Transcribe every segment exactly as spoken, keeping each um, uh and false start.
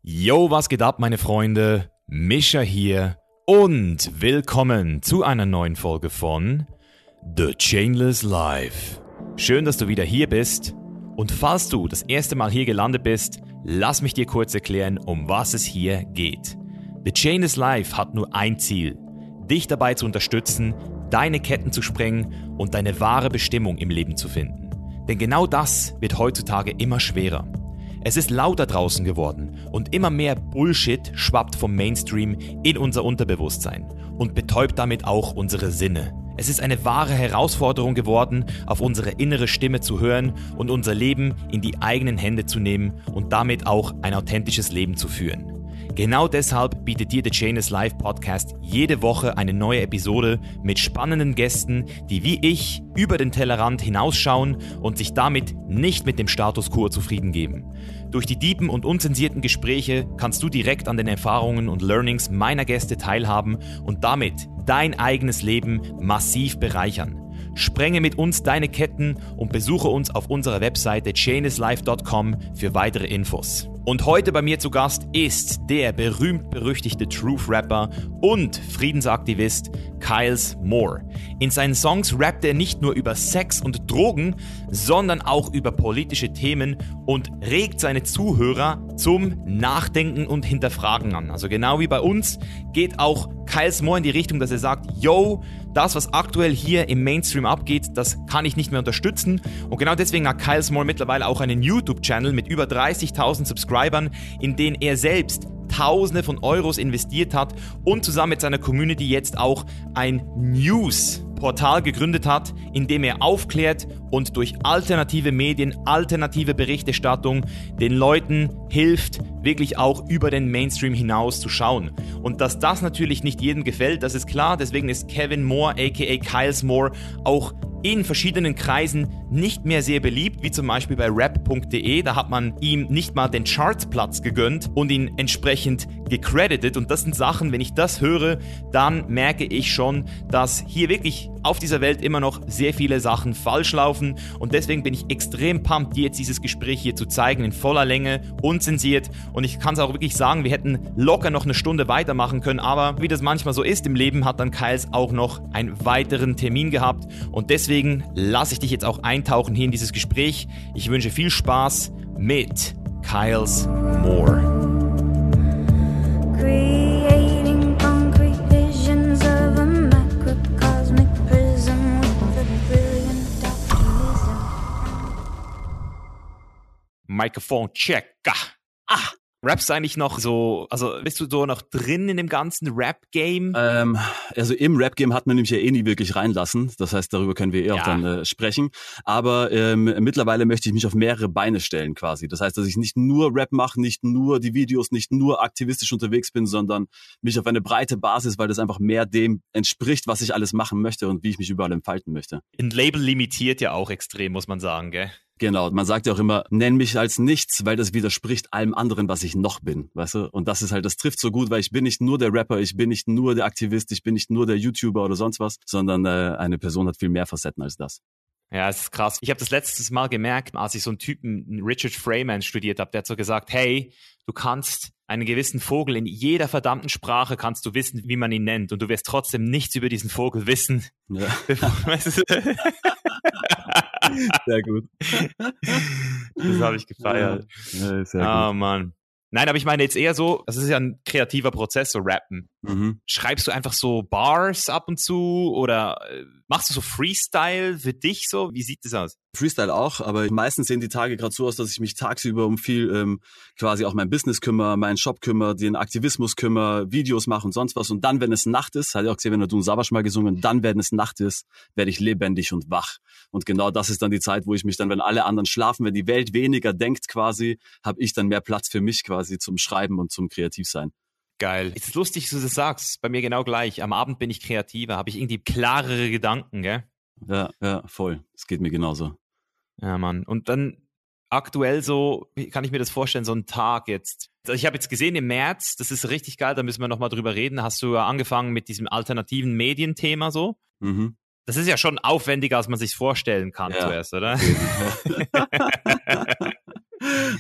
Yo, was geht ab, meine Freunde? Mischa hier und willkommen zu einer neuen Folge von The Chainless Life. Schön, dass du wieder hier bist und falls du das erste Mal hier gelandet bist, lass mich dir kurz erklären, um was es hier geht. The Chainless Life hat nur ein Ziel, dich dabei zu unterstützen, deine Ketten zu sprengen und deine wahre Bestimmung im Leben zu finden. Denn genau das wird heutzutage immer schwerer. Es ist lauter draußen geworden und immer mehr Bullshit schwappt vom Mainstream in unser Unterbewusstsein und betäubt damit auch unsere Sinne. Es ist eine wahre Herausforderung geworden, auf unsere innere Stimme zu hören und unser Leben in die eigenen Hände zu nehmen und damit auch ein authentisches Leben zu führen. Genau deshalb bietet dir The Chainless Life Podcast jede Woche eine neue Episode mit spannenden Gästen, die wie ich über den Tellerrand hinausschauen und sich damit nicht mit dem Status quo zufrieden geben. Durch die tiefen und unzensierten Gespräche kannst du direkt an den Erfahrungen und Learnings meiner Gäste teilhaben und damit dein eigenes Leben massiv bereichern. Sprenge mit uns deine Ketten und besuche uns auf unserer Webseite chainless life dot com für weitere Infos. Und heute bei mir zu Gast ist der berühmt-berüchtigte Truth-Rapper und Friedensaktivist Kyles Moore. In seinen Songs rappt er nicht nur über Sex und Drogen, sondern auch über politische Themen und regt seine Zuhörer zum Nachdenken und Hinterfragen an. Also genau wie bei uns geht auch Kyles Moore in die Richtung, dass er sagt, yo, das, was aktuell hier im Mainstream abgeht, das kann ich nicht mehr unterstützen. Und genau deswegen hat Kyles Moore mittlerweile auch einen YouTube-Channel mit über dreißigtausend Subscribern, in den er selbst Tausende von Euros investiert hat und zusammen mit seiner Community jetzt auch ein News-Portal gegründet hat, in dem er aufklärt und durch alternative Medien, alternative Berichterstattung den Leuten hilft, wirklich auch über den Mainstream hinaus zu schauen. Und dass das natürlich nicht jedem gefällt, das ist klar, deswegen ist Kevin Moore, aka Kyles Moore, auch in verschiedenen Kreisen nicht mehr sehr beliebt, wie zum Beispiel bei rap punkt de. Da hat man ihm nicht mal den Chartsplatz gegönnt und ihn entsprechend gecredited. Und das sind Sachen, wenn ich das höre, dann merke ich schon, dass hier wirklich auf dieser Welt immer noch sehr viele Sachen falsch laufen. Und deswegen bin ich extrem pumped, dir jetzt dieses Gespräch hier zu zeigen, in voller Länge, unzensiert. Und ich kann es auch wirklich sagen, wir hätten locker noch eine Stunde weitermachen können. Aber wie das manchmal so ist im Leben, hat dann Kyles auch noch einen weiteren Termin gehabt. Und deswegen Deswegen lasse ich dich jetzt auch eintauchen hier in dieses Gespräch. Ich wünsche viel Spaß mit Kyles Moore. Creating concrete visions of a macrocosmic prism with a brilliant optimism. Mikrofon check. Ah! Rappst du eigentlich noch so, also bist du so noch drin in dem ganzen Rap-Game? Ähm, also im Rap-Game hat man nämlich ja eh nie wirklich reinlassen. Das heißt, darüber können wir eh ja. auch dann äh, sprechen. Aber ähm, mittlerweile möchte ich mich auf mehrere Beine stellen quasi. Das heißt, dass ich nicht nur Rap mache, nicht nur die Videos, nicht nur aktivistisch unterwegs bin, sondern mich auf eine breite Basis, weil das einfach mehr dem entspricht, was ich alles machen möchte und wie ich mich überall entfalten möchte. Ein Label limitiert ja auch extrem, muss man sagen, gell? Genau, man sagt ja auch immer, nenn mich als nichts, weil das widerspricht allem anderen, was ich noch bin, weißt du? Und das ist halt, das trifft so gut, weil ich bin nicht nur der Rapper, ich bin nicht nur der Aktivist, ich bin nicht nur der YouTuber oder sonst was, sondern äh, eine Person hat viel mehr Facetten als das. Ja, es ist krass. Ich habe das letztes Mal gemerkt, als ich so einen Typen, Richard Freeman, studiert habe, der hat so gesagt, hey, du kannst einen gewissen Vogel in jeder verdammten Sprache kannst du wissen, wie man ihn nennt und du wirst trotzdem nichts über diesen Vogel wissen. Ja. Sehr gut. Das habe ich gefeiert. Ja, sehr oh gut. Mann. Nein, aber ich meine jetzt eher so, das ist ja ein kreativer Prozess, so Rappen. Mhm. Schreibst du einfach so Bars ab und zu oder machst du so Freestyle für dich so? Wie sieht das aus? Freestyle auch, aber meistens sehen die Tage gerade so aus, dass ich mich tagsüber um viel ähm, quasi auch mein Business kümmere, meinen Shop kümmere, den Aktivismus kümmere, Videos mache und sonst was. Und dann, wenn es Nacht ist, hat ich auch gesehen, wenn der Dun Savas mal gesungen, dann, wenn es Nacht ist, werde ich lebendig und wach. Und genau das ist dann die Zeit, wo ich mich dann, wenn alle anderen schlafen, wenn die Welt weniger denkt quasi, habe ich dann mehr Platz für mich quasi zum Schreiben und zum Kreativsein. Geil. Es ist lustig, dass du das sagst. Bei mir genau gleich. Am Abend bin ich kreativer, habe ich irgendwie klarere Gedanken, gell? Ja, ja, voll. Es geht mir genauso. Ja, Mann. Und dann aktuell so, wie kann ich mir das vorstellen, so ein Tag jetzt. Ich habe jetzt gesehen im März, das ist richtig geil, da müssen wir nochmal drüber reden, hast du ja angefangen mit diesem alternativen Medienthema so. Mhm. Das ist ja schon aufwendiger, als man sich vorstellen kann ja. zuerst, oder?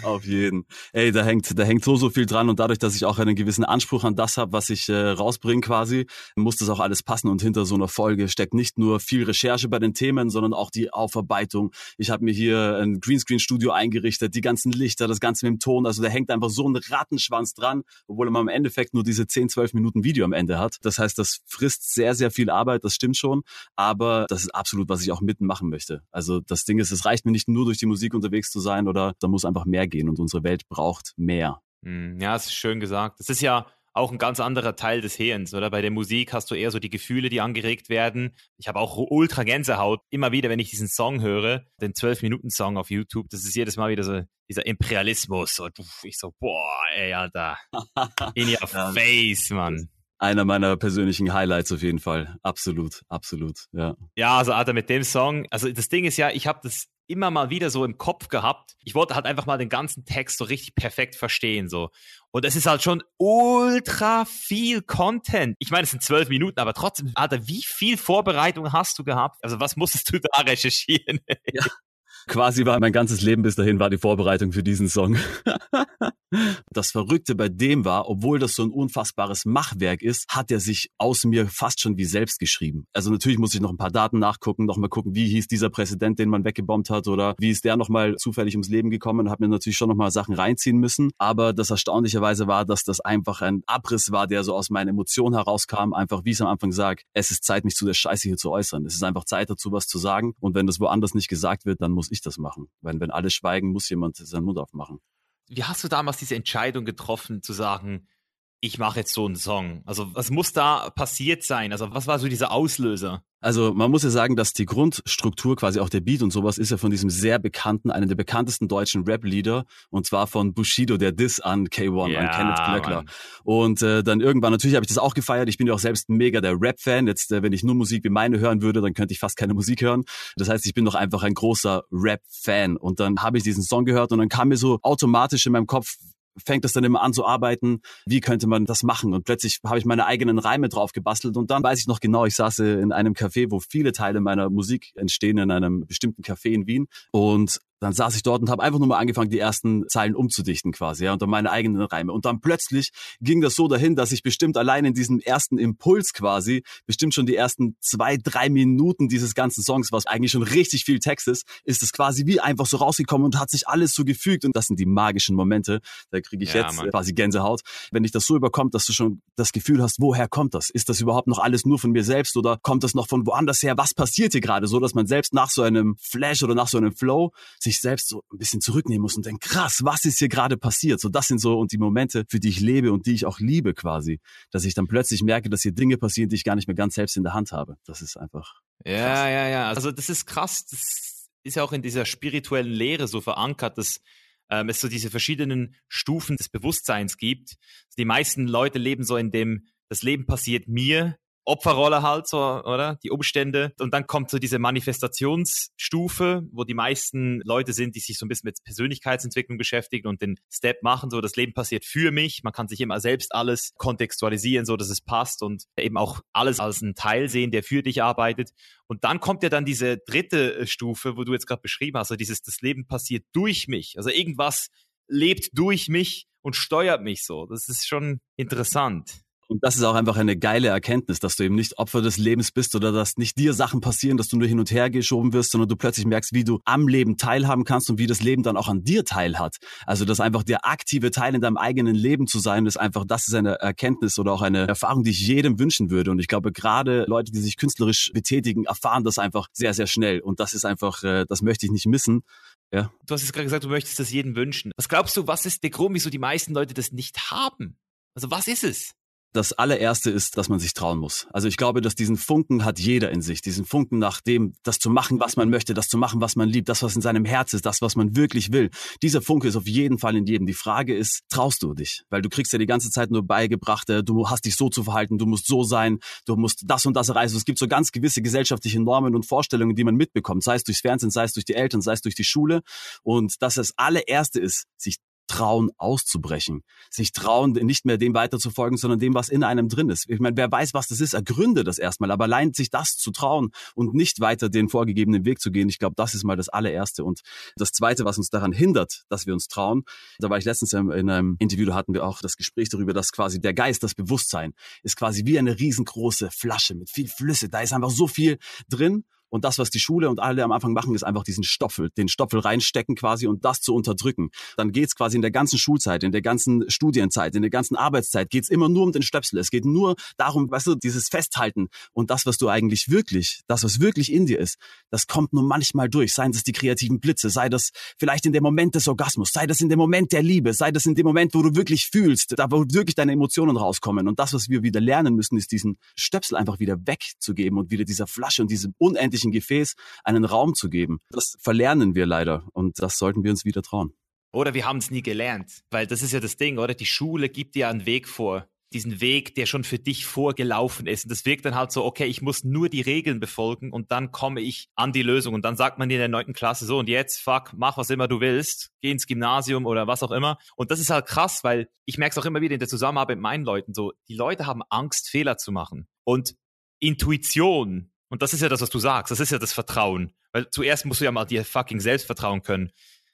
Auf jeden. Ey, da hängt, da hängt so, so viel dran und dadurch, dass ich auch einen gewissen Anspruch an das habe, was ich äh, rausbringe quasi, muss das auch alles passen und hinter so einer Folge steckt nicht nur viel Recherche bei den Themen, sondern auch die Aufarbeitung. Ich habe mir hier ein Greenscreen-Studio eingerichtet, die ganzen Lichter, das Ganze mit dem Ton, also da hängt einfach so ein Rattenschwanz dran, obwohl man im Endeffekt nur diese zehn, zwölf Minuten Video am Ende hat. Das heißt, das frisst sehr, sehr viel Arbeit, das stimmt schon, aber das ist absolut, was ich auch mitten machen möchte. Also das Ding ist, es reicht mir nicht nur durch die Musik unterwegs zu sein oder da muss einfach mehr gehen und unsere Welt braucht mehr. Ja, das ist schön gesagt. Das ist ja auch ein ganz anderer Teil des Hirns, oder? Bei der Musik hast du eher so die Gefühle, die angeregt werden. Ich habe auch ultra Gänsehaut immer wieder, wenn ich diesen Song höre, den zwölf-Minuten-Song auf YouTube. Das ist jedes Mal wieder so dieser Imperialismus. Und ich so, boah, ey, Alter. In your face, Mann. Einer meiner persönlichen Highlights auf jeden Fall. Absolut, absolut, ja. Ja, also Alter, mit dem Song, also das Ding ist ja, ich habe das immer mal wieder so im Kopf gehabt. Ich wollte halt einfach mal den ganzen Text so richtig perfekt verstehen, so. Und es ist halt schon ultra viel Content. Ich meine, es sind zwölf Minuten, aber trotzdem, Alter, wie viel Vorbereitung hast du gehabt? Also was musstest du da recherchieren? Ja. Quasi war mein ganzes Leben bis dahin war die Vorbereitung für diesen Song. Das Verrückte bei dem war, obwohl das so ein unfassbares Machwerk ist, hat er sich aus mir fast schon wie selbst geschrieben. Also natürlich muss ich noch ein paar Daten nachgucken, noch mal gucken, wie hieß dieser Präsident, den man weggebombt hat oder wie ist der noch mal zufällig ums Leben gekommen, habe mir natürlich schon noch mal Sachen reinziehen müssen. Aber das Erstaunlicherweise war, dass das einfach ein Abriss war, der so aus meinen Emotionen herauskam. Einfach, wie ich es am Anfang sage, es ist Zeit, mich zu der Scheiße hier zu äußern. Es ist einfach Zeit dazu, was zu sagen. Und wenn das woanders nicht gesagt wird, dann muss ich das machen. Weil wenn alle schweigen, muss jemand seinen Mund aufmachen. Wie hast du damals diese Entscheidung getroffen, zu sagen, ich mache jetzt so einen Song? Also was muss da passiert sein? Also was war so dieser Auslöser? Also man muss ja sagen, dass die Grundstruktur, quasi auch der Beat und sowas, ist ja von diesem sehr bekannten, einem der bekanntesten deutschen Rap-Lieder, und zwar von Bushido, der Diss an K eins, ja, an Kenneth Glöckler. Mann. Und äh, dann irgendwann, natürlich habe ich das auch gefeiert, ich bin ja auch selbst mega der Rap-Fan. Jetzt, äh, wenn ich nur Musik wie meine hören würde, dann könnte ich fast keine Musik hören. Das heißt, ich bin doch einfach ein großer Rap-Fan. Und dann habe ich diesen Song gehört und dann kam mir so automatisch in meinem Kopf, fängt das dann immer an zu arbeiten, wie könnte man das machen? Und plötzlich habe ich meine eigenen Reime drauf gebastelt und dann weiß ich noch genau, ich saß in einem Café, wo viele Teile meiner Musik entstehen, in einem bestimmten Café in Wien, und dann saß ich dort und habe einfach nur mal angefangen, die ersten Zeilen umzudichten quasi, ja, unter meine eigenen Reime. Und dann plötzlich ging das so dahin, dass ich bestimmt allein in diesem ersten Impuls quasi, bestimmt schon die ersten zwei, drei Minuten dieses ganzen Songs, was eigentlich schon richtig viel Text ist, ist es quasi wie einfach so rausgekommen und hat sich alles so gefügt. Und das sind die magischen Momente. Da kriege ich ja, jetzt Mann. quasi Gänsehaut. Wenn dich das so überkommt, dass du schon das Gefühl hast, woher kommt das? Ist das überhaupt noch alles nur von mir selbst oder kommt das noch von woanders her? Was passiert hier gerade? So, dass man selbst nach so einem Flash oder nach so einem Flow sich selbst so ein bisschen zurücknehmen muss und denkt, krass, was ist hier gerade passiert? So, das sind so und die Momente, für die ich lebe und die ich auch liebe quasi, dass ich dann plötzlich merke, dass hier Dinge passieren, die ich gar nicht mehr ganz selbst in der Hand habe. Das ist einfach krass. Ja, ja, ja. Also das ist krass. Das ist ja auch in dieser spirituellen Lehre so verankert, dass ähm, es so diese verschiedenen Stufen des Bewusstseins gibt. Die meisten Leute leben so in dem, das Leben passiert mir, Opferrolle halt so, oder? Die Umstände. Und dann kommt so diese Manifestationsstufe, wo die meisten Leute sind, die sich so ein bisschen mit Persönlichkeitsentwicklung beschäftigen und den Step machen, so das Leben passiert für mich. Man kann sich immer selbst alles kontextualisieren, so dass es passt und eben auch alles als einen Teil sehen, der für dich arbeitet. Und dann kommt ja dann diese dritte Stufe, wo du jetzt gerade beschrieben hast, also dieses, das Leben passiert durch mich. Also irgendwas lebt durch mich und steuert mich so. Das ist schon interessant. Und das ist auch einfach eine geile Erkenntnis, dass du eben nicht Opfer des Lebens bist oder dass nicht dir Sachen passieren, dass du nur hin und her geschoben wirst, sondern du plötzlich merkst, wie du am Leben teilhaben kannst und wie das Leben dann auch an dir teilhat. Also das einfach der aktive Teil in deinem eigenen Leben zu sein, ist einfach, das ist eine Erkenntnis oder auch eine Erfahrung, die ich jedem wünschen würde. Und ich glaube, gerade Leute, die sich künstlerisch betätigen, erfahren das einfach sehr, sehr schnell. Und das ist einfach, das möchte ich nicht missen. Ja. Du hast jetzt gerade gesagt, du möchtest das jedem wünschen. Was glaubst du, was ist der Grund, wieso die meisten Leute das nicht haben? Also was ist es? Das allererste ist, dass man sich trauen muss. Also ich glaube, dass diesen Funken hat jeder in sich. Diesen Funken nach dem, das zu machen, was man möchte, das zu machen, was man liebt, das, was in seinem Herz ist, das, was man wirklich will. Dieser Funke ist auf jeden Fall in jedem. Die Frage ist, traust du dich? Weil du kriegst ja die ganze Zeit nur beigebracht, du hast dich so zu verhalten, du musst so sein, du musst das und das erreichen. Es gibt so ganz gewisse gesellschaftliche Normen und Vorstellungen, die man mitbekommt, sei es durchs Fernsehen, sei es durch die Eltern, sei es durch die Schule. Und dass das allererste ist, sich trauen, auszubrechen. Sich trauen, nicht mehr dem weiterzufolgen, sondern dem, was in einem drin ist. Ich meine, wer weiß, was das ist, ergründe das erstmal. Aber allein sich das zu trauen und nicht weiter den vorgegebenen Weg zu gehen, ich glaube, das ist mal das allererste. Und das Zweite, was uns daran hindert, dass wir uns trauen, da war ich letztens in einem Interview, da hatten wir auch das Gespräch darüber, dass quasi der Geist, das Bewusstsein, ist quasi wie eine riesengroße Flasche mit viel Flüsse. Da ist einfach so viel drin. Und das, was die Schule und alle am Anfang machen, ist einfach diesen Stopfel, den Stopfel reinstecken quasi und das zu unterdrücken. Dann geht's quasi in der ganzen Schulzeit, in der ganzen Studienzeit, in der ganzen Arbeitszeit, geht's immer nur um den Stöpsel. Es geht nur darum, weißt du, dieses Festhalten und das, was du eigentlich wirklich, das, was wirklich in dir ist, das kommt nur manchmal durch. Seien das die kreativen Blitze, sei das vielleicht in dem Moment des Orgasmus, sei das in dem Moment der Liebe, sei das in dem Moment, wo du wirklich fühlst, da wo wirklich deine Emotionen rauskommen. Und das, was wir wieder lernen müssen, ist diesen Stöpsel einfach wieder wegzugeben und wieder dieser Flasche und diesem unendlichen Gefäß einen Raum zu geben. Das verlernen wir leider und das sollten wir uns wieder trauen. Oder wir haben es nie gelernt, weil das ist ja das Ding, oder? Die Schule gibt dir einen Weg vor, diesen Weg, der schon für dich vorgelaufen ist und das wirkt dann halt so, okay, ich muss nur die Regeln befolgen und dann komme ich an die Lösung und dann sagt man dir in der neunten Klasse so und jetzt, fuck, mach was immer du willst, geh ins Gymnasium oder was auch immer und das ist halt krass, weil ich merke es auch immer wieder in der Zusammenarbeit mit meinen Leuten so, die Leute haben Angst, Fehler zu machen und Intuition. Und das ist ja das, was du sagst. Das ist ja das Vertrauen. Weil zuerst musst du ja mal dir fucking selbst vertrauen können.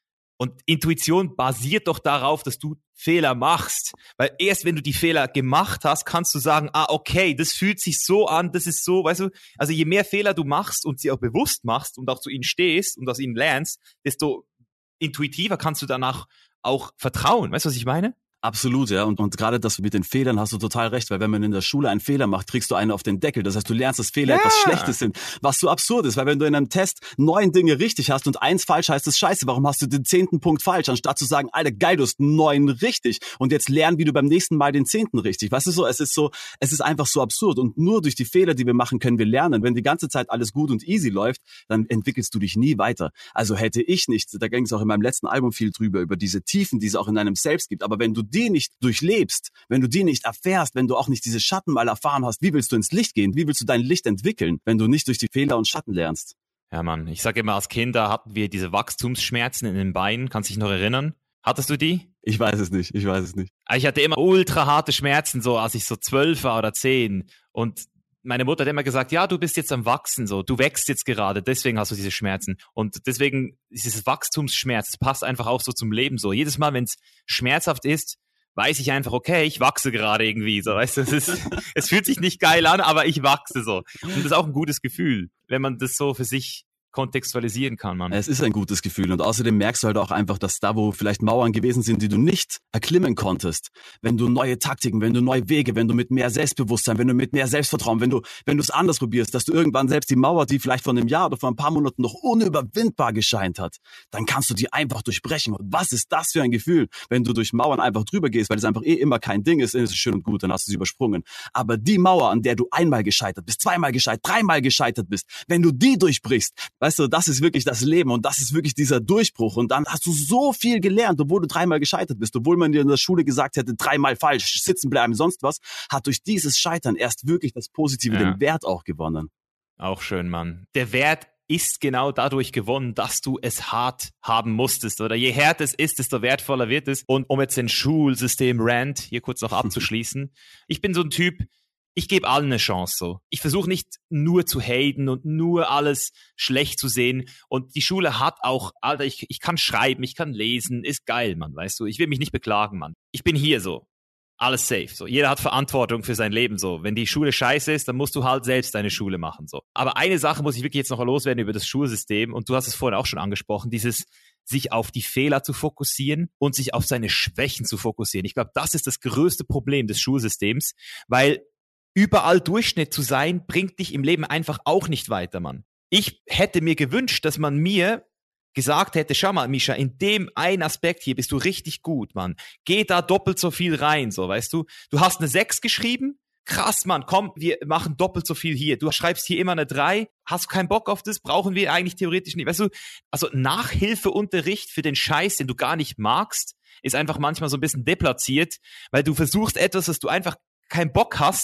Und Intuition basiert doch darauf, dass du Fehler machst. Weil erst wenn du die Fehler gemacht hast, kannst du sagen, ah, okay, das fühlt sich so an, das ist so, weißt du. Also je mehr Fehler du machst und sie auch bewusst machst und auch zu ihnen stehst und aus ihnen lernst, desto intuitiver kannst du danach auch vertrauen. Weißt du, was ich meine? Absolut, ja. Und, und gerade das mit den Fehlern hast du total recht, weil wenn man in der Schule einen Fehler macht, kriegst du einen auf den Deckel. Das heißt, du lernst, dass Fehler ja. etwas Schlechtes sind, was so absurd ist, weil wenn du in einem Test neun Dinge richtig hast und eins falsch, heißt es scheiße, warum hast du den zehnten Punkt falsch, anstatt zu sagen, Alter, geil, du hast neun richtig und jetzt lern, wie du beim nächsten Mal den zehnten richtig. Weißt du so, es ist so, es ist einfach so absurd und nur durch die Fehler, die wir machen, können wir lernen. Wenn die ganze Zeit alles gut und easy läuft, dann entwickelst du dich nie weiter. Also hätte ich nicht, da ging es auch in meinem letzten Album viel drüber, über diese Tiefen, die es auch in deinem Selbst gibt, aber wenn du die nicht durchlebst, lebst, wenn du die nicht erfährst, wenn du auch nicht diese Schatten mal erfahren hast, wie willst du ins Licht gehen? Wie willst du dein Licht entwickeln, wenn du nicht durch die Fehler und Schatten lernst? Ja, Mann, ich sage immer, als Kinder hatten wir diese Wachstumsschmerzen in den Beinen. Kannst du dich noch erinnern? Hattest du die? Ich weiß es nicht, ich weiß es nicht. Ich hatte immer ultra harte Schmerzen, so als ich so zwölf war oder zehn. Und meine Mutter hat immer gesagt, ja, du bist jetzt am Wachsen, so, du wächst jetzt gerade, deswegen hast du diese Schmerzen. Und deswegen, dieses Wachstumsschmerz, das passt einfach auch so zum Leben so. Jedes Mal, wenn es schmerzhaft ist, weiß ich einfach, okay, ich wachse gerade irgendwie, so, weißt du, es ist, es fühlt sich nicht geil an, aber ich wachse so. Und das ist auch ein gutes Gefühl, wenn man das so für sich kontextualisieren kann, man. Es ist ein gutes Gefühl und außerdem merkst du halt auch einfach, dass da, wo vielleicht Mauern gewesen sind, die du nicht erklimmen konntest, wenn du neue Taktiken, wenn du neue Wege, wenn du mit mehr Selbstbewusstsein, wenn du mit mehr Selbstvertrauen, wenn du wenn du es anders probierst, dass du irgendwann selbst die Mauer, die vielleicht vor einem Jahr oder vor ein paar Monaten noch unüberwindbar gescheint hat, dann kannst du die einfach durchbrechen. Und was ist das für ein Gefühl, wenn du durch Mauern einfach drüber gehst, weil es einfach eh immer kein Ding ist, ist es schön und gut, dann hast du sie übersprungen. Aber die Mauer, an der du einmal gescheitert bist, zweimal gescheitert, dreimal gescheitert bist, wenn du die durchbrichst, weißt du, das ist wirklich das Leben und das ist wirklich dieser Durchbruch und dann hast du so viel gelernt, obwohl du dreimal gescheitert bist, obwohl man dir in der Schule gesagt hätte, dreimal falsch, sitzen bleiben, sonst was, hat durch dieses Scheitern erst wirklich das Positive, ja. den Wert auch gewonnen. Auch schön, Mann. Der Wert ist genau dadurch gewonnen, dass du es hart haben musstest, oder je härter es ist, desto wertvoller wird es. Und um jetzt den Schulsystem-Rant hier kurz noch abzuschließen, ich bin so ein Typ, ich gebe allen eine Chance so. Ich versuche nicht nur zu haten und nur alles schlecht zu sehen. Und die Schule hat auch, Alter, ich, ich kann schreiben, ich kann lesen, ist geil, Mann, weißt du. Ich will mich nicht beklagen, Mann. Ich bin hier so. Alles safe. So. Jeder hat Verantwortung für sein Leben so. Wenn die Schule scheiße ist, dann musst du halt selbst deine Schule machen so. Aber eine Sache muss ich wirklich jetzt noch loswerden über das Schulsystem. Und du hast es vorhin auch schon angesprochen, dieses sich auf die Fehler zu fokussieren und sich auf seine Schwächen zu fokussieren. Ich glaube, das ist das größte Problem des Schulsystems, weil überall Durchschnitt zu sein, bringt dich im Leben einfach auch nicht weiter, Mann. Ich hätte mir gewünscht, dass man mir gesagt hätte, schau mal, Mischa, in dem einen Aspekt hier bist du richtig gut, Mann. Geh da doppelt so viel rein, so, weißt du. Du hast eine sechs geschrieben? Krass, Mann, komm, wir machen doppelt so viel hier. Du schreibst hier immer eine drei. Hast du keinen Bock auf das? Brauchen wir eigentlich theoretisch nicht. Weißt du, also Nachhilfeunterricht für den Scheiß, den du gar nicht magst, ist einfach manchmal so ein bisschen deplatziert, weil du versuchst etwas, was du einfach keinen Bock hast,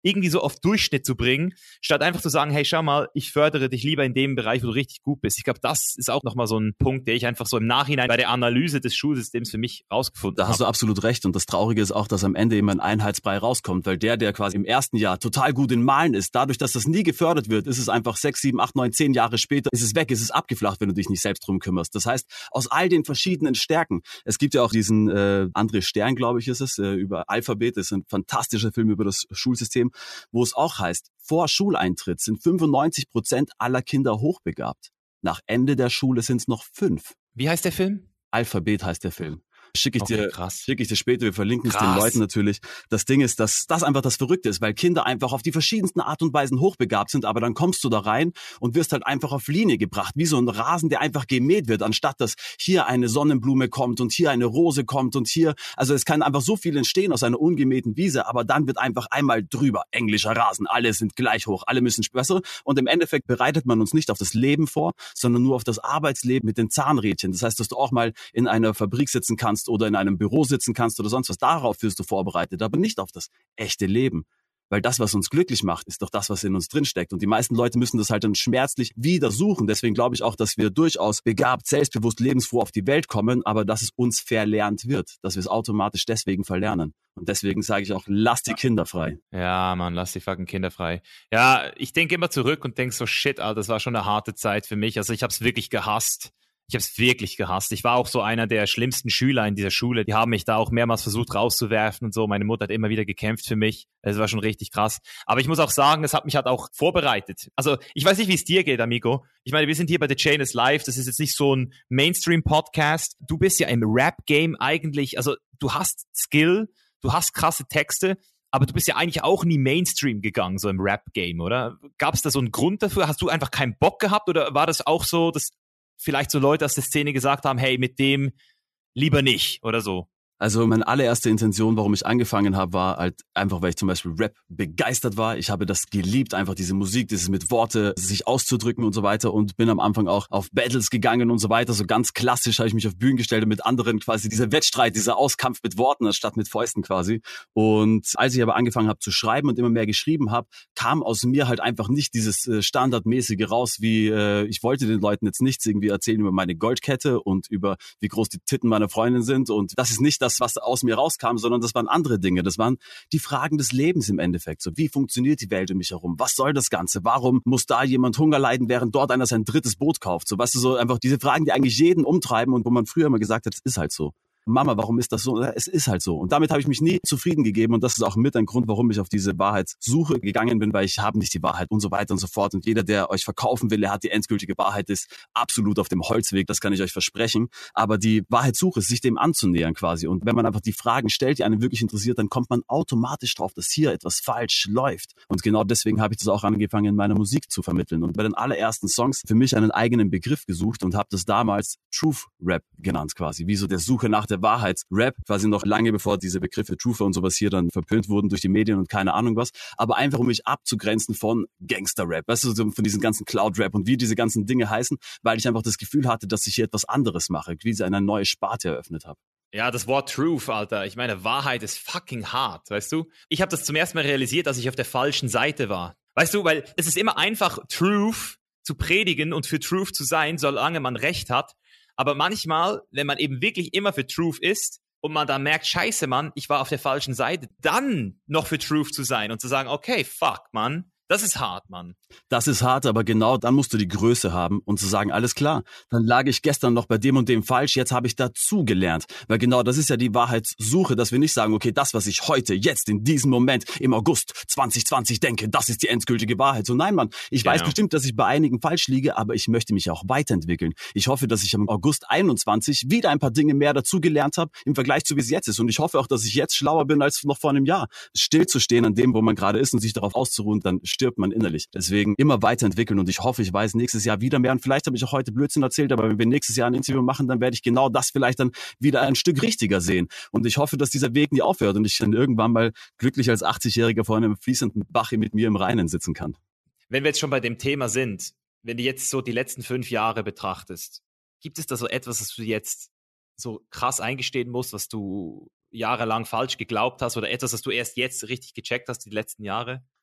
irgendwie so auf Durchschnitt zu bringen, statt einfach zu sagen, hey, schau mal, ich fördere dich lieber in dem Bereich, wo du richtig gut bist. Ich glaube, das ist auch nochmal so ein Punkt, der ich einfach so im Nachhinein bei der Analyse des Schulsystems für mich rausgefunden habe. Da hast du absolut recht. Und das Traurige ist auch, dass am Ende immer ein Einheitsbrei rauskommt, weil der, der quasi im ersten Jahr total gut in Malen ist, dadurch, dass das nie gefördert wird, ist es einfach sechs, sieben, acht, neun, zehn Jahre später, ist es weg, ist es abgeflacht, wenn du dich nicht selbst drum kümmerst. Das heißt, aus all den verschiedenen Stärken, es gibt ja auch diesen äh, André Stern, glaube ich, ist es, äh, über Alphabet, das ist ein fantastischer Film über das Schulsystem, wo es auch heißt, vor Schuleintritt sind fünfundneunzig Prozent aller Kinder hochbegabt. Nach Ende der Schule sind es noch fünf. Wie heißt der Film? Alphabet heißt der Film. Schicke ich, okay, dir, krass. schick ich dir später, wir verlinken es krass. den Leuten natürlich. Das Ding ist, dass das einfach das Verrückte ist, weil Kinder einfach auf die verschiedensten Art und Weisen hochbegabt sind, aber dann kommst du da rein und wirst halt einfach auf Linie gebracht, wie so ein Rasen, der einfach gemäht wird, anstatt dass hier eine Sonnenblume kommt und hier eine Rose kommt und hier, also es kann einfach so viel entstehen aus einer ungemähten Wiese, aber dann wird einfach einmal drüber, englischer Rasen, alle sind gleich hoch, alle müssen besser und im Endeffekt bereitet man uns nicht auf das Leben vor, sondern nur auf das Arbeitsleben mit den Zahnrädchen. Das heißt, dass du auch mal in einer Fabrik sitzen kannst oder in einem Büro sitzen kannst oder sonst was. Darauf wirst du vorbereitet, aber nicht auf das echte Leben. Weil das, was uns glücklich macht, ist doch das, was in uns drinsteckt. Und die meisten Leute müssen das halt dann schmerzlich wieder suchen. Deswegen glaube ich auch, dass wir durchaus begabt, selbstbewusst, lebensfroh auf die Welt kommen, aber dass es uns verlernt wird, dass wir es automatisch deswegen verlernen. Und deswegen sage ich auch, lass die Kinder frei. Ja, Mann, lass die fucking Kinder frei. Ja, ich denke immer zurück und denke so, shit, Alter, das war schon eine harte Zeit für mich. Also ich habe es wirklich gehasst. Ich habe es wirklich gehasst. Ich war auch so einer der schlimmsten Schüler in dieser Schule. Die haben mich da auch mehrmals versucht rauszuwerfen und so. Meine Mutter hat immer wieder gekämpft für mich. Es war schon richtig krass. Aber ich muss auch sagen, das hat mich halt auch vorbereitet. Also ich weiß nicht, wie es dir geht, Amigo. Ich meine, wir sind hier bei The Chain is Live. Das ist jetzt nicht so ein Mainstream-Podcast. Du bist ja im Rap-Game eigentlich. Also du hast Skill, du hast krasse Texte. Aber du bist ja eigentlich auch nie Mainstream gegangen, so im Rap-Game, oder? Gab es da so einen Grund dafür? Hast du einfach keinen Bock gehabt? Oder war das auch so, dass vielleicht so Leute aus der Szene gesagt haben, hey, mit dem lieber nicht oder so? Also meine allererste Intention, warum ich angefangen habe, war halt einfach, weil ich zum Beispiel Rap begeistert war. Ich habe das geliebt, einfach diese Musik, dieses mit Worte sich auszudrücken und so weiter und bin am Anfang auch auf Battles gegangen und so weiter. So ganz klassisch habe ich mich auf Bühnen gestellt und mit anderen quasi dieser Wettstreit, dieser Auskampf mit Worten anstatt mit Fäusten quasi. Und als ich aber angefangen habe zu schreiben und immer mehr geschrieben habe, kam aus mir halt einfach nicht dieses äh, Standardmäßige raus, wie äh, ich wollte den Leuten jetzt nichts irgendwie erzählen über meine Goldkette und über wie groß die Titten meiner Freundin sind und das ist nicht das, was aus mir rauskam, sondern das waren andere Dinge. Das waren die Fragen des Lebens im Endeffekt. So, wie funktioniert die Welt um mich herum? Was soll das Ganze? Warum muss da jemand Hunger leiden, während dort einer sein drittes Boot kauft? So, weißt du, so einfach diese Fragen, die eigentlich jeden umtreiben und wo man früher immer gesagt hat, es ist halt so. Mama, warum ist das so? Es ist halt so. Und damit habe ich mich nie zufrieden gegeben. Und das ist auch mit ein Grund, warum ich auf diese Wahrheitssuche gegangen bin, weil ich habe nicht die Wahrheit und so weiter und so fort. Und jeder, der euch verkaufen will, der hat die endgültige Wahrheit, ist absolut auf dem Holzweg. Das kann ich euch versprechen. Aber die Wahrheitssuche ist, sich dem anzunähern quasi. Und wenn man einfach die Fragen stellt, die einen wirklich interessiert, dann kommt man automatisch drauf, dass hier etwas falsch läuft. Und genau deswegen habe ich das auch angefangen, in meiner Musik zu vermitteln. Und bei den allerersten Songs für mich einen eigenen Begriff gesucht und habe das damals Truth Rap genannt quasi. Wie so der Suche nach der Wahrheitsrap, quasi noch lange bevor diese Begriffe Truther und sowas hier dann verpönt wurden durch die Medien und keine Ahnung was, aber einfach um mich abzugrenzen von Gangster-Rap, weißt du, so von diesen ganzen Cloud-Rap und wie diese ganzen Dinge heißen, weil ich einfach das Gefühl hatte, dass ich hier etwas anderes mache, wie sie eine neue Sparte eröffnet habe. Ja, das Wort Truth, Alter. Ich meine, Wahrheit ist fucking hart, weißt du? Ich habe das zum ersten Mal realisiert, dass ich auf der falschen Seite war. Weißt du, weil es ist immer einfach, Truth zu predigen und für Truth zu sein, solange man Recht hat. Aber manchmal, wenn man eben wirklich immer für Truth ist und man dann merkt, scheiße, Mann, ich war auf der falschen Seite, dann noch für Truth zu sein und zu sagen, okay, fuck, Mann, das ist hart, Mann. Das ist hart, aber genau dann musst du die Größe haben und zu sagen, alles klar, dann lag ich gestern noch bei dem und dem falsch, jetzt habe ich dazu gelernt. Weil genau das ist ja die Wahrheitssuche, dass wir nicht sagen, okay, das, was ich heute, jetzt, in diesem Moment, im August zwanzig zwanzig denke, das ist die endgültige Wahrheit. So nein, Mann, ich genau. weiß bestimmt, dass ich bei einigen falsch liege, aber ich möchte mich auch weiterentwickeln. Ich hoffe, dass ich im August einundzwanzig wieder ein paar Dinge mehr dazu gelernt habe, im Vergleich zu wie es jetzt ist. Und ich hoffe auch, dass ich jetzt schlauer bin als noch vor einem Jahr. Still zu stehen an dem, wo man gerade ist und sich darauf auszuruhen, dann stirbt man innerlich. Deswegen immer weiterentwickeln und ich hoffe, ich weiß nächstes Jahr wieder mehr und vielleicht habe ich auch heute Blödsinn erzählt, aber wenn wir nächstes Jahr ein Interview machen, dann werde ich genau das vielleicht dann wieder ein Stück richtiger sehen und ich hoffe, dass dieser Weg nie aufhört und ich dann irgendwann mal glücklich als achtzigjähriger vor einem fließenden Bach mit mir im Reinen sitzen kann. Wenn wir jetzt schon bei dem Thema sind, wenn du jetzt so die letzten fünf Jahre betrachtest, gibt es da so etwas, was du jetzt so krass eingestehen musst, was du jahrelang falsch geglaubt hast oder etwas, was du erst jetzt richtig gecheckt hast, die letzten Jahre?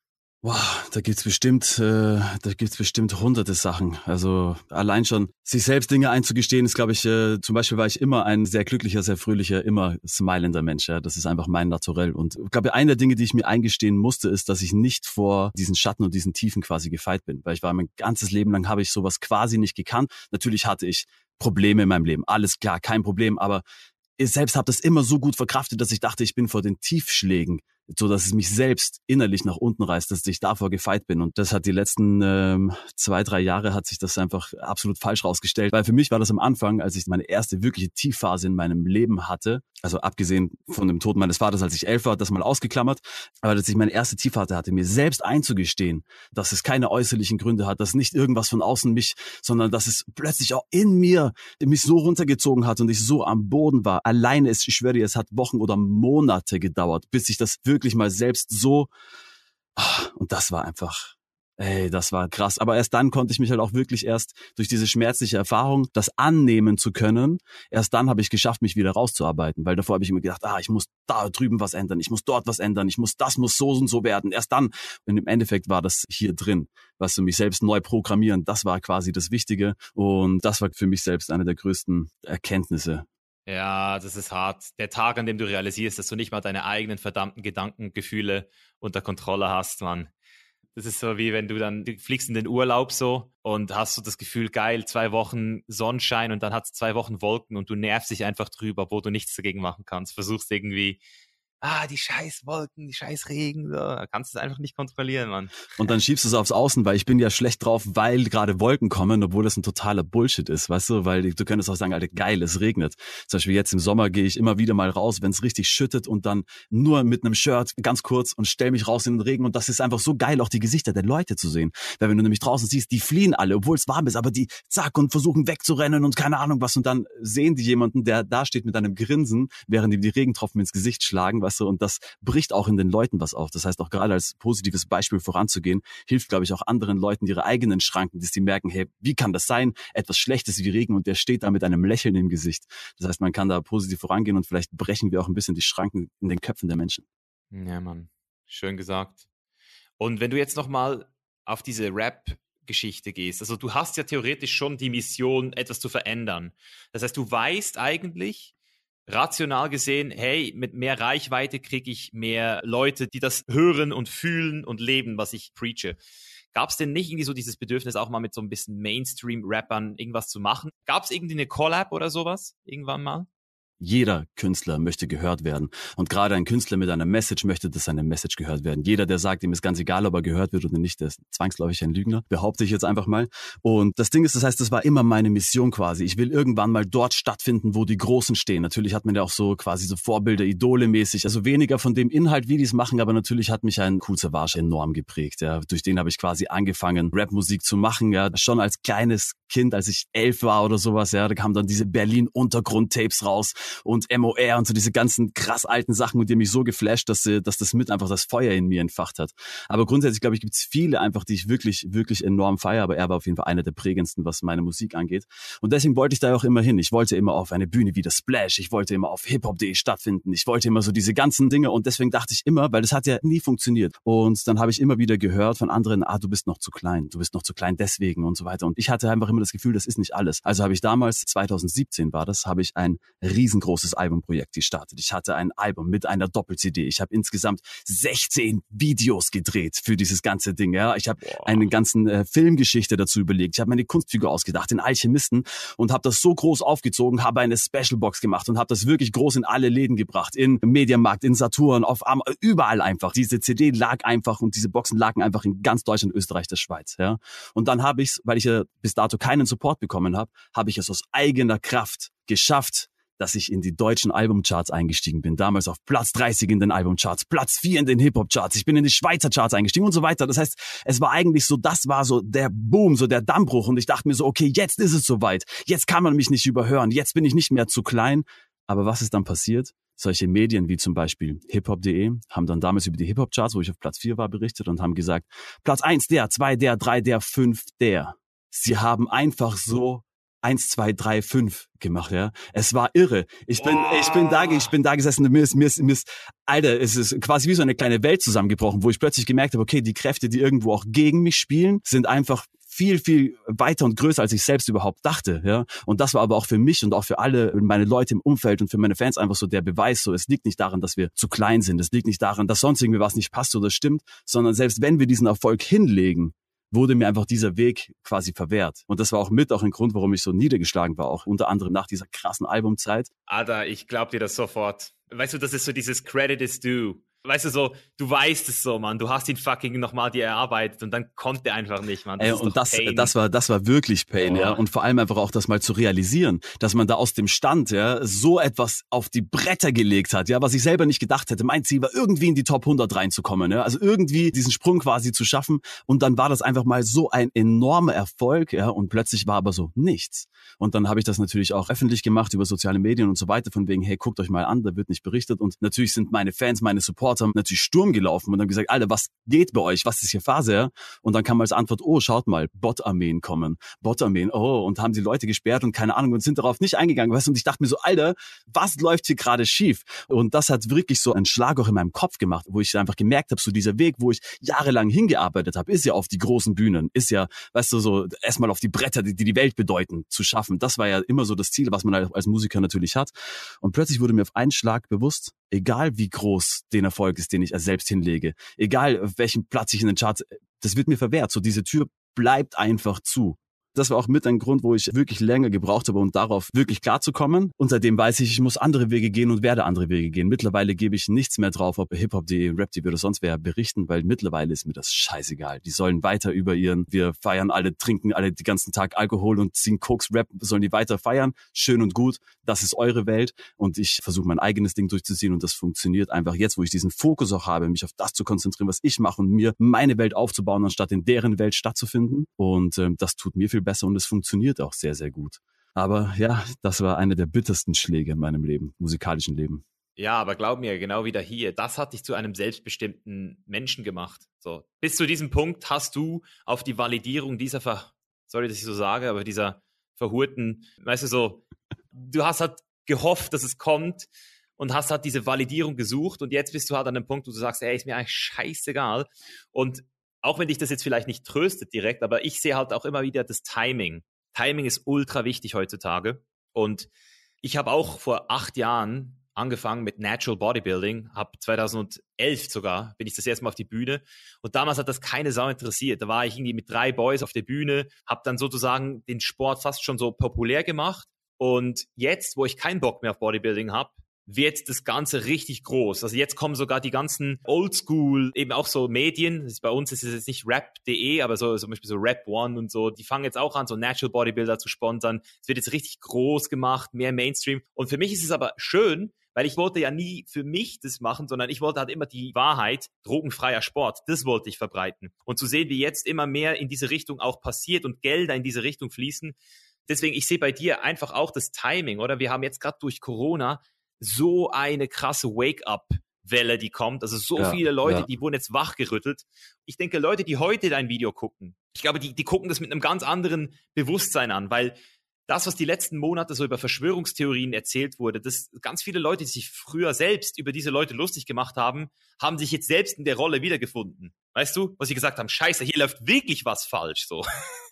Wow, da gibt's bestimmt, äh, da gibt's bestimmt hunderte Sachen. Also allein schon sich selbst Dinge einzugestehen, ist, glaube ich, äh, zum Beispiel war ich immer ein sehr glücklicher, sehr fröhlicher, immer smilender Mensch. Ja, das ist einfach mein Naturell. Und ich glaube, eine der Dinge, die ich mir eingestehen musste, ist, dass ich nicht vor diesen Schatten und diesen Tiefen quasi gefeit bin, weil ich war mein ganzes Leben lang habe ich sowas quasi nicht gekannt. Natürlich hatte ich Probleme in meinem Leben, alles klar, kein Problem, aber ich selbst habe das immer so gut verkraftet, dass ich dachte, ich bin vor den Tiefschlägen, so dass es mich selbst innerlich nach unten reißt, dass ich davor gefeit bin. Und das hat die letzten ähm, zwei, drei Jahre hat sich das einfach absolut falsch rausgestellt. Weil für mich war das am Anfang, als ich meine erste wirkliche Tiefphase in meinem Leben hatte, also abgesehen von dem Tod meines Vaters, als ich elf war, das mal ausgeklammert, aber als ich meine erste Tiefphase hatte, mir selbst einzugestehen, dass es keine äußerlichen Gründe hat, dass nicht irgendwas von außen mich, sondern dass es plötzlich auch in mir mich so runtergezogen hat und ich so am Boden war. Alleine, es, ich schwöre dir, es hat Wochen oder Monate gedauert, bis ich das wirklich mal selbst so, und das war einfach, ey, das war krass. Aber erst dann konnte ich mich halt auch wirklich erst durch diese schmerzliche Erfahrung, das annehmen zu können, erst dann habe ich geschafft, mich wieder rauszuarbeiten, weil davor habe ich immer gedacht, ah, ich muss da drüben was ändern, ich muss dort was ändern, ich muss, das muss so und so werden, erst dann. Und im Endeffekt war das hier drin, was du mich selbst neu programmieren, das war quasi das Wichtige und das war für mich selbst eine der größten Erkenntnisse. Ja, das ist hart. Der Tag, an dem du realisierst, dass du nicht mal deine eigenen verdammten Gedanken, Gefühle unter Kontrolle hast, Mann. Das ist so wie wenn du dann, du fliegst in den Urlaub so und hast so das Gefühl, geil, zwei Wochen Sonnenschein und dann hat es zwei Wochen Wolken und du nervst dich einfach drüber, wo du nichts dagegen machen kannst. Versuchst irgendwie, ah, die scheiß Wolken, die scheiß Regen, so. Da kannst du es einfach nicht kontrollieren, Mann. Und dann schiebst du es aufs Außen, weil ich bin ja schlecht drauf, weil gerade Wolken kommen, obwohl das ein totaler Bullshit ist, weißt du, weil du könntest auch sagen, Alter, geil, es regnet. Zum Beispiel jetzt im Sommer gehe ich immer wieder mal raus, wenn es richtig schüttet und dann nur mit einem Shirt ganz kurz und stell mich raus in den Regen und das ist einfach so geil, auch die Gesichter der Leute zu sehen. Weil wenn du nämlich draußen siehst, die fliehen alle, obwohl es warm ist, aber die zack und versuchen wegzurennen und keine Ahnung was und dann sehen die jemanden, der da steht mit einem Grinsen, während ihm die Regentropfen ins Gesicht schlagen, weißt du, und das bricht auch in den Leuten was auf. Das heißt, auch gerade als positives Beispiel voranzugehen, hilft, glaube ich, auch anderen Leuten ihre eigenen Schranken, dass die merken, hey, wie kann das sein? Etwas Schlechtes wie Regen und der steht da mit einem Lächeln im Gesicht. Das heißt, man kann da positiv vorangehen und vielleicht brechen wir auch ein bisschen die Schranken in den Köpfen der Menschen. Ja, Mann. Schön gesagt. Und wenn du jetzt nochmal auf diese Rap-Geschichte gehst, also du hast ja theoretisch schon die Mission, etwas zu verändern. Das heißt, du weißt eigentlich, rational gesehen, hey, mit mehr Reichweite kriege ich mehr Leute, die das hören und fühlen und leben, was ich preache. Gab es denn nicht irgendwie so dieses Bedürfnis, auch mal mit so ein bisschen Mainstream-Rappern irgendwas zu machen? Gab es irgendwie eine Collab oder sowas irgendwann mal? Jeder Künstler möchte gehört werden. Und gerade ein Künstler mit einer Message möchte, dass seine Message gehört werden. Jeder, der sagt, ihm ist ganz egal, ob er gehört wird oder nicht, der ist zwangsläufig ein Lügner, behaupte ich jetzt einfach mal. Und das Ding ist, das heißt, das war immer meine Mission quasi. Ich will irgendwann mal dort stattfinden, wo die Großen stehen. Natürlich hat man ja auch so quasi so Vorbilder, Idole mäßig. Also weniger von dem Inhalt, wie die es machen, aber natürlich hat mich ein Kool Savas enorm geprägt. Ja. Durch den habe ich quasi angefangen, Rapmusik zu machen. Ja. Schon als kleines Kind, als ich elf war oder sowas, ja, da kamen dann diese Berlin-Untergrund-Tapes raus und M O R und so diese ganzen krass alten Sachen, und die haben mich so geflasht, dass, dass das mit einfach das Feuer in mir entfacht hat. Aber grundsätzlich, glaube ich, gibt es viele einfach, die ich wirklich, wirklich enorm feiere, aber er war auf jeden Fall einer der prägendsten, was meine Musik angeht. Und deswegen wollte ich da auch immer hin. Ich wollte immer auf eine Bühne wie das Splash, ich wollte immer auf hiphop punkt de stattfinden, ich wollte immer so diese ganzen Dinge, und deswegen dachte ich immer, weil das hat ja nie funktioniert. Und dann habe ich immer wieder gehört von anderen, ah, du bist noch zu klein, du bist noch zu klein deswegen und so weiter. Und ich hatte einfach immer das Gefühl, das ist nicht alles. Also habe ich damals, zwanzig siebzehn war das, habe ich ein riesengroßes Albumprojekt gestartet. Ich hatte ein Album mit einer Doppel-C D. Ich habe insgesamt sechzehn Videos gedreht für dieses ganze Ding. Ja, ich habe eine ganzen äh, Filmgeschichte dazu überlegt. Ich habe meine Kunstfigur ausgedacht, den Alchemisten, und habe das so groß aufgezogen, habe eine Specialbox gemacht und habe das wirklich groß in alle Läden gebracht, in Mediamarkt, in Saturn, auf Am- überall einfach. Diese C D lag einfach und diese Boxen lagen einfach in ganz Deutschland, Österreich, der Schweiz. Ja, und dann habe ich es, weil ich ja bis dato keinen Support bekommen habe, habe ich es aus eigener Kraft geschafft, dass ich in die deutschen Albumcharts eingestiegen bin. Damals auf Platz dreißig in den Albumcharts, Platz vier in den Hip-Hop-Charts. Ich bin in die Schweizer Charts eingestiegen und so weiter. Das heißt, es war eigentlich so, das war so der Boom, so der Dammbruch. Und ich dachte mir so, okay, jetzt ist es soweit. Jetzt kann man mich nicht überhören. Jetzt bin ich nicht mehr zu klein. Aber was ist dann passiert? Solche Medien wie zum Beispiel hiphop punkt de haben dann damals über die Hip-Hop-Charts, wo ich auf Platz vier war, berichtet und haben gesagt, Platz eins der, zwei der, drei der, fünf der. Sie haben einfach so eins, zwei, drei, fünf gemacht, ja. Es war irre. Ich bin, oh. ich bin da, ich bin da gesessen, mir ist, mir ist, mir ist, Alter, es ist quasi wie so eine kleine Welt zusammengebrochen, wo ich plötzlich gemerkt habe, okay, die Kräfte, die irgendwo auch gegen mich spielen, sind einfach viel, viel weiter und größer, als ich selbst überhaupt dachte, ja. Und das war aber auch für mich und auch für alle meine Leute im Umfeld und für meine Fans einfach so der Beweis, so, es liegt nicht daran, dass wir zu klein sind, es liegt nicht daran, dass sonst irgendwie was nicht passt oder stimmt, sondern selbst wenn wir diesen Erfolg hinlegen, wurde mir einfach dieser Weg quasi verwehrt. Und das war auch mit auch ein Grund, warum ich so niedergeschlagen war, auch unter anderem nach dieser krassen Albumzeit. Alter, ich glaub dir das sofort. Weißt du, das ist so dieses Credit is due. Weißt du so, du weißt es so, Mann, du hast ihn fucking nochmal dir erarbeitet und dann kommt er einfach nicht, Mann. Das Ey, ist und das, Pain. das war, das war wirklich Pain, oh. ja. Und vor allem einfach auch das mal zu realisieren, dass man da aus dem Stand, ja, so etwas auf die Bretter gelegt hat, ja, was ich selber nicht gedacht hätte. Mein Ziel war irgendwie in die Top hundert reinzukommen, ja. Also irgendwie diesen Sprung quasi zu schaffen. Und dann war das einfach mal so ein enormer Erfolg, ja. Und plötzlich war aber so nichts. Und dann habe ich das natürlich auch öffentlich gemacht über soziale Medien und so weiter, von wegen, hey, guckt euch mal an, da wird nicht berichtet. Und natürlich sind meine Fans, meine Supporter natürlich Sturm gelaufen und haben gesagt, Alter, was geht bei euch? Was ist hier Phase? Ja? Und dann kam als Antwort, oh, schaut mal, Bot-Armeen kommen. Bot-Armeen, oh, und haben die Leute gesperrt und keine Ahnung und sind darauf nicht eingegangen. Weißt du? Und ich dachte mir so, Alter, was läuft hier gerade schief? Und das hat wirklich so einen Schlag auch in meinem Kopf gemacht, wo ich einfach gemerkt habe, so dieser Weg, wo ich jahrelang hingearbeitet habe, ist ja auf die großen Bühnen, ist ja, weißt du, so erstmal auf die Bretter, die die Welt bedeuten, zu schaffen. Das war ja immer so das Ziel, was man als Musiker natürlich hat. Und plötzlich wurde mir auf einen Schlag bewusst, egal wie groß den Erfolg ist, den ich selbst hinlege, egal auf welchen Platz ich in den Charts, das wird mir verwehrt. So diese Tür bleibt einfach zu. Das war auch mit ein Grund, wo ich wirklich länger gebraucht habe, um darauf wirklich klarzukommen. Und seitdem weiß ich, ich muss andere Wege gehen und werde andere Wege gehen. Mittlerweile gebe ich nichts mehr drauf, ob Hip-Hop punkt de, Rap punkt de oder sonst wer berichten, weil mittlerweile ist mir das scheißegal. Die sollen weiter über ihren, wir feiern alle, trinken alle den ganzen Tag Alkohol und ziehen Koks, Rap, sollen die weiter feiern. Schön und gut, das ist eure Welt. Und ich versuche mein eigenes Ding durchzuziehen und das funktioniert einfach jetzt, wo ich diesen Fokus auch habe, mich auf das zu konzentrieren, was ich mache und mir meine Welt aufzubauen, anstatt in deren Welt stattzufinden. Und ähm, das tut mir viel besser und es funktioniert auch sehr, sehr gut. Aber ja, das war einer der bittersten Schläge in meinem Leben, musikalischen Leben. Ja, aber glaub mir, genau wieder hier, das hat dich zu einem selbstbestimmten Menschen gemacht. So, bis zu diesem Punkt hast du auf die Validierung dieser, Ver sorry, dass ich so sage, aber dieser verhurten, weißt du so, du hast halt gehofft, dass es kommt und hast halt diese Validierung gesucht und jetzt bist du halt an einem Punkt, wo du sagst, ey, ist mir eigentlich scheißegal. Und auch wenn dich das jetzt vielleicht nicht tröstet direkt, aber ich sehe halt auch immer wieder das Timing. Timing ist ultra wichtig heutzutage. Und ich habe auch vor acht Jahren angefangen mit Natural Bodybuilding, habe zweitausendelf sogar, bin ich das erste Mal auf die Bühne und damals hat das keine Sau interessiert. Da war ich irgendwie mit drei Boys auf der Bühne, habe dann sozusagen den Sport fast schon so populär gemacht und jetzt, wo ich keinen Bock mehr auf Bodybuilding habe, wird das Ganze richtig groß. Also jetzt kommen sogar die ganzen Oldschool, eben auch so Medien, bei uns ist es jetzt nicht Rap punkt de, aber so zum Beispiel so Rap One und so, die fangen jetzt auch an, so Natural Bodybuilder zu sponsern. Es wird jetzt richtig groß gemacht, mehr Mainstream. Und für mich ist es aber schön, weil ich wollte ja nie für mich das machen, sondern ich wollte halt immer die Wahrheit, drogenfreier Sport, das wollte ich verbreiten. Und zu sehen, wie jetzt immer mehr in diese Richtung auch passiert und Gelder in diese Richtung fließen. Deswegen, ich sehe bei dir einfach auch das Timing, oder? Wir haben jetzt gerade durch Corona so eine krasse Wake-up-Welle, die kommt. Also so ja, viele Leute, ja. die wurden jetzt wachgerüttelt. Ich denke, Leute, die heute dein Video gucken, ich glaube, die, die gucken das mit einem ganz anderen Bewusstsein an, weil das, was die letzten Monate so über Verschwörungstheorien erzählt wurde, dass ganz viele Leute, die sich früher selbst über diese Leute lustig gemacht haben, haben sich jetzt selbst in der Rolle wiedergefunden. Weißt du, was sie gesagt haben, scheiße, hier läuft wirklich was falsch, so.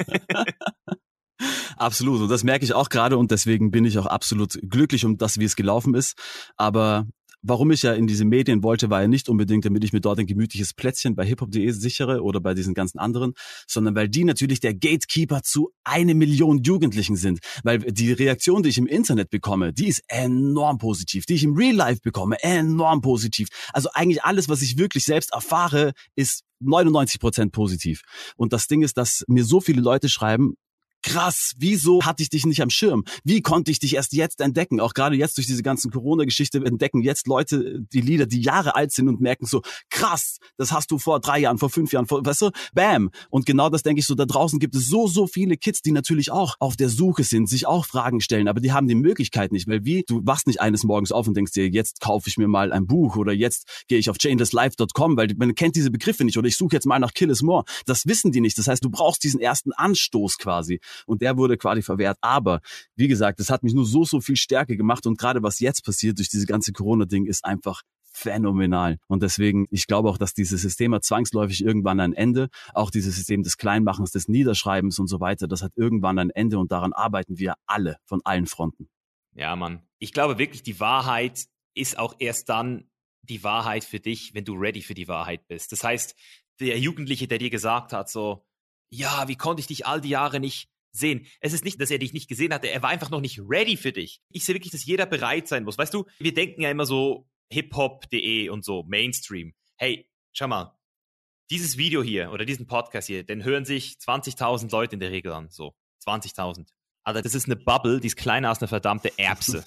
Absolut. Und das merke ich auch gerade und deswegen bin ich auch absolut glücklich um das, wie es gelaufen ist. Aber warum ich ja in diese Medien wollte, war ja nicht unbedingt, damit ich mir dort ein gemütliches Plätzchen bei Hip Hop punkt de sichere oder bei diesen ganzen anderen, sondern weil die natürlich der Gatekeeper zu eine Million Jugendlichen sind. Weil die Reaktion, die ich im Internet bekomme, die ist enorm positiv. Die ich im Real Life bekomme, enorm positiv. Also eigentlich alles, was ich wirklich selbst erfahre, ist neunundneunzig Prozent positiv. Und das Ding ist, dass mir so viele Leute schreiben, krass, wieso hatte ich dich nicht am Schirm? Wie konnte ich dich erst jetzt entdecken? Auch gerade jetzt durch diese ganzen Corona-Geschichte entdecken jetzt Leute die Lieder, die Jahre alt sind und merken so, krass, das hast du vor drei Jahren, vor fünf Jahren, vor, weißt du, bam. Und genau das denke ich so, da draußen gibt es so, so viele Kids, die natürlich auch auf der Suche sind, sich auch Fragen stellen, aber die haben die Möglichkeit nicht, weil wie, du wachst nicht eines Morgens auf und denkst dir, jetzt kaufe ich mir mal ein Buch oder jetzt gehe ich auf chainless life dot com, weil man kennt diese Begriffe nicht oder ich suche jetzt mal nach Kill is More. Das wissen die nicht. Das heißt, du brauchst diesen ersten Anstoß quasi. und der wurde quasi verwehrt. Aber wie gesagt, das hat mich nur so, so viel stärker gemacht und gerade was jetzt passiert durch diese ganze Corona-Ding ist einfach phänomenal. Und deswegen, ich glaube auch, dass dieses System hat zwangsläufig irgendwann ein Ende. Auch dieses System des Kleinmachens, des Niederschreibens und so weiter, das hat irgendwann ein Ende und daran arbeiten wir alle von allen Fronten. Ja, Mann. Ich glaube wirklich, die Wahrheit ist auch erst dann die Wahrheit für dich, wenn du ready für die Wahrheit bist. Das heißt, der Jugendliche, der dir gesagt hat, so, ja, wie konnte ich dich all die Jahre nicht sehen? Es ist nicht, dass er dich nicht gesehen hatte, er war einfach noch nicht ready für dich. Ich sehe wirklich, dass jeder bereit sein muss. Weißt du, wir denken ja immer so hiphop punkt de und so, Mainstream. Hey, schau mal, dieses Video hier oder diesen Podcast hier, den hören sich zwanzigtausend Leute in der Regel an, so, zwanzigtausend. Alter, das ist eine Bubble, die ist kleiner als eine verdammte Erbse.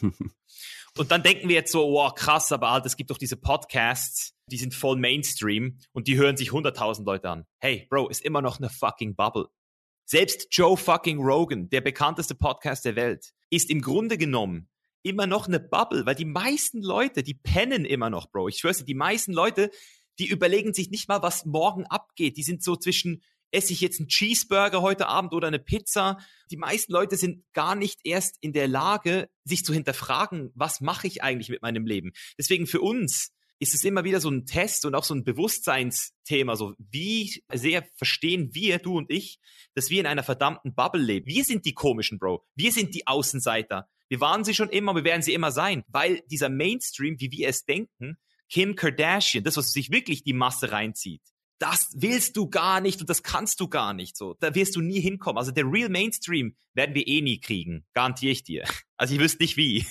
Und dann denken wir jetzt so, wow, krass, aber Alter, es gibt doch diese Podcasts, die sind voll Mainstream und die hören sich hunderttausend Leute an. Hey, Bro, ist immer noch eine fucking Bubble. Selbst Joe fucking Rogan, der bekannteste Podcast der Welt, ist im Grunde genommen immer noch eine Bubble, weil die meisten Leute, die pennen immer noch, Bro. Ich schwör's dir, die meisten Leute, die überlegen sich nicht mal, was morgen abgeht. Die sind so zwischen, esse ich jetzt einen Cheeseburger heute Abend oder eine Pizza? Die meisten Leute sind gar nicht erst in der Lage, sich zu hinterfragen, was mache ich eigentlich mit meinem Leben? Deswegen für uns ist es immer wieder so ein Test und auch so ein Bewusstseinsthema. So, wie sehr verstehen wir, du und ich, dass wir in einer verdammten Bubble leben? Wir sind die Komischen, Bro. Wir sind die Außenseiter. Wir waren sie schon immer, wir werden sie immer sein. Weil dieser Mainstream, wie wir es denken, Kim Kardashian, das, was sich wirklich die Masse reinzieht, das willst du gar nicht und das kannst du gar nicht. So, da wirst du nie hinkommen. Also der Real Mainstream werden wir eh nie kriegen, garantiere ich dir. Also ich wüsste nicht wie.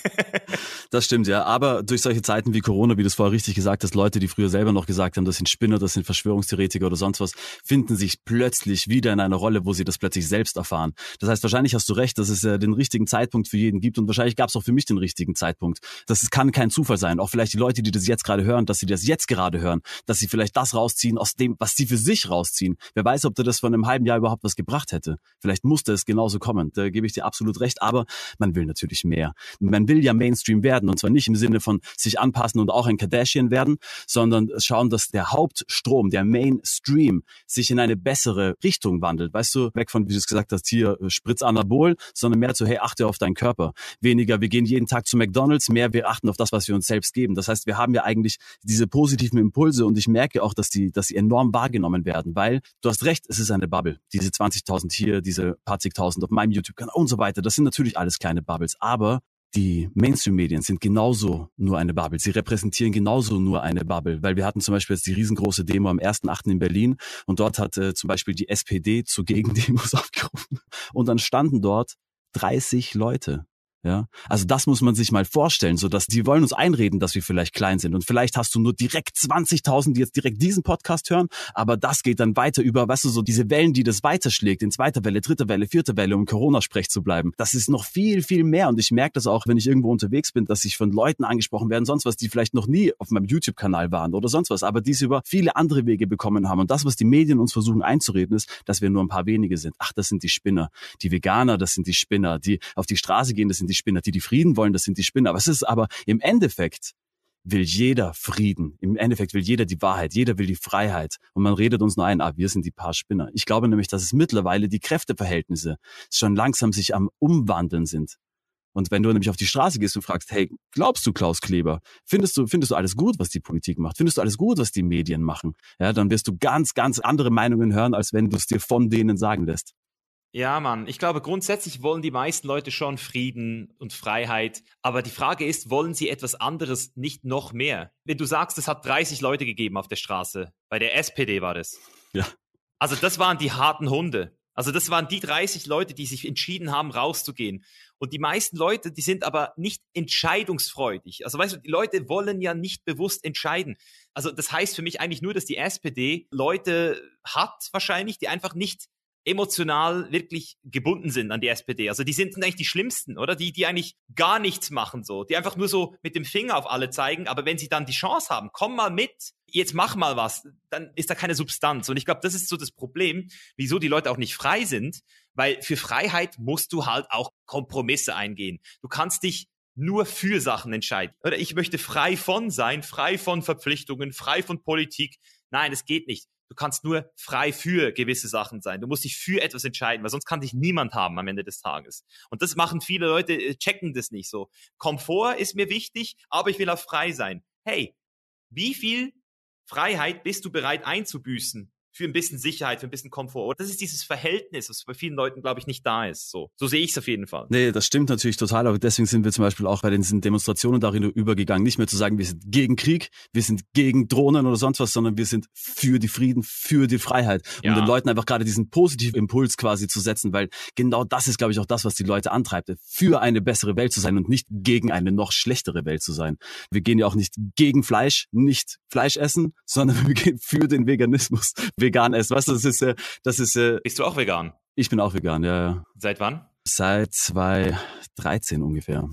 Das stimmt, ja. Aber durch solche Zeiten wie Corona, wie du es vorher richtig gesagt hast, Leute, die früher selber noch gesagt haben, das sind Spinner, das sind Verschwörungstheoretiker oder sonst was, finden sich plötzlich wieder in einer Rolle, wo sie das plötzlich selbst erfahren. Das heißt, wahrscheinlich hast du recht, dass es ja den richtigen Zeitpunkt für jeden gibt und wahrscheinlich gab es auch für mich den richtigen Zeitpunkt. Das kann kein Zufall sein. Auch vielleicht die Leute, die das jetzt gerade hören, dass sie das jetzt gerade hören, dass sie vielleicht das rausziehen aus dem, was sie für sich rausziehen. Wer weiß, ob dir das von einem halben Jahr überhaupt was gebracht hätte. Vielleicht musste es genauso kommen. Da gebe ich dir absolut recht. Aber man will natürlich mehr. Man will ja Mainstream werden und zwar nicht im Sinne von sich anpassen und auch ein Kardashian werden, sondern schauen, dass der Hauptstrom, der Mainstream sich in eine bessere Richtung wandelt. Weißt du, weg von, wie du es gesagt hast, hier Spritz Anabol, sondern mehr zu, hey, achte auf deinen Körper. Weniger, wir gehen jeden Tag zu McDonald's, mehr, wir achten auf das, was wir uns selbst geben. Das heißt, wir haben ja eigentlich diese positiven Impulse und ich merke auch, dass die, dass sie enorm wahrgenommen werden, weil du hast recht, es ist eine Bubble. Diese zwanzigtausend hier, diese paar zigtausend auf meinem YouTube-Kanal und so weiter, das sind natürlich alles kleine Bubbles, aber die Mainstream-Medien sind genauso nur eine Bubble. Sie repräsentieren genauso nur eine Bubble, weil wir hatten zum Beispiel jetzt die riesengroße Demo am ersten achten in Berlin und dort hat äh, zum Beispiel die S P D zu Gegendemos aufgerufen und dann standen dort dreißig Leute. Ja, also das muss man sich mal vorstellen, so dass die wollen uns einreden, dass wir vielleicht klein sind und vielleicht hast du nur direkt zwanzigtausend, die jetzt direkt diesen Podcast hören, aber das geht dann weiter über, weißt du, so diese Wellen, die das weiterschlägt, in zweiter Welle, dritte Welle, vierte Welle, um Corona-Sprech zu bleiben. Das ist noch viel, viel mehr und ich merke das auch, wenn ich irgendwo unterwegs bin, dass ich von Leuten angesprochen werde, sonst was, die vielleicht noch nie auf meinem YouTube-Kanal waren oder sonst was, aber die es über viele andere Wege bekommen haben und das, was die Medien uns versuchen einzureden, ist, dass wir nur ein paar wenige sind. Ach, das sind die Spinner. Die Veganer, das sind die Spinner. Die auf die Straße gehen, das sind die Spinner, die die Frieden wollen, das sind die Spinner. Aber es ist aber im Endeffekt will jeder Frieden. Im Endeffekt will jeder die Wahrheit. Jeder will die Freiheit. Und man redet uns nur ein, ah, wir sind die paar Spinner. Ich glaube nämlich, dass es mittlerweile die Kräfteverhältnisse schon langsam sich am Umwandeln sind. Und wenn du nämlich auf die Straße gehst und fragst, hey, glaubst du, Klaus Kleber, findest du, findest du alles gut, was die Politik macht? Findest du alles gut, was die Medien machen? Ja, dann wirst du ganz, ganz andere Meinungen hören, als wenn du es dir von denen sagen lässt. Ja, Mann, ich glaube, grundsätzlich wollen die meisten Leute schon Frieden und Freiheit. Aber die Frage ist, wollen sie etwas anderes nicht noch mehr? Wenn du sagst, es hat dreißig Leute gegeben auf der Straße, bei der S P D war das. Ja. Also das waren die harten Hunde. Also das waren die dreißig Leute, die sich entschieden haben, rauszugehen. Und die meisten Leute, die sind aber nicht entscheidungsfreudig. Also weißt du, die Leute wollen ja nicht bewusst entscheiden. Also das heißt für mich eigentlich nur, dass die S P D Leute hat wahrscheinlich, die einfach nicht emotional wirklich gebunden sind an die S P D. Also die sind eigentlich die Schlimmsten, oder? Die, die eigentlich gar nichts machen, so. Die einfach nur so mit dem Finger auf alle zeigen, aber wenn sie dann die Chance haben, komm mal mit, jetzt mach mal was, dann ist da keine Substanz. Und ich glaube, das ist so das Problem, wieso die Leute auch nicht frei sind, weil für Freiheit musst du halt auch Kompromisse eingehen. Du kannst dich nur für Sachen entscheiden. Oder ich möchte frei von sein, frei von Verpflichtungen, frei von Politik. Nein, das geht nicht. du kannst nur frei für gewisse Sachen sein. Du musst dich für etwas entscheiden, weil sonst kann dich niemand haben am Ende des Tages. Und das machen viele Leute, checken das nicht so. Komfort ist mir wichtig, aber ich will auch frei sein. Hey, wie viel Freiheit bist du bereit einzubüßen für ein bisschen Sicherheit, für ein bisschen Komfort? Und das ist dieses Verhältnis, was bei vielen Leuten, glaube ich, nicht da ist. So, so sehe ich es auf jeden Fall. Nee, das stimmt natürlich total, aber deswegen sind wir zum Beispiel auch bei diesen Demonstrationen darin übergegangen, nicht mehr zu sagen, wir sind gegen Krieg, wir sind gegen Drohnen oder sonst was, sondern wir sind für die Frieden, für die Freiheit, um Ja. den Leuten einfach gerade diesen positiven Impuls quasi zu setzen, weil genau das ist, glaube ich, auch das, was die Leute antreibt, für eine bessere Welt zu sein und nicht gegen eine noch schlechtere Welt zu sein. Wir gehen ja auch nicht gegen Fleisch, nicht Fleisch essen, sondern wir gehen für den Veganismus. Vegan essen, weißt du, das ist, äh, das ist, äh, Bist du auch vegan? ich bin auch vegan, ja, ja. Seit wann? Seit zwanzig dreizehn ungefähr.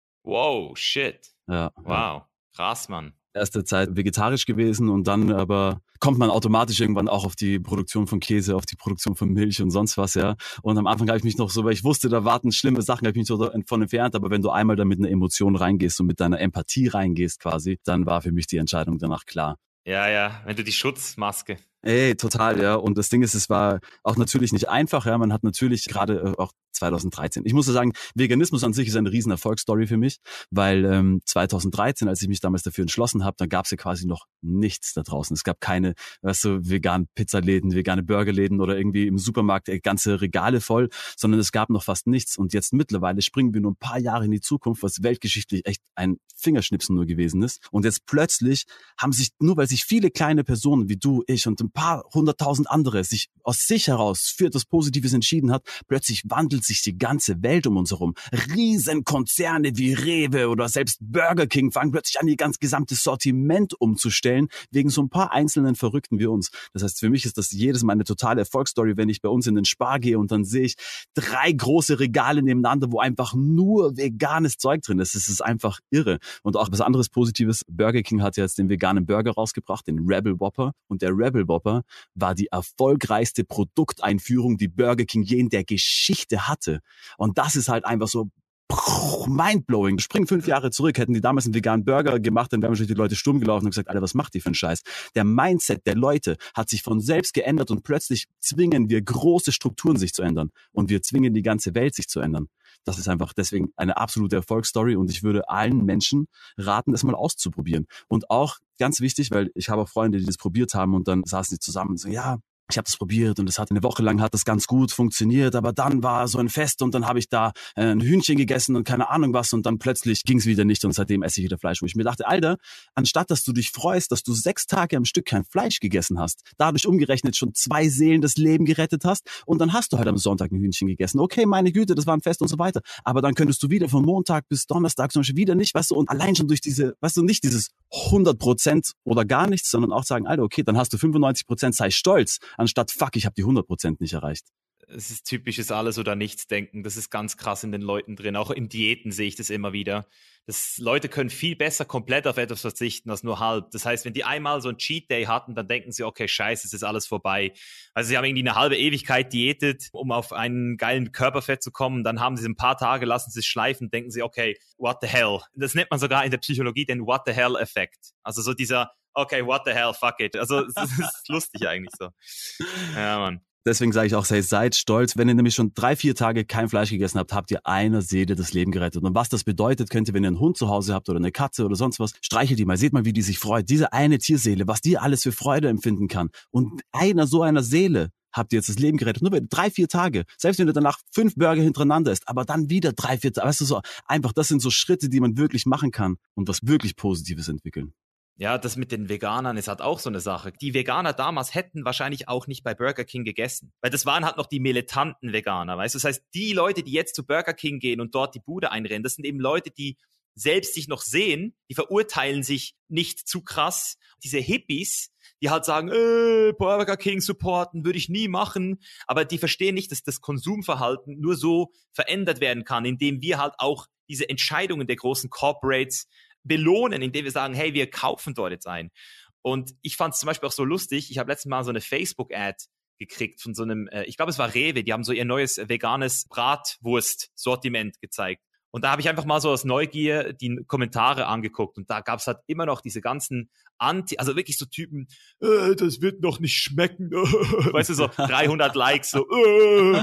Wow, shit. Ja. Wow, krass, Mann. Erste Zeit vegetarisch gewesen und dann aber kommt man automatisch irgendwann auch auf die Produktion von Käse, auf die Produktion von Milch und sonst was, ja. Und am Anfang habe ich mich noch so, weil ich wusste, da warten schlimme Sachen, habe ich mich so von entfernt, aber wenn du einmal da mit einer Emotion reingehst und mit deiner Empathie reingehst quasi, dann war für mich die Entscheidung danach klar. Ja, ja, wenn du die Schutzmaske. Ey, total, ja. Und das Ding ist, es war auch natürlich nicht einfach, ja. Man hat natürlich gerade äh, auch zwanzig dreizehn. Ich muss sagen, Veganismus an sich ist eine riesen Erfolgsstory für mich, weil ähm, zwanzig dreizehn, als ich mich damals dafür entschlossen habe, dann gab es ja quasi noch nichts da draußen. Es gab keine, weißt du, veganen Pizzaläden, vegane Burgerläden oder irgendwie im Supermarkt äh, ganze Regale voll, sondern es gab noch fast nichts. Und jetzt mittlerweile springen wir nur ein paar Jahre in die Zukunft, was weltgeschichtlich echt ein Fingerschnipsen nur gewesen ist. Und jetzt plötzlich haben sich, nur weil sich viele kleine Personen wie du, ich und ein paar hunderttausend andere sich aus sich heraus für etwas Positives entschieden hat, plötzlich wandelt sich die ganze Welt um uns herum. Riesenkonzerne wie Rewe oder selbst Burger King fangen plötzlich an, ihr ganz gesamtes Sortiment umzustellen, wegen so ein paar einzelnen Verrückten wie uns. Das heißt, für mich ist das jedes Mal eine totale Erfolgsstory, wenn ich bei uns in den Spar gehe und dann sehe ich drei große Regale nebeneinander, wo einfach nur veganes Zeug drin ist. Es ist einfach irre. Und auch was anderes Positives, Burger King hat ja jetzt den veganen Burger rausgebracht, den Rebel Whopper. Und der Rebel Whopper war die erfolgreichste Produkteinführung, die Burger King je in der Geschichte hatte. Und das ist halt einfach so mindblowing. Springen fünf Jahre zurück, hätten die damals einen veganen Burger gemacht, dann wären wahrscheinlich die Leute stumm gelaufen und gesagt, Alter, was macht ihr für einen Scheiß? Der Mindset der Leute hat sich von selbst geändert und plötzlich zwingen wir große Strukturen sich zu ändern. Und wir zwingen die ganze Welt sich zu ändern. Das ist einfach deswegen eine absolute Erfolgsstory und ich würde allen Menschen raten, das mal auszuprobieren. Und auch ganz wichtig, weil ich habe auch Freunde, die das probiert haben und dann saßen die zusammen und so, ja, ich habe das probiert und es hat eine Woche lang hat das ganz gut funktioniert, aber dann war so ein Fest und dann habe ich da äh, ein Hühnchen gegessen und keine Ahnung was und dann plötzlich ging es wieder nicht und seitdem esse ich wieder Fleisch. Wo ich mir dachte, Alter, anstatt dass du dich freust, dass du sechs Tage am Stück kein Fleisch gegessen hast, dadurch umgerechnet schon zwei Seelen das Leben gerettet hast und dann hast du halt am Sonntag ein Hühnchen gegessen. Okay, meine Güte, das war ein Fest und so weiter. Aber dann könntest du wieder von Montag bis Donnerstag zum Beispiel wieder nicht, weißt du, und allein schon durch diese, weißt du, nicht dieses hundert Prozent oder gar nichts, sondern auch sagen, Alter, okay, dann hast du fünfundneunzig Prozent, sei stolz, anstatt fuck, ich habe die hundert Prozent nicht erreicht. Es ist typisches Alles- oder Nichts-Denken. Das ist ganz krass in den Leuten drin. Auch in Diäten sehe ich das immer wieder. Das, Leute können viel besser komplett auf etwas verzichten als nur halb. Das heißt, wenn die einmal so ein Cheat Day hatten, dann denken sie, okay, scheiße, es ist alles vorbei. Also sie haben irgendwie eine halbe Ewigkeit diätet, um auf einen geilen Körperfett zu kommen. Dann haben sie ein paar Tage, lassen sie es schleifen, denken sie, okay, what the hell? Das nennt man sogar in der Psychologie den What the hell-Effekt. Also so dieser, okay, what the hell, fuck it. Also es ist lustig eigentlich so. Ja, Mann. Deswegen sage ich auch, sei, seid stolz. Wenn ihr nämlich schon drei, vier Tage kein Fleisch gegessen habt, habt ihr einer Seele das Leben gerettet. Und was das bedeutet, könnt ihr, wenn ihr einen Hund zu Hause habt oder eine Katze oder sonst was, streichelt die mal. Seht mal, wie die sich freut. Diese eine Tierseele, was die alles für Freude empfinden kann. Und einer so einer Seele habt ihr jetzt das Leben gerettet. Nur bei drei, vier Tage. Selbst wenn du danach fünf Burger hintereinander isst, aber dann wieder drei, vier Tage. Weißt du, so einfach, das sind so Schritte, die man wirklich machen kann und was wirklich Positives entwickeln. Ja, das mit den Veganern ist halt auch so eine Sache. Die Veganer damals hätten wahrscheinlich auch nicht bei Burger King gegessen. Weil das waren halt noch die militanten Veganer, weißt du? Das heißt, die Leute, die jetzt zu Burger King gehen und dort die Bude einrennen, das sind eben Leute, die selbst sich noch sehen, die verurteilen sich nicht zu krass. Diese Hippies, die halt sagen, äh, Burger King supporten, würde ich nie machen. Aber die verstehen nicht, dass das Konsumverhalten nur so verändert werden kann, indem wir halt auch diese Entscheidungen der großen Corporates belohnen, indem wir sagen, hey, wir kaufen dort jetzt ein. Und ich fand es zum Beispiel auch so lustig, ich habe letztes Mal so eine Facebook-Ad gekriegt von so einem, äh, ich glaube es war Rewe, die haben so ihr neues veganes Bratwurst-Sortiment gezeigt. Und da habe ich einfach mal so aus Neugier die Kommentare angeguckt und da gab es halt immer noch diese ganzen Anti, also wirklich so Typen, äh, das wird noch nicht schmecken, weißt du, so dreihundert Likes, so, äh,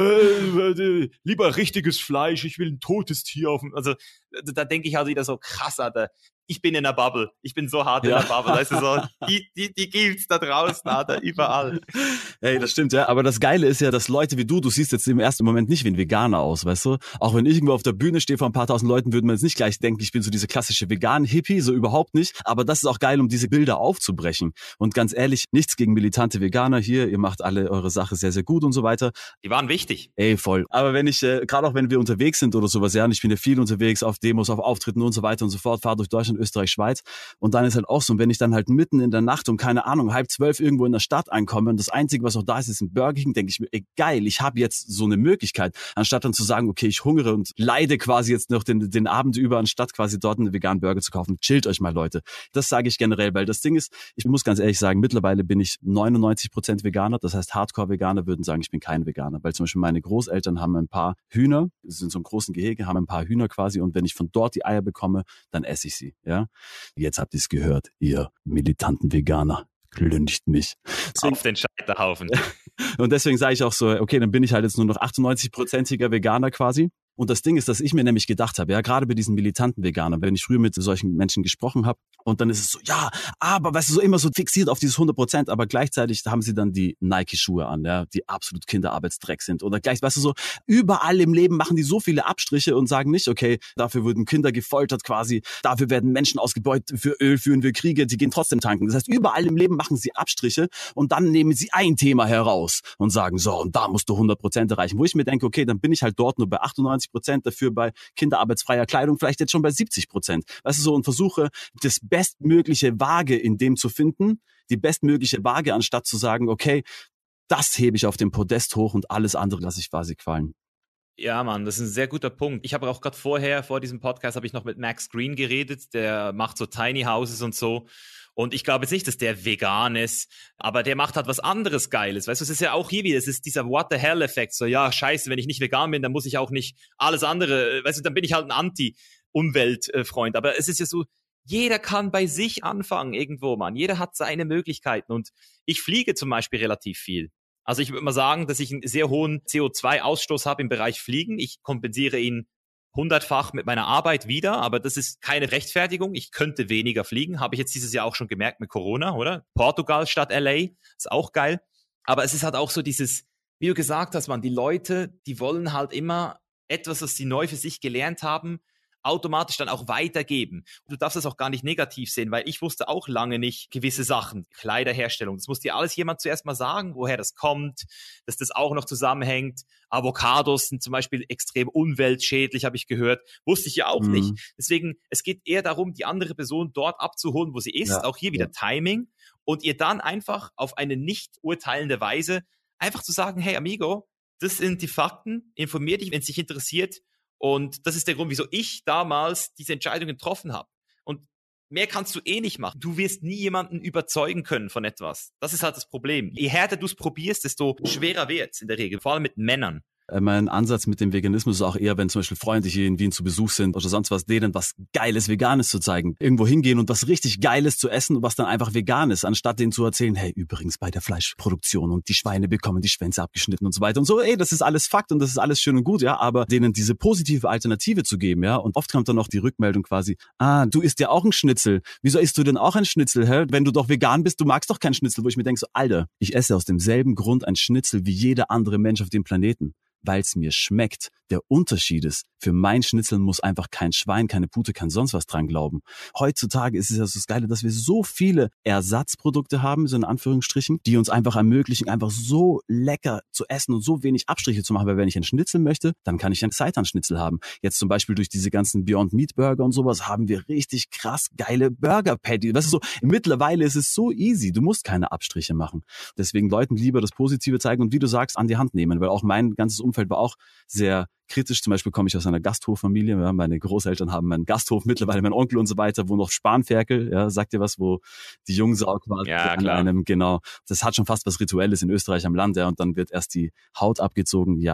äh, lieber richtiges Fleisch, ich will ein totes Tier auf dem, also da, da denke ich halt wieder so, krass, Alter, ich bin in der Bubble, ich bin so hart ja. in der Bubble, weißt du, so, die, die, die gibt's da draußen, Alter, überall. Ey, das stimmt, ja, aber das Geile ist ja, dass Leute wie du, du siehst jetzt im ersten Moment nicht wie ein Veganer aus, weißt du, auch wenn ich irgendwo auf der Bühne stehe vor ein paar tausend Leuten, würden wir jetzt nicht gleich denken, ich bin so diese klassische Vegan-Hippie, so überhaupt nicht, aber das ist auch geil, um diese Bilder aufzubrechen und ganz ehrlich, nichts gegen militante Veganer hier, ihr macht alle eure Sache sehr, sehr gut und so weiter. Die waren wichtig. Ey, voll. Aber wenn ich, äh, gerade auch wenn wir unterwegs sind oder sowas, ja, und ich bin ja viel unterwegs auf Demos, auf Auftritten und so weiter und so fort, fahre durch Deutschland, Österreich, Schweiz und dann ist halt auch so, und wenn ich dann halt mitten in der Nacht um, keine Ahnung, halb zwölf irgendwo in der Stadt ankomme und das Einzige, was auch da ist, ist ein Burger King, denke ich mir, ey, geil, ich habe jetzt so eine Möglichkeit, anstatt dann zu sagen, okay, ich hungere und leide quasi jetzt noch den, den Abend über, anstatt quasi dort einen veganen Burger zu kaufen. Chillt euch mal, Leute. Das sage ich generell, weil das Ding ist, ich muss ganz ehrlich sagen, mittlerweile bin ich neunundneunzig Prozent Veganer, das heißt Hardcore-Veganer würden sagen, ich bin kein Veganer, weil zum Beispiel meine Großeltern haben ein paar Hühner, sind in so einem großen Gehege, haben ein paar Hühner quasi und wenn ich von dort die Eier bekomme, dann esse ich sie, ja. Jetzt habt ihr es gehört, ihr militanten Veganer. Klüncht mich. Deswegen, auf den Scheiterhaufen. Und deswegen sage ich auch so, okay, dann bin ich halt jetzt nur noch achtundneunzig-prozentiger Veganer quasi. Und das Ding ist, dass ich mir nämlich gedacht habe, ja, gerade bei diesen militanten Veganern, wenn ich früher mit solchen Menschen gesprochen habe und dann ist es so, ja, aber, weißt du, so immer so fixiert auf dieses hundert Prozent, aber gleichzeitig haben sie dann die Nike-Schuhe an, ja, die absolut Kinderarbeitsdreck sind oder gleich, weißt du, so, überall im Leben machen die so viele Abstriche und sagen nicht, okay, dafür wurden Kinder gefoltert quasi, dafür werden Menschen ausgebeutet, für Öl führen wir Kriege, die gehen trotzdem tanken. Das heißt, überall im Leben machen sie Abstriche und dann nehmen sie ein Thema heraus und sagen, so, und da musst du hundert Prozent erreichen, wo ich mir denke, okay, dann bin ich halt dort nur bei achtundneunzig Prozent, dafür bei kinderarbeitsfreier Kleidung vielleicht jetzt schon bei siebzig Prozent. Weißt du so, und versuche das bestmögliche Waage in dem zu finden, die bestmögliche Waage, anstatt zu sagen, okay, das hebe ich auf dem Podest hoch und alles andere lasse ich quasi fallen. Ja, Mann, das ist ein sehr guter Punkt. Ich habe auch gerade vorher, vor diesem Podcast, habe ich noch mit Max Green geredet, der macht so Tiny Houses und so. Und ich glaube jetzt nicht, dass der vegan ist, aber der macht halt was anderes Geiles. Weißt du, es ist ja auch hier wieder, es ist dieser What-the-hell-Effekt. So, ja, scheiße, wenn ich nicht vegan bin, dann muss ich auch nicht alles andere, weißt du, dann bin ich halt ein Anti-Umweltfreund. Aber es ist ja so, jeder kann bei sich anfangen irgendwo, Mann. Jeder hat seine Möglichkeiten. Und ich fliege zum Beispiel relativ viel. Also ich würde mal sagen, dass ich einen sehr hohen C O zwei Ausstoß habe im Bereich Fliegen. Ich kompensiere ihn hundertfach mit meiner Arbeit wieder, aber das ist keine Rechtfertigung. Ich könnte weniger fliegen, habe ich jetzt dieses Jahr auch schon gemerkt mit Corona, oder? Portugal statt L A, ist auch geil. Aber es ist halt auch so dieses, wie du gesagt hast, man, die Leute, die wollen halt immer etwas, was sie neu für sich gelernt haben, automatisch dann auch weitergeben. Du darfst das auch gar nicht negativ sehen, weil ich wusste auch lange nicht gewisse Sachen, Kleiderherstellung. Das muss dir alles jemand zuerst mal sagen, woher das kommt, dass das auch noch zusammenhängt. Avocados sind zum Beispiel extrem umweltschädlich, habe ich gehört. Wusste ich ja auch mhm. nicht. Deswegen, es geht eher darum, die andere Person dort abzuholen, wo sie ist. Ja. Auch hier wieder ja. Timing. Und ihr dann einfach auf eine nicht urteilende Weise einfach zu sagen, hey Amigo, das sind die Fakten, informier dich, wenn es dich interessiert. Und das ist der Grund, wieso ich damals diese Entscheidung getroffen habe. Und mehr kannst du eh nicht machen. Du wirst nie jemanden überzeugen können von etwas. Das ist halt das Problem. Je härter du es probierst, desto schwerer wird's in der Regel. Vor allem mit Männern. Mein Ansatz mit dem Veganismus ist auch eher, wenn zum Beispiel Freunde hier in Wien zu Besuch sind oder sonst was, denen was Geiles Veganes zu zeigen. Irgendwo hingehen und was richtig Geiles zu essen und was dann einfach vegan ist, anstatt denen zu erzählen, hey, übrigens bei der Fleischproduktion und die Schweine bekommen die Schwänze abgeschnitten und so weiter und so. Ey, das ist alles Fakt und das ist alles schön und gut, ja, aber denen diese positive Alternative zu geben, ja. Und oft kommt dann noch die Rückmeldung quasi, ah, du isst ja auch ein Schnitzel. Wieso isst du denn auch ein Schnitzel, hä? Wenn du doch vegan bist, du magst doch kein Schnitzel. Wo ich mir denke so, Alter, ich esse aus demselben Grund ein Schnitzel wie jeder andere Mensch auf dem Planeten. Weil es mir schmeckt. Der Unterschied ist, für mein Schnitzel muss einfach kein Schwein, keine Pute, kein sonst was dran glauben. Heutzutage ist es ja so das Geile, dass wir so viele Ersatzprodukte haben, so in Anführungsstrichen, die uns einfach ermöglichen, einfach so lecker zu essen und so wenig Abstriche zu machen. Weil wenn ich ein Schnitzel möchte, dann kann ich einen Seitan-Schnitzel haben. Jetzt zum Beispiel durch diese ganzen Beyond Meat Burger und sowas haben wir richtig krass geile Burger-Patty. Weißt du, so, mittlerweile ist es so easy. Du musst keine Abstriche machen. Deswegen Leuten lieber das Positive zeigen und wie du sagst, an die Hand nehmen. Weil auch mein ganzes Umfeld war auch sehr kritisch. Zum Beispiel komme ich aus einer Gasthofamililie. Ja, meine Großeltern haben einen Gasthof, mittlerweile mein Onkel und so weiter, wo noch Spanferkel, ja, sagt ihr was, wo die Jungsau quasi ja, an einem, genau, das hat schon fast was Rituelles in Österreich am Land, ja, und dann wird erst die Haut abgezogen. Ja,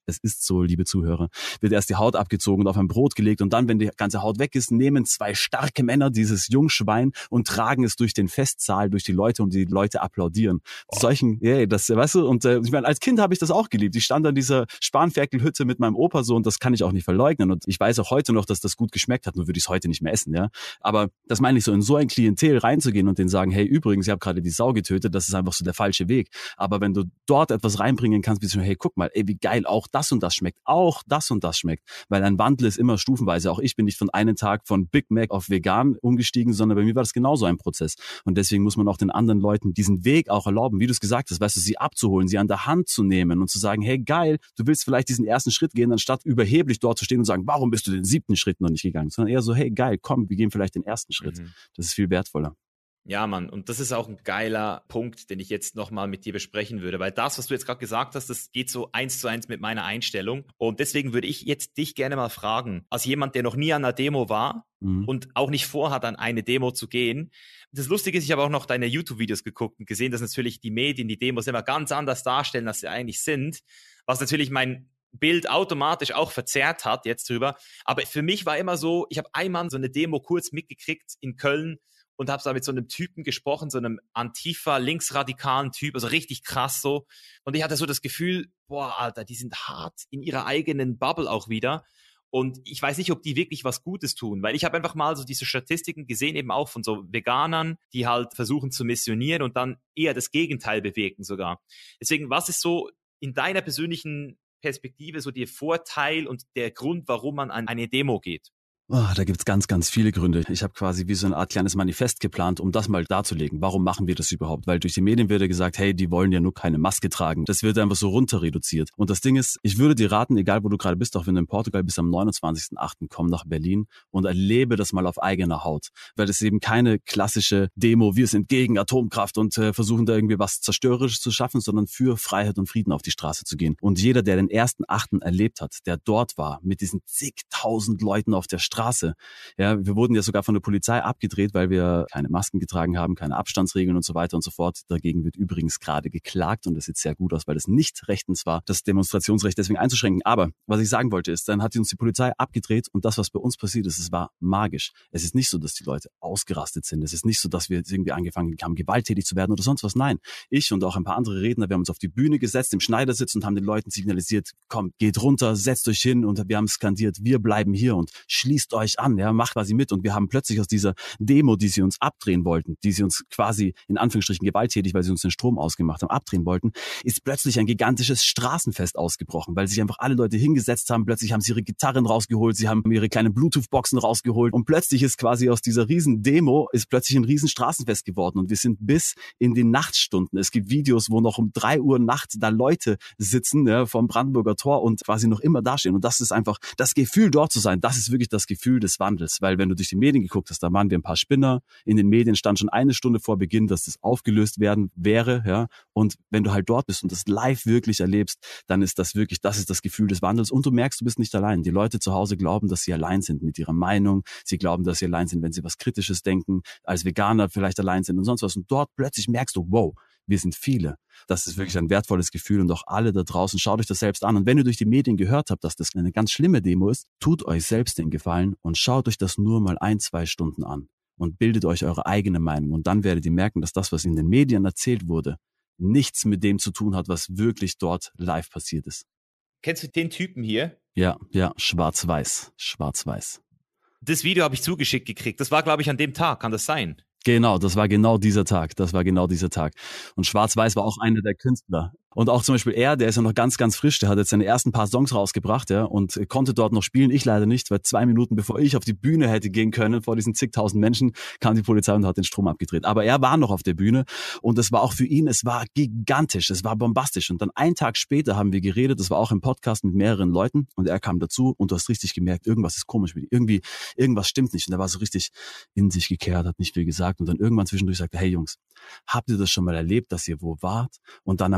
es ist so, liebe Zuhörer, wird erst die Haut abgezogen und auf ein Brot gelegt und dann, wenn die ganze Haut weg ist, nehmen zwei starke Männer dieses Jungschwein und tragen es durch den Festsaal, durch die Leute und die Leute applaudieren. Oh. Solchen, yeah, das, weißt du, und äh, ich meine, als Kind habe ich das auch geliebt. Ich stand an dieser Spanferkelhütte mit meinem Opa so und das kann ich auch nicht verleugnen und ich weiß auch heute noch, dass das gut geschmeckt hat, nur würde ich es heute nicht mehr essen, ja. Aber das meine ich so, in so ein Klientel reinzugehen und denen sagen, hey, übrigens, ich habe gerade die Sau getötet, das ist einfach so der falsche Weg. Aber wenn du dort etwas reinbringen kannst, wie so, hey, guck mal, ey, wie geil, auch das und das schmeckt, auch das und das schmeckt. Weil ein Wandel ist immer stufenweise. Auch ich bin nicht von einem Tag von Big Mac auf vegan umgestiegen, sondern bei mir war das genauso ein Prozess. Und deswegen muss man auch den anderen Leuten diesen Weg auch erlauben, wie du es gesagt hast, weißt du, sie abzuholen, sie an der Hand zu nehmen und zu sagen, hey, geil, du willst vielleicht diesen ersten Schritt gehen, anstatt überheblich dort zu stehen und sagen, warum bist du den siebten Schritt noch nicht gegangen? Sondern eher so, hey, geil, komm, wir gehen vielleicht den ersten Schritt. Mhm. Das ist viel wertvoller. Ja, Mann, und das ist auch ein geiler Punkt, den ich jetzt nochmal mit dir besprechen würde, weil das, was du jetzt gerade gesagt hast, das geht so eins zu eins mit meiner Einstellung und deswegen würde ich jetzt dich gerne mal fragen, als jemand, der noch nie an einer Demo war mhm. und auch nicht vorhat, an eine Demo zu gehen. Das Lustige ist, ich habe auch noch deine YouTube-Videos geguckt und gesehen, dass natürlich die Medien die Demos immer ganz anders darstellen, als sie eigentlich sind, was natürlich mein Bild automatisch auch verzerrt hat jetzt drüber, aber für mich war immer so, ich habe einmal so eine Demo kurz mitgekriegt in Köln, und habe da mit so einem Typen gesprochen, so einem Antifa-linksradikalen Typ, also richtig krass so. Und ich hatte so das Gefühl, boah, Alter, die sind hart in ihrer eigenen Bubble auch wieder. Und ich weiß nicht, ob die wirklich was Gutes tun, weil ich habe einfach mal so diese Statistiken gesehen, eben auch von so Veganern, die halt versuchen zu missionieren und dann eher das Gegenteil bewirken sogar. Deswegen, was ist so in deiner persönlichen Perspektive so der Vorteil und der Grund, warum man an eine Demo geht? Oh, da gibt's ganz, ganz viele Gründe. Ich habe quasi wie so eine Art kleines Manifest geplant, um das mal darzulegen. Warum machen wir das überhaupt? Weil durch die Medien wird ja gesagt, hey, die wollen ja nur keine Maske tragen. Das wird einfach so runter reduziert. Und das Ding ist, ich würde dir raten, egal wo du gerade bist, auch wenn du in Portugal bist, am neunundzwanzigsten achten komm nach Berlin und erlebe das mal auf eigener Haut. Weil es eben keine klassische Demo, wir sind gegen Atomkraft und äh, versuchen da irgendwie was Zerstörerisches zu schaffen, sondern für Freiheit und Frieden auf die Straße zu gehen. Und jeder, der den ersten Achten erlebt hat, der dort war, mit diesen zigtausend Leuten auf der Straße, Straße. Ja, wir wurden ja sogar von der Polizei abgedreht, weil wir keine Masken getragen haben, keine Abstandsregeln und so weiter und so fort. Dagegen wird übrigens gerade geklagt und das sieht sehr gut aus, weil es nicht rechtens war, das Demonstrationsrecht deswegen einzuschränken. Aber was ich sagen wollte ist, dann hat uns die Polizei abgedreht und das, was bei uns passiert ist, es war magisch. Es ist nicht so, dass die Leute ausgerastet sind. Es ist nicht so, dass wir jetzt irgendwie angefangen haben, gewalttätig zu werden oder sonst was. Nein, ich und auch ein paar andere Redner, wir haben uns auf die Bühne gesetzt, im Schneidersitz und haben den Leuten signalisiert, komm, geht runter, setzt euch hin und wir haben skandiert, wir bleiben hier und schließt euch an, ja, macht quasi mit und wir haben plötzlich aus dieser Demo, die sie uns abdrehen wollten, die sie uns quasi in Anführungsstrichen gewalttätig, weil sie uns den Strom ausgemacht haben, abdrehen wollten, ist plötzlich ein gigantisches Straßenfest ausgebrochen, weil sich einfach alle Leute hingesetzt haben, plötzlich haben sie ihre Gitarren rausgeholt, sie haben ihre kleinen Bluetooth-Boxen rausgeholt und plötzlich ist quasi aus dieser riesen Demo ist plötzlich ein riesen Straßenfest geworden und wir sind bis in die Nachtstunden. Es gibt Videos, wo noch um drei Uhr nachts da Leute sitzen, ja, vom Brandenburger Tor und quasi noch immer dastehen und das ist einfach das Gefühl, dort zu sein, das ist wirklich das Gefühl des Wandels, weil wenn du durch die Medien geguckt hast, da waren wir ein paar Spinner, in den Medien stand schon eine Stunde vor Beginn, dass das aufgelöst werden wäre, ja, und wenn du halt dort bist und das live wirklich erlebst, dann ist das wirklich, das ist das Gefühl des Wandels und du merkst, du bist nicht allein. Die Leute zu Hause glauben, dass sie allein sind mit ihrer Meinung, sie glauben, dass sie allein sind, wenn sie was Kritisches denken, als Veganer vielleicht allein sind und sonst was und dort plötzlich merkst du, wow, wir sind viele. Das ist wirklich ein wertvolles Gefühl und auch alle da draußen, schaut euch das selbst an. Und wenn ihr durch die Medien gehört habt, dass das eine ganz schlimme Demo ist, tut euch selbst den Gefallen und schaut euch das nur mal ein, zwei Stunden an und bildet euch eure eigene Meinung. Und dann werdet ihr merken, dass das, was in den Medien erzählt wurde, nichts mit dem zu tun hat, was wirklich dort live passiert ist. Kennst du den Typen hier? Ja, ja, schwarz-weiß, schwarz-weiß. Das Video habe ich zugeschickt gekriegt. Das war, glaube ich, an dem Tag. Kann das sein? Genau, das war genau dieser Tag. Das war genau dieser Tag. Und Schwarz-Weiß war auch einer der Künstler. Und auch zum Beispiel er, der ist ja noch ganz, ganz frisch, der hat jetzt seine ersten paar Songs rausgebracht, ja, und konnte dort noch spielen. Ich leider nicht, weil zwei Minuten bevor ich auf die Bühne hätte gehen können, vor diesen zigtausend Menschen, kam die Polizei und hat den Strom abgedreht. Aber er war noch auf der Bühne und es war auch für ihn, es war gigantisch, es war bombastisch. Und dann einen Tag später haben wir geredet, das war auch im Podcast mit mehreren Leuten und er kam dazu und du hast richtig gemerkt, irgendwas ist komisch mit ihm, irgendwie, irgendwas stimmt nicht. Und er war so richtig in sich gekehrt, hat nicht viel gesagt und dann irgendwann zwischendurch sagte, hey Jungs, habt ihr das schon mal erlebt, dass ihr wo wart und dann am nächsten Tag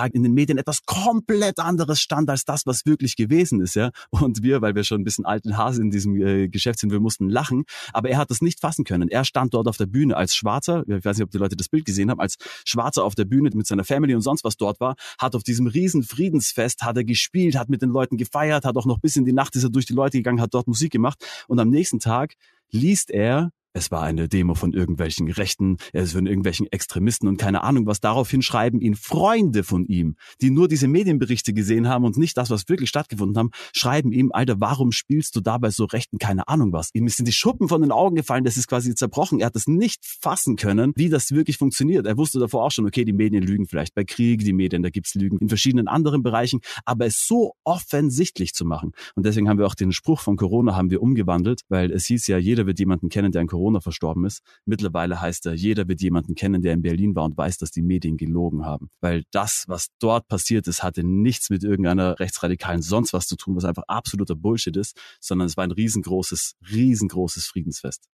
Tag in den Medien etwas komplett anderes stand als das, was wirklich gewesen ist, ja. Und wir, weil wir schon ein bisschen alten Hase in diesem äh, Geschäft sind, wir mussten lachen. Aber er hat das nicht fassen können. Er stand dort auf der Bühne als Schwarzer, ich weiß nicht, ob die Leute das Bild gesehen haben, als Schwarzer auf der Bühne mit seiner Family und sonst was dort war, hat auf diesem riesen Friedensfest, hat er gespielt, hat mit den Leuten gefeiert, hat auch noch bis in die Nacht ist er durch die Leute gegangen, hat dort Musik gemacht. Und am nächsten Tag liest er, es war eine Demo von irgendwelchen Rechten, es von irgendwelchen Extremisten und keine Ahnung was. Daraufhin schreiben ihn Freunde von ihm, die nur diese Medienberichte gesehen haben und nicht das, was wirklich stattgefunden haben, schreiben ihm, Alter, warum spielst du dabei so Rechten, keine Ahnung was. Ihm sind die Schuppen von den Augen gefallen, das ist quasi zerbrochen. Er hat es nicht fassen können, wie das wirklich funktioniert. Er wusste davor auch schon, okay, die Medien lügen vielleicht bei Krieg, die Medien, da gibt's Lügen in verschiedenen anderen Bereichen, aber es so offensichtlich zu machen. Und deswegen haben wir auch den Spruch von Corona haben wir umgewandelt, weil es hieß ja, jeder wird jemanden kennen, der an Corona verstorben ist. Mittlerweile heißt er, jeder wird jemanden kennen, der in Berlin war und weiß, dass die Medien gelogen haben. Weil das, was dort passiert ist, hatte nichts mit irgendeiner rechtsradikalen sonst was zu tun, was einfach absoluter Bullshit ist, sondern es war ein riesengroßes, riesengroßes Friedensfest.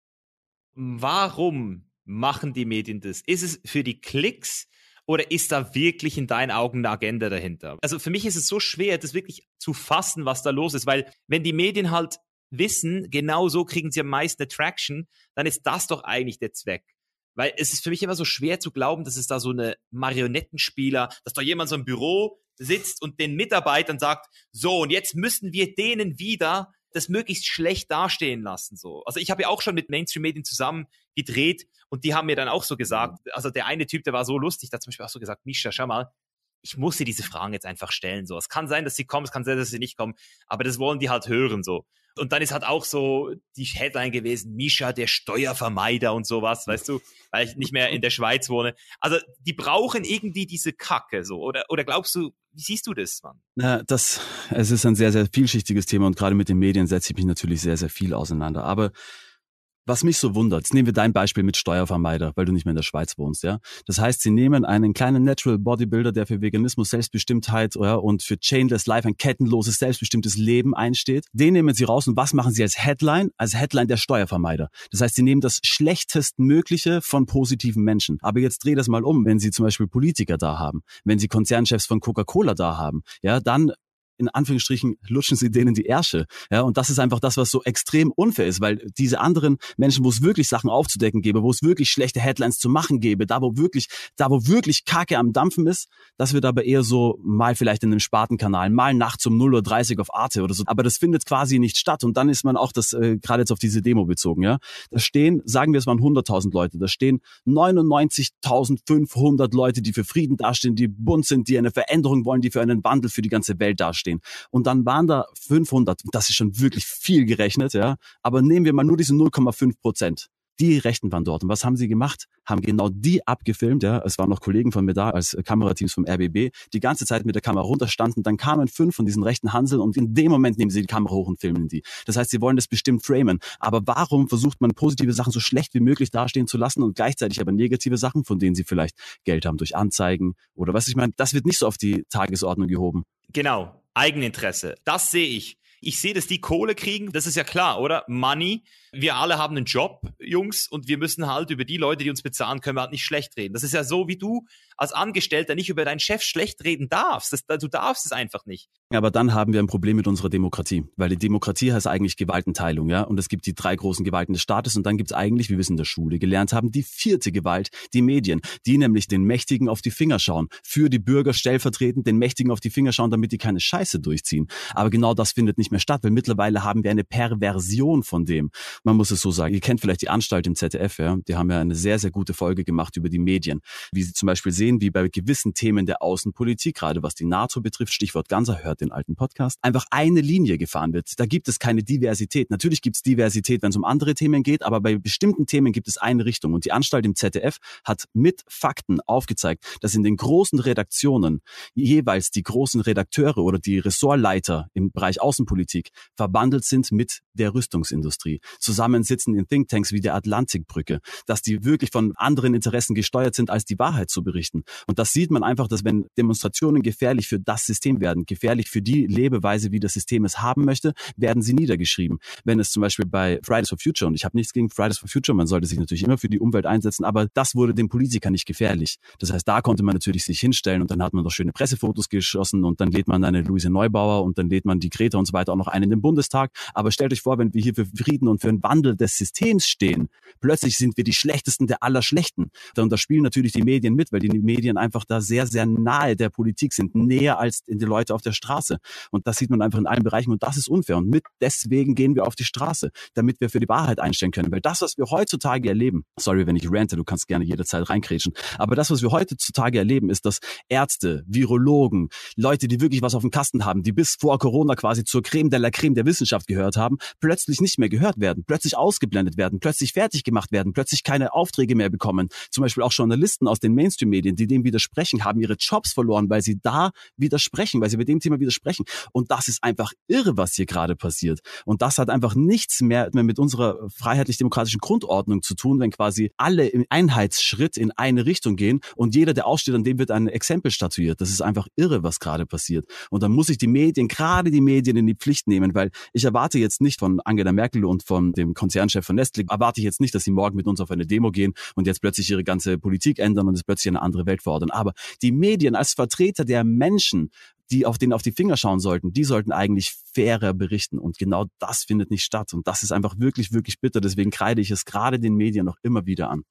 Warum machen die Medien das? Ist es für die Klicks oder ist da wirklich in deinen Augen eine Agenda dahinter? Also für mich ist es so schwer, das wirklich zu fassen, was da los ist, weil wenn die Medien halt wissen, genau so kriegen sie am meisten Attraction, dann ist das doch eigentlich der Zweck. Weil es ist für mich immer so schwer zu glauben, dass es da so eine Marionettenspieler, dass da jemand so im Büro sitzt und den Mitarbeitern sagt, so und jetzt müssen wir denen wieder das möglichst schlecht dastehen lassen. So. Also ich habe ja auch schon mit Mainstream-Medien zusammen gedreht und die haben mir dann auch so gesagt, also der eine Typ, der war so lustig, der hat zum Beispiel auch so gesagt, Mischa, schau mal, ich muss dir diese Fragen jetzt einfach stellen. So. Es kann sein, dass sie kommen, es kann sein, dass sie nicht kommen, aber das wollen die halt hören. So. Und dann ist halt auch so die Headline gewesen, Mischa, der Steuervermeider und sowas, weißt du, weil ich nicht mehr in der Schweiz wohne. Also die brauchen irgendwie diese Kacke so. Oder, oder glaubst du, wie siehst du das, Mann? Na, das, es ist ein sehr, sehr vielschichtiges Thema und gerade mit den Medien setze ich mich natürlich sehr, sehr viel auseinander. Aber was mich so wundert, jetzt nehmen wir dein Beispiel mit Steuervermeider, weil du nicht mehr in der Schweiz wohnst, ja. Das heißt, sie nehmen einen kleinen Natural Bodybuilder, der für Veganismus, Selbstbestimmtheit ja, und für Chainless Life, ein kettenloses, selbstbestimmtes Leben einsteht. Den nehmen sie raus und was machen sie als Headline? Als Headline der Steuervermeider. Das heißt, sie nehmen das Schlechtestmögliche von positiven Menschen. Aber jetzt dreh das mal um, wenn sie zum Beispiel Politiker da haben, wenn sie Konzernchefs von Coca-Cola da haben, ja, dann in Anführungsstrichen lutschen sie denen die Ärsche. Ja, und das ist einfach das, was so extrem unfair ist, weil diese anderen Menschen, wo es wirklich Sachen aufzudecken gäbe, wo es wirklich schlechte Headlines zu machen gäbe, da wo wirklich, da wo wirklich Kacke am Dampfen ist, das wird aber eher so mal vielleicht in einem Spartenkanal, mal nachts um null Uhr dreißig auf Arte oder so. Aber das findet quasi nicht statt. Und dann ist man auch das, äh, gerade jetzt auf diese Demo bezogen, ja. Da stehen, sagen wir es waren hunderttausend Leute, da stehen neunundneunzigtausendfünfhundert Leute, die für Frieden dastehen, die bunt sind, die eine Veränderung wollen, die für einen Wandel für die ganze Welt dastehen. Und dann waren da fünfhundert, das ist schon wirklich viel gerechnet, ja. Aber nehmen wir mal nur diese null Komma fünf Prozent. Die Rechten waren dort. Und was haben sie gemacht? Haben genau die abgefilmt, ja. Es waren noch Kollegen von mir da, als Kamerateams vom R B B, die ganze Zeit mit der Kamera runterstanden. Dann kamen fünf von diesen rechten Hanseln und in dem Moment nehmen sie die Kamera hoch und filmen die. Das heißt, sie wollen das bestimmt framen. Aber warum versucht man positive Sachen so schlecht wie möglich dastehen zu lassen und gleichzeitig aber negative Sachen, von denen sie vielleicht Geld haben durch Anzeigen oder was ich meine, das wird nicht so auf die Tagesordnung gehoben. Genau, Eigeninteresse. Das sehe ich. Ich sehe, dass die Kohle kriegen, das ist ja klar, oder? Money. Wir alle haben einen Job, Jungs, und wir müssen halt über die Leute, die uns bezahlen, können wir halt nicht schlecht reden. Das ist ja so, wie du als Angestellter nicht über deinen Chef schlecht reden darfst. Das, du darfst es einfach nicht. Aber dann haben wir ein Problem mit unserer Demokratie, weil die Demokratie heißt eigentlich Gewaltenteilung, ja, und es gibt die drei großen Gewalten des Staates und dann gibt es eigentlich, wie wir es in der Schule gelernt haben, die vierte Gewalt, die Medien, die nämlich den Mächtigen auf die Finger schauen, für die Bürger stellvertretend den Mächtigen auf die Finger schauen, damit die keine Scheiße durchziehen. Aber genau das findet nicht mehr statt, weil mittlerweile haben wir eine Perversion von dem. Man muss es so sagen, ihr kennt vielleicht die Anstalt im Z D F, ja, die haben ja eine sehr, sehr gute Folge gemacht über die Medien, wie sie zum Beispiel sehen, wie bei gewissen Themen der Außenpolitik, gerade was die NATO betrifft, Stichwort Ganser, hört den alten Podcast, einfach eine Linie gefahren wird. Da gibt es keine Diversität. Natürlich gibt es Diversität, wenn es um andere Themen geht, aber bei bestimmten Themen gibt es eine Richtung. Und die Anstalt im Z D F hat mit Fakten aufgezeigt, dass in den großen Redaktionen jeweils die großen Redakteure oder die Ressortleiter im Bereich Außenpolitik Außenpolitik verbandelt sind mit der Rüstungsindustrie, zusammensitzen in Thinktanks wie der Atlantikbrücke, dass die wirklich von anderen Interessen gesteuert sind, als die Wahrheit zu berichten. Und das sieht man einfach, dass wenn Demonstrationen gefährlich für das System werden, gefährlich für die Lebeweise, wie das System es haben möchte, werden sie niedergeschrieben. Wenn es zum Beispiel bei Fridays for Future, und ich habe nichts gegen Fridays for Future, man sollte sich natürlich immer für die Umwelt einsetzen, aber das wurde dem Politiker nicht gefährlich. Das heißt, da konnte man natürlich sich hinstellen und dann hat man doch schöne Pressefotos geschossen und dann lädt man eine Luise Neubauer und dann lädt man die Greta und so weiter auch noch ein in den Bundestag. Aber stellt euch vor, wenn wir hier für Frieden und für einen Wandel des Systems stehen, plötzlich sind wir die Schlechtesten der Allerschlechten. Und da spielen natürlich die Medien mit, weil die Medien einfach da sehr, sehr nahe der Politik sind, näher als die Leute auf der Straße. Und das sieht man einfach in allen Bereichen und das ist unfair. Und mit deswegen gehen wir auf die Straße, damit wir für die Wahrheit einstehen können. Weil das, was wir heutzutage erleben, sorry, wenn ich rante, du kannst gerne jederzeit reinkrätschen, aber das, was wir heutzutage erleben, ist, dass Ärzte, Virologen, Leute, die wirklich was auf dem Kasten haben, die bis vor Corona quasi zur Creme de la Creme der Wissenschaft gehört haben, plötzlich nicht mehr gehört werden, plötzlich ausgeblendet werden, plötzlich fertig gemacht werden, plötzlich keine Aufträge mehr bekommen. Zum Beispiel auch Journalisten aus den Mainstream-Medien, die dem widersprechen, haben ihre Jobs verloren, weil sie da widersprechen, weil sie bei dem Thema widersprechen. Und das ist einfach irre, was hier gerade passiert. Und das hat einfach nichts mehr mit unserer freiheitlich-demokratischen Grundordnung zu tun, wenn quasi alle im Einheitsschritt in eine Richtung gehen und jeder, der aussteht, an dem wird ein Exempel statuiert. Das ist einfach irre, was gerade passiert. Und dann muss ich die Medien, gerade die Medien in die Pflicht nehmen, weil ich erwarte jetzt nicht von Angela Merkel und von dem Konzernchef von Nestlé, erwarte ich jetzt nicht, dass sie morgen mit uns auf eine Demo gehen und jetzt plötzlich ihre ganze Politik ändern und es plötzlich eine andere Welt fordern. Aber die Medien als Vertreter der Menschen, die auf denen auf die Finger schauen sollten, die sollten eigentlich fairer berichten. Und genau das findet nicht statt. Und das ist einfach wirklich, wirklich bitter. Deswegen kreide ich es gerade den Medien noch immer wieder an.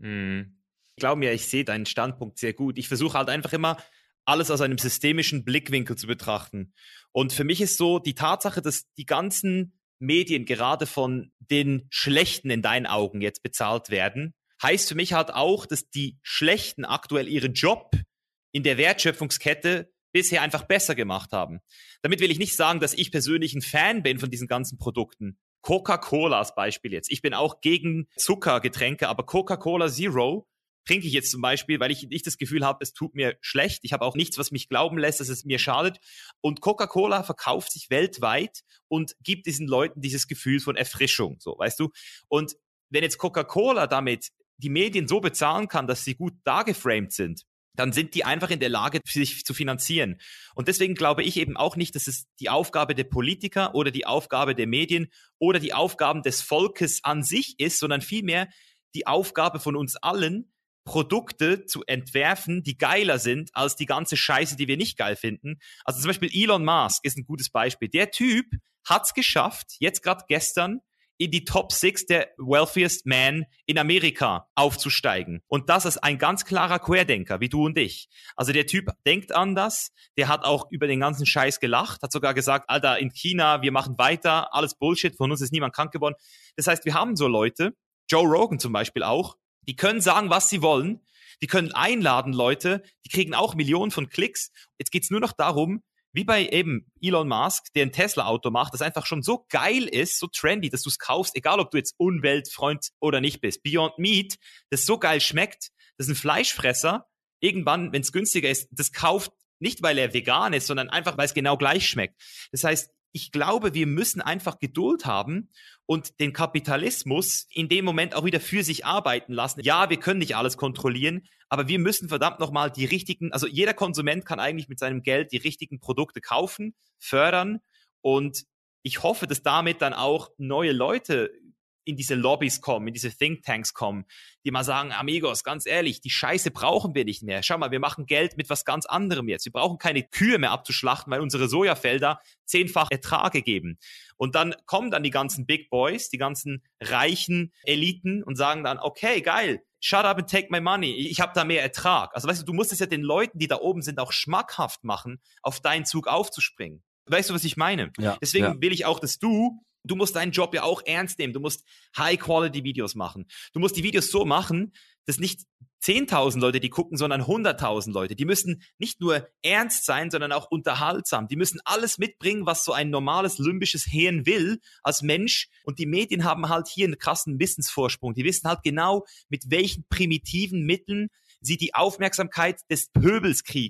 Hm. Ich glaube mir, ich sehe deinen Standpunkt sehr gut. Ich versuche halt einfach immer, alles aus einem systemischen Blickwinkel zu betrachten. Und für mich ist so die Tatsache, dass die ganzen Medien gerade von den Schlechten in deinen Augen jetzt bezahlt werden, heißt für mich halt auch, dass die Schlechten aktuell ihren Job in der Wertschöpfungskette bisher einfach besser gemacht haben. Damit will ich nicht sagen, dass ich persönlich ein Fan bin von diesen ganzen Produkten. Coca-Cola als Beispiel jetzt. Ich bin auch gegen Zuckergetränke, aber Coca-Cola Zero trinke ich jetzt zum Beispiel, weil ich nicht das Gefühl habe, es tut mir schlecht. Ich habe auch nichts, was mich glauben lässt, dass es mir schadet. Und Coca-Cola verkauft sich weltweit und gibt diesen Leuten dieses Gefühl von Erfrischung, so, weißt du? Und wenn jetzt Coca-Cola damit die Medien so bezahlen kann, dass sie gut dargeframed sind, dann sind die einfach in der Lage, sich zu finanzieren. Und deswegen glaube ich eben auch nicht, dass es die Aufgabe der Politiker oder die Aufgabe der Medien oder die Aufgaben des Volkes an sich ist, sondern vielmehr die Aufgabe von uns allen, Produkte zu entwerfen, die geiler sind als die ganze Scheiße, die wir nicht geil finden. Also zum Beispiel Elon Musk ist ein gutes Beispiel. Der Typ hat's geschafft, jetzt gerade gestern, in die Top six der wealthiest man in Amerika aufzusteigen. Und das ist ein ganz klarer Querdenker, wie du und ich. Also der Typ denkt anders, der hat auch über den ganzen Scheiß gelacht, hat sogar gesagt, Alter, in China, wir machen weiter, alles Bullshit, von uns ist niemand krank geworden. Das heißt, wir haben so Leute, Joe Rogan zum Beispiel auch, die können sagen, was sie wollen, die können einladen Leute, die kriegen auch Millionen von Klicks. Jetzt geht's nur noch darum, wie bei eben Elon Musk, der ein Tesla-Auto macht, das einfach schon so geil ist, so trendy, dass du es kaufst, egal ob du jetzt Umweltfreund oder nicht bist. Beyond Meat, das so geil schmeckt, das ist ein Fleischfresser, irgendwann, wenn es günstiger ist, das kauft nicht, weil er vegan ist, sondern einfach, weil es genau gleich schmeckt. Das heißt, ich glaube, wir müssen einfach Geduld haben und den Kapitalismus in dem Moment auch wieder für sich arbeiten lassen. Ja, wir können nicht alles kontrollieren, aber wir müssen verdammt nochmal die richtigen, also jeder Konsument kann eigentlich mit seinem Geld die richtigen Produkte kaufen, fördern und ich hoffe, dass damit dann auch neue Leute in diese Lobbys kommen, in diese Thinktanks kommen, die mal sagen, Amigos, ganz ehrlich, die Scheiße brauchen wir nicht mehr. Schau mal, wir machen Geld mit was ganz anderem jetzt. Wir brauchen keine Kühe mehr abzuschlachten, weil unsere Sojafelder zehnfach Ertrage geben. Und dann kommen dann die ganzen Big Boys, die ganzen reichen Eliten und sagen dann, okay, geil, shut up and take my money. Ich habe da mehr Ertrag. Also weißt du, du musst es ja den Leuten, die da oben sind, auch schmackhaft machen, auf deinen Zug aufzuspringen. Weißt du, was ich meine? Ja, Deswegen ja. will ich auch, dass du Du musst deinen Job ja auch ernst nehmen. Du musst High-Quality-Videos machen. Du musst die Videos so machen, dass nicht zehntausend Leute die gucken, sondern hunderttausend Leute. Die müssen nicht nur ernst sein, sondern auch unterhaltsam. Die müssen alles mitbringen, was so ein normales limbisches Hirn will als Mensch. Und die Medien haben halt hier einen krassen Wissensvorsprung. Die wissen halt genau, mit welchen primitiven Mitteln sie die Aufmerksamkeit des Pöbels kriegen.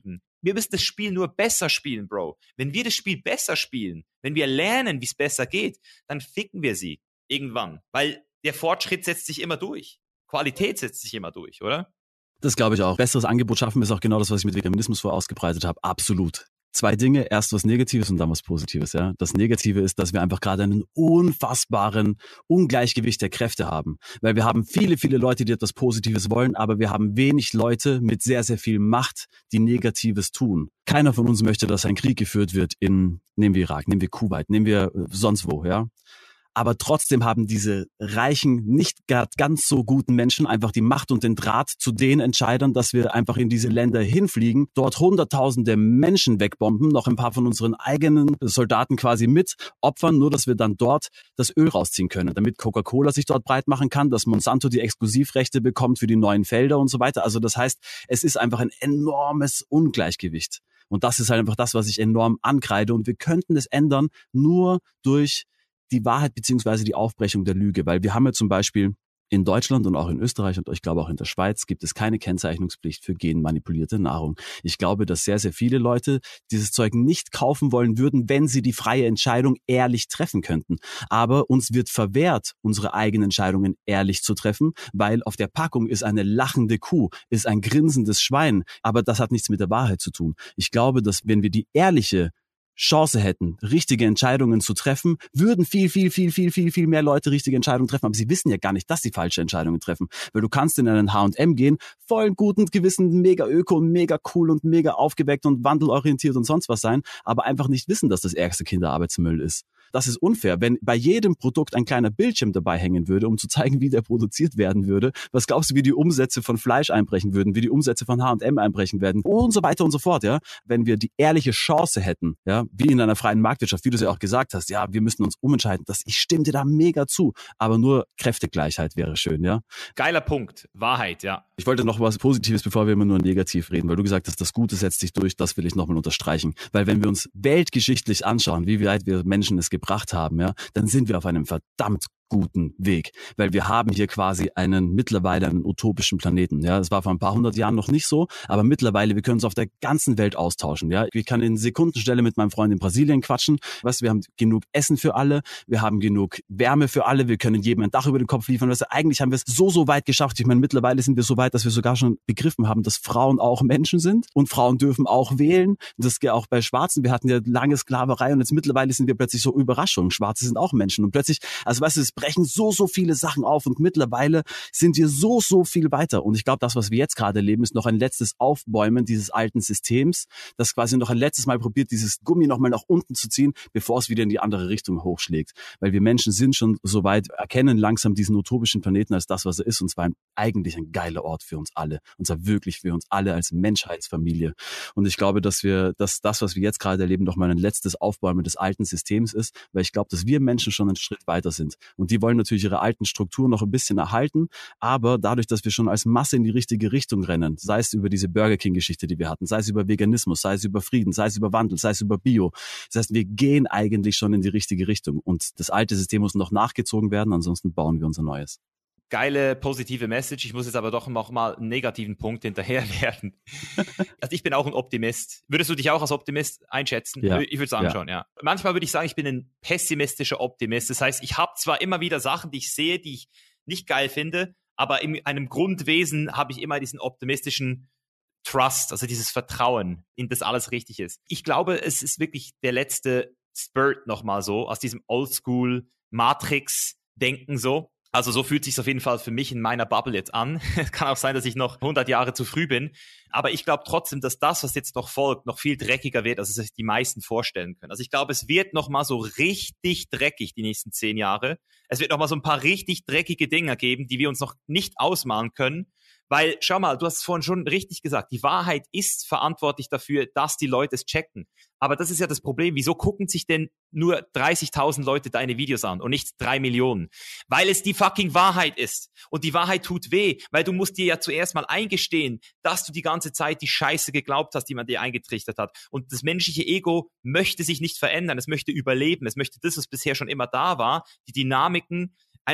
Wir müssen das Spiel nur besser spielen, Bro. Wenn wir das Spiel besser spielen, wenn wir lernen, wie es besser geht, dann ficken wir sie irgendwann. Weil der Fortschritt setzt sich immer durch. Qualität setzt sich immer durch, oder? Das glaube ich auch. Besseres Angebot schaffen ist auch genau das, was ich mit Veganismus vorher ausgebreitet habe. Absolut. Zwei Dinge, erst was Negatives und dann was Positives. Ja, das Negative ist, dass wir einfach gerade einen unfassbaren Ungleichgewicht der Kräfte haben. Weil wir haben viele, viele Leute, die etwas Positives wollen, aber wir haben wenig Leute mit sehr, sehr viel Macht, die Negatives tun. Keiner von uns möchte, dass ein Krieg geführt wird in, nehmen wir Irak, nehmen wir Kuwait, nehmen wir sonst wo, ja. Aber trotzdem haben diese reichen, nicht ganz so guten Menschen einfach die Macht und den Draht zu den Entscheidern, dass wir einfach in diese Länder hinfliegen, dort hunderttausende Menschen wegbomben, noch ein paar von unseren eigenen Soldaten quasi mit opfern, nur dass wir dann dort das Öl rausziehen können, damit Coca-Cola sich dort breit machen kann, dass Monsanto die Exklusivrechte bekommt für die neuen Felder und so weiter. Also das heißt, es ist einfach ein enormes Ungleichgewicht. Und das ist halt einfach das, was ich enorm ankreide. Und wir könnten es ändern nur durch die Wahrheit beziehungsweise die Aufbrechung der Lüge, weil wir haben ja zum Beispiel in Deutschland und auch in Österreich und ich glaube auch in der Schweiz gibt es keine Kennzeichnungspflicht für genmanipulierte Nahrung. Ich glaube, dass sehr, sehr viele Leute dieses Zeug nicht kaufen wollen würden, wenn sie die freie Entscheidung ehrlich treffen könnten. Aber uns wird verwehrt, unsere eigenen Entscheidungen ehrlich zu treffen, weil auf der Packung ist eine lachende Kuh, ist ein grinsendes Schwein, aber das hat nichts mit der Wahrheit zu tun. Ich glaube, dass wenn wir die ehrliche Chance hätten, richtige Entscheidungen zu treffen, würden viel, viel, viel, viel, viel, viel mehr Leute richtige Entscheidungen treffen. Aber sie wissen ja gar nicht, dass sie falsche Entscheidungen treffen. Weil du kannst in einen H und M gehen, voll guten Gewissen, mega öko und mega cool und mega aufgeweckt und wandelorientiert und sonst was sein, aber einfach nicht wissen, dass das ärgste Kinderarbeitsmüll ist. Das ist unfair. Wenn bei jedem Produkt ein kleiner Bildschirm dabei hängen würde, um zu zeigen, wie der produziert werden würde, was glaubst du, wie die Umsätze von Fleisch einbrechen würden, wie die Umsätze von H und M einbrechen werden und so weiter und so fort, ja? Wenn wir die ehrliche Chance hätten, ja, wie in einer freien Marktwirtschaft, wie du es ja auch gesagt hast, ja, wir müssen uns umentscheiden, das, ich stimme dir da mega zu, aber nur Kräftegleichheit wäre schön, ja? Geiler Punkt. Wahrheit, ja. Ich wollte noch was Positives, bevor wir immer nur negativ reden, weil du gesagt hast, das Gute setzt sich durch, das will ich nochmal unterstreichen. Weil wenn wir uns weltgeschichtlich anschauen, wie weit wir Menschen es gebracht haben, ja, dann sind wir auf einem verdammt guten Weg, weil wir haben hier quasi einen mittlerweile einen utopischen Planeten. Ja, das war vor ein paar hundert Jahren noch nicht so, aber mittlerweile wir können uns auf der ganzen Welt austauschen. Ja, ich kann in Sekundenstelle mit meinem Freund in Brasilien quatschen. Weißt du, wir haben genug Essen für alle, wir haben genug Wärme für alle, wir können jedem ein Dach über den Kopf liefern. Weißt du, eigentlich haben wir es so so weit geschafft. Ich meine, mittlerweile sind wir so weit, dass wir sogar schon begriffen haben, dass Frauen auch Menschen sind und Frauen dürfen auch wählen. Das geht auch bei Schwarzen. Wir hatten ja lange Sklaverei und jetzt mittlerweile sind wir plötzlich so Überraschungen. Schwarze sind auch Menschen und plötzlich, also weißt du, es brechen so, so viele Sachen auf und mittlerweile sind wir so, so viel weiter. Und ich glaube, das, was wir jetzt gerade erleben, ist noch ein letztes Aufbäumen dieses alten Systems, das quasi noch ein letztes Mal probiert, dieses Gummi nochmal nach unten zu ziehen, bevor es wieder in die andere Richtung hochschlägt. Weil wir Menschen sind schon so weit, erkennen langsam diesen utopischen Planeten als das, was er ist. Und zwar ein, eigentlich ein geiler Ort für uns alle. Und zwar wirklich für uns alle als Menschheitsfamilie. Und ich glaube, dass wir, dass das, was wir jetzt gerade erleben, nochmal ein letztes Aufbäumen des alten Systems ist, weil ich glaube, dass wir Menschen schon einen Schritt weiter sind. Und die wollen natürlich ihre alten Strukturen noch ein bisschen erhalten, aber dadurch, dass wir schon als Masse in die richtige Richtung rennen, sei es über diese Burger King-Geschichte, die wir hatten, sei es über Veganismus, sei es über Frieden, sei es über Wandel, sei es über Bio. Das heißt, wir gehen eigentlich schon in die richtige Richtung und das alte System muss noch nachgezogen werden, ansonsten bauen wir unser neues. Geile, positive Message. Ich muss jetzt aber doch noch mal einen negativen Punkt hinterherwerfen. Also ich bin auch ein Optimist. Würdest du dich auch als Optimist einschätzen? Ja. Ich würde sagen ja. schon, ja. Manchmal würde ich sagen, ich bin ein pessimistischer Optimist. Das heißt, ich habe zwar immer wieder Sachen, die ich sehe, die ich nicht geil finde, aber in einem Grundwesen habe ich immer diesen optimistischen Trust, also dieses Vertrauen, in das alles richtig ist. Ich glaube, es ist wirklich der letzte Spurt nochmal so, aus diesem Oldschool-Matrix-Denken so. Also so fühlt sich auf jeden Fall für mich in meiner Bubble jetzt an. Es kann auch sein, dass ich noch hundert Jahre zu früh bin. Aber ich glaube trotzdem, dass das, was jetzt noch folgt, noch viel dreckiger wird, als es sich die meisten vorstellen können. Also ich glaube, es wird noch mal so richtig dreckig die nächsten zehn Jahre. Es wird noch mal so ein paar richtig dreckige Dinger geben, die wir uns noch nicht ausmalen können. Weil, schau mal, du hast es vorhin schon richtig gesagt, die Wahrheit ist verantwortlich dafür, dass die Leute es checken. Aber das ist ja das Problem. Wieso gucken sich denn nur dreißigtausend Leute deine Videos an und nicht drei Millionen? Weil es die fucking Wahrheit ist. Und die Wahrheit tut weh, weil du musst dir ja zuerst mal eingestehen, dass du die ganze Zeit die Scheiße geglaubt hast, die man dir eingetrichtert hat. Und das menschliche Ego möchte sich nicht verändern. Es möchte überleben. Es möchte das, was bisher schon immer da war, die Dynamiken einfach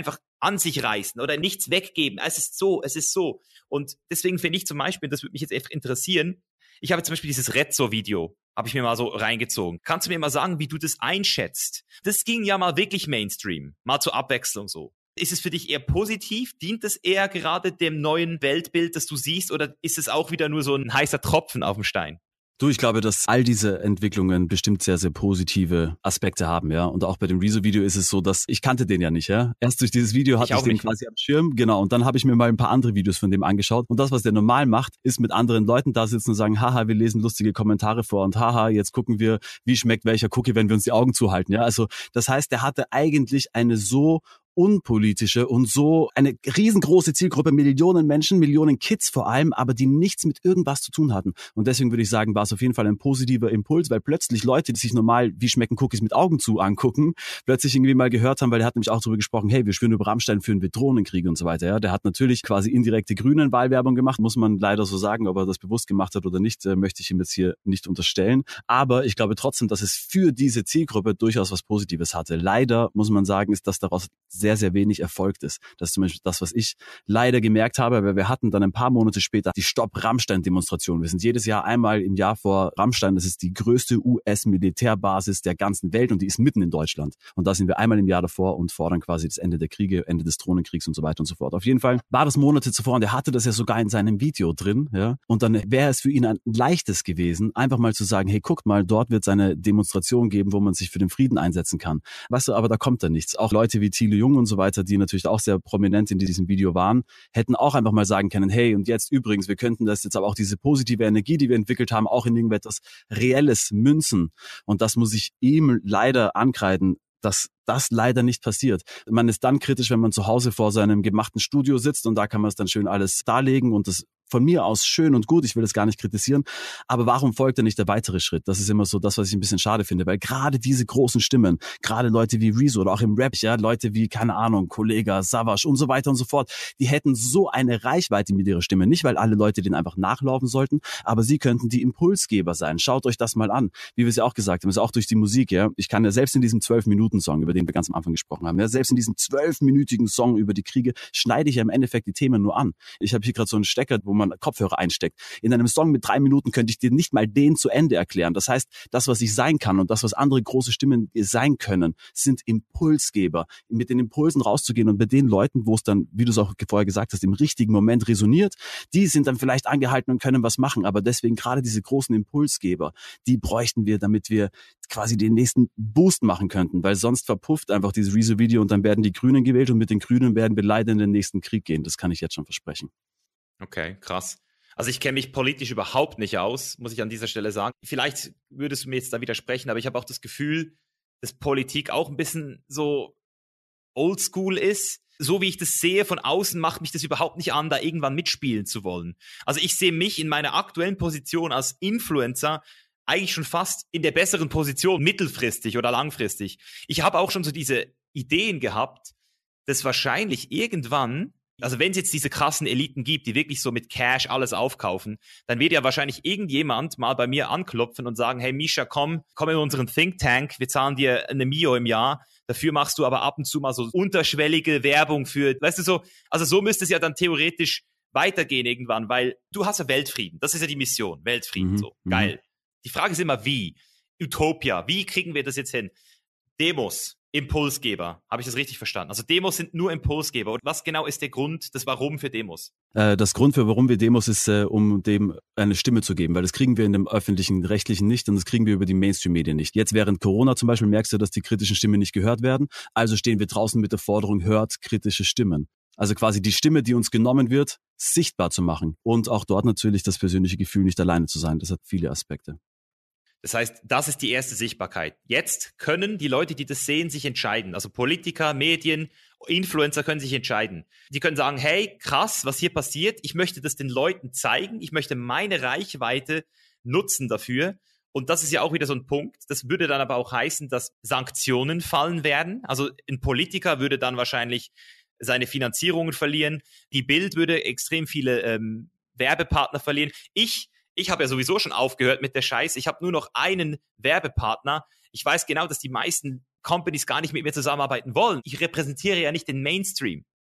an sich reißen oder nichts weggeben. Es ist so, es ist so. Und deswegen finde ich zum Beispiel, das würde mich jetzt einfach interessieren, ich habe zum Beispiel dieses Rezzo-Video, habe ich mir mal so reingezogen. Kannst du mir mal sagen, wie du das einschätzt? Das ging ja mal wirklich Mainstream, mal zur Abwechslung so. Ist es für dich eher positiv? Dient es eher gerade dem neuen Weltbild, das du siehst? Oder ist es auch wieder nur so ein heißer Tropfen auf dem Stein? Du, ich glaube, dass all diese Entwicklungen bestimmt sehr, sehr positive Aspekte haben, ja. Und auch bei dem Rezo-Video ist es so, dass ich kannte den ja nicht, ja. Erst durch dieses Video hatte ich, ich den nicht. quasi am Schirm, genau. Und dann habe ich mir mal ein paar andere Videos von dem angeschaut. Und das, was der normal macht, ist mit anderen Leuten da sitzen und sagen, haha, wir lesen lustige Kommentare vor und haha, jetzt gucken wir, wie schmeckt welcher Cookie, wenn wir uns die Augen zuhalten, ja. Also das heißt, der hatte eigentlich eine so unpolitische und so eine riesengroße Zielgruppe, Millionen Menschen, Millionen Kids vor allem, aber die nichts mit irgendwas zu tun hatten. Und deswegen würde ich sagen, war es auf jeden Fall ein positiver Impuls, weil plötzlich Leute, die sich normal, wie schmecken Cookies mit Augen zu angucken, plötzlich irgendwie mal gehört haben, weil der hat nämlich auch darüber gesprochen, hey, wir schwören über Rammstein, führen wir Drohnenkriege und so weiter. Ja, der hat natürlich quasi indirekte Grünen-Wahlwerbung gemacht, muss man leider so sagen, ob er das bewusst gemacht hat oder nicht, möchte ich ihm jetzt hier nicht unterstellen. Aber ich glaube trotzdem, dass es für diese Zielgruppe durchaus was Positives hatte. Leider muss man sagen, ist das daraus sehr, sehr wenig erfolgt ist. Das ist zum Beispiel das, was ich leider gemerkt habe, weil wir hatten dann ein paar Monate später die Stopp-Rammstein-Demonstration. Wir sind jedes Jahr einmal im Jahr vor Rammstein. Das ist die größte U S-Militärbasis der ganzen Welt und die ist mitten in Deutschland. Und da sind wir einmal im Jahr davor und fordern quasi das Ende der Kriege, Ende des Drohnenkriegs und so weiter und so fort. Auf jeden Fall war das Monate zuvor und er hatte das ja sogar in seinem Video drin. Ja? Und dann wäre es für ihn ein leichtes gewesen, einfach mal zu sagen, hey, guckt mal, dort wird es eine Demonstration geben, wo man sich für den Frieden einsetzen kann. Weißt du, aber da kommt dann nichts. Auch Leute wie Thilo Jung und so weiter, die natürlich auch sehr prominent in diesem Video waren, hätten auch einfach mal sagen können, hey, und jetzt übrigens, wir könnten das jetzt aber auch diese positive Energie, die wir entwickelt haben, auch in irgendetwas Reelles münzen. Und das muss ich ihm leider ankreiden, dass das leider nicht passiert. Man ist dann kritisch, wenn man zu Hause vor seinem gemachten Studio sitzt und da kann man es dann schön alles darlegen und das von mir aus schön und gut, ich will das gar nicht kritisieren, aber warum folgt denn nicht der weitere Schritt? Das ist immer so das, was ich ein bisschen schade finde, weil gerade diese großen Stimmen, gerade Leute wie Rezo oder auch im Rap, ja, Leute wie, keine Ahnung, Kollega, Savas und so weiter und so fort, die hätten so eine Reichweite mit ihrer Stimme, nicht weil alle Leute denen einfach nachlaufen sollten, aber sie könnten die Impulsgeber sein. Schaut euch das mal an, wie wir es ja auch gesagt haben, ist auch durch die Musik, ja, ich kann ja selbst in diesem zwölf-Minuten-Song, über den wir ganz am Anfang gesprochen haben, ja, selbst in diesem zwölfminütigen Song über die Kriege schneide ich ja im Endeffekt die Themen nur an. Ich habe hier gerade so einen Stecker, wo man Kopfhörer einsteckt. In einem Song mit drei Minuten könnte ich dir nicht mal den zu Ende erklären. Das heißt, das, was ich sein kann und das, was andere große Stimmen sein können, sind Impulsgeber. Mit den Impulsen rauszugehen und bei den Leuten, wo es dann, wie du es auch vorher gesagt hast, im richtigen Moment resoniert, die sind dann vielleicht angehalten und können was machen. Aber deswegen gerade diese großen Impulsgeber, die bräuchten wir, damit wir quasi den nächsten Boost machen könnten, weil sonst verpufft einfach dieses Rezo-Video und dann werden die Grünen gewählt und mit den Grünen werden wir leider in den nächsten Krieg gehen. Das kann ich jetzt schon versprechen. Okay, krass. Also ich kenne mich politisch überhaupt nicht aus, muss ich an dieser Stelle sagen. Vielleicht würdest du mir jetzt da widersprechen, aber ich habe auch das Gefühl, dass Politik auch ein bisschen so oldschool ist. So wie ich das sehe von außen, macht mich das überhaupt nicht an, da irgendwann mitspielen zu wollen. Also ich sehe mich in meiner aktuellen Position als Influencer eigentlich schon fast in der besseren Position, mittelfristig oder langfristig. Ich habe auch schon so diese Ideen gehabt, dass wahrscheinlich irgendwann, also wenn es jetzt diese krassen Eliten gibt, die wirklich so mit Cash alles aufkaufen, dann wird ja wahrscheinlich irgendjemand mal bei mir anklopfen und sagen, hey Misha, komm, komm in unseren Think Tank, wir zahlen dir eine Mio im Jahr, dafür machst du aber ab und zu mal so unterschwellige Werbung für, weißt du so, also so müsste es ja dann theoretisch weitergehen irgendwann, weil du hast ja Weltfrieden, das ist ja die Mission, Weltfrieden, mhm, so, geil. Die Frage ist immer, wie? Utopia, wie kriegen wir das jetzt hin? Demos, Impulsgeber, habe ich das richtig verstanden? Also Demos sind nur Impulsgeber. Und was genau ist der Grund, das Warum für Demos? Äh, das Grund für warum wir Demos ist, äh, um dem eine Stimme zu geben, weil das kriegen wir in dem öffentlichen, rechtlichen nicht und das kriegen wir über die Mainstream-Medien nicht. Jetzt während Corona zum Beispiel merkst du, dass die kritischen Stimmen nicht gehört werden, also stehen wir draußen mit der Forderung, hört kritische Stimmen. Also quasi die Stimme, die uns genommen wird, sichtbar zu machen und auch dort natürlich das persönliche Gefühl, nicht alleine zu sein. Das hat viele Aspekte. Das heißt, das ist die erste Sichtbarkeit. Jetzt können die Leute, die das sehen, sich entscheiden. Also Politiker, Medien, Influencer können sich entscheiden. Die können sagen, hey, krass, was hier passiert. Ich möchte das den Leuten zeigen. Ich möchte meine Reichweite nutzen dafür. Und das ist ja auch wieder so ein Punkt. Das würde dann aber auch heißen, dass Sanktionen fallen werden. Also ein Politiker würde dann wahrscheinlich seine Finanzierungen verlieren. Die Bild würde extrem viele ähm, Werbepartner verlieren. Ich Ich habe ja sowieso schon aufgehört mit der Scheiße. Ich habe nur noch einen Werbepartner. Ich weiß genau, dass die meisten Companies gar nicht mit mir zusammenarbeiten wollen. Ich repräsentiere ja nicht den Mainstream.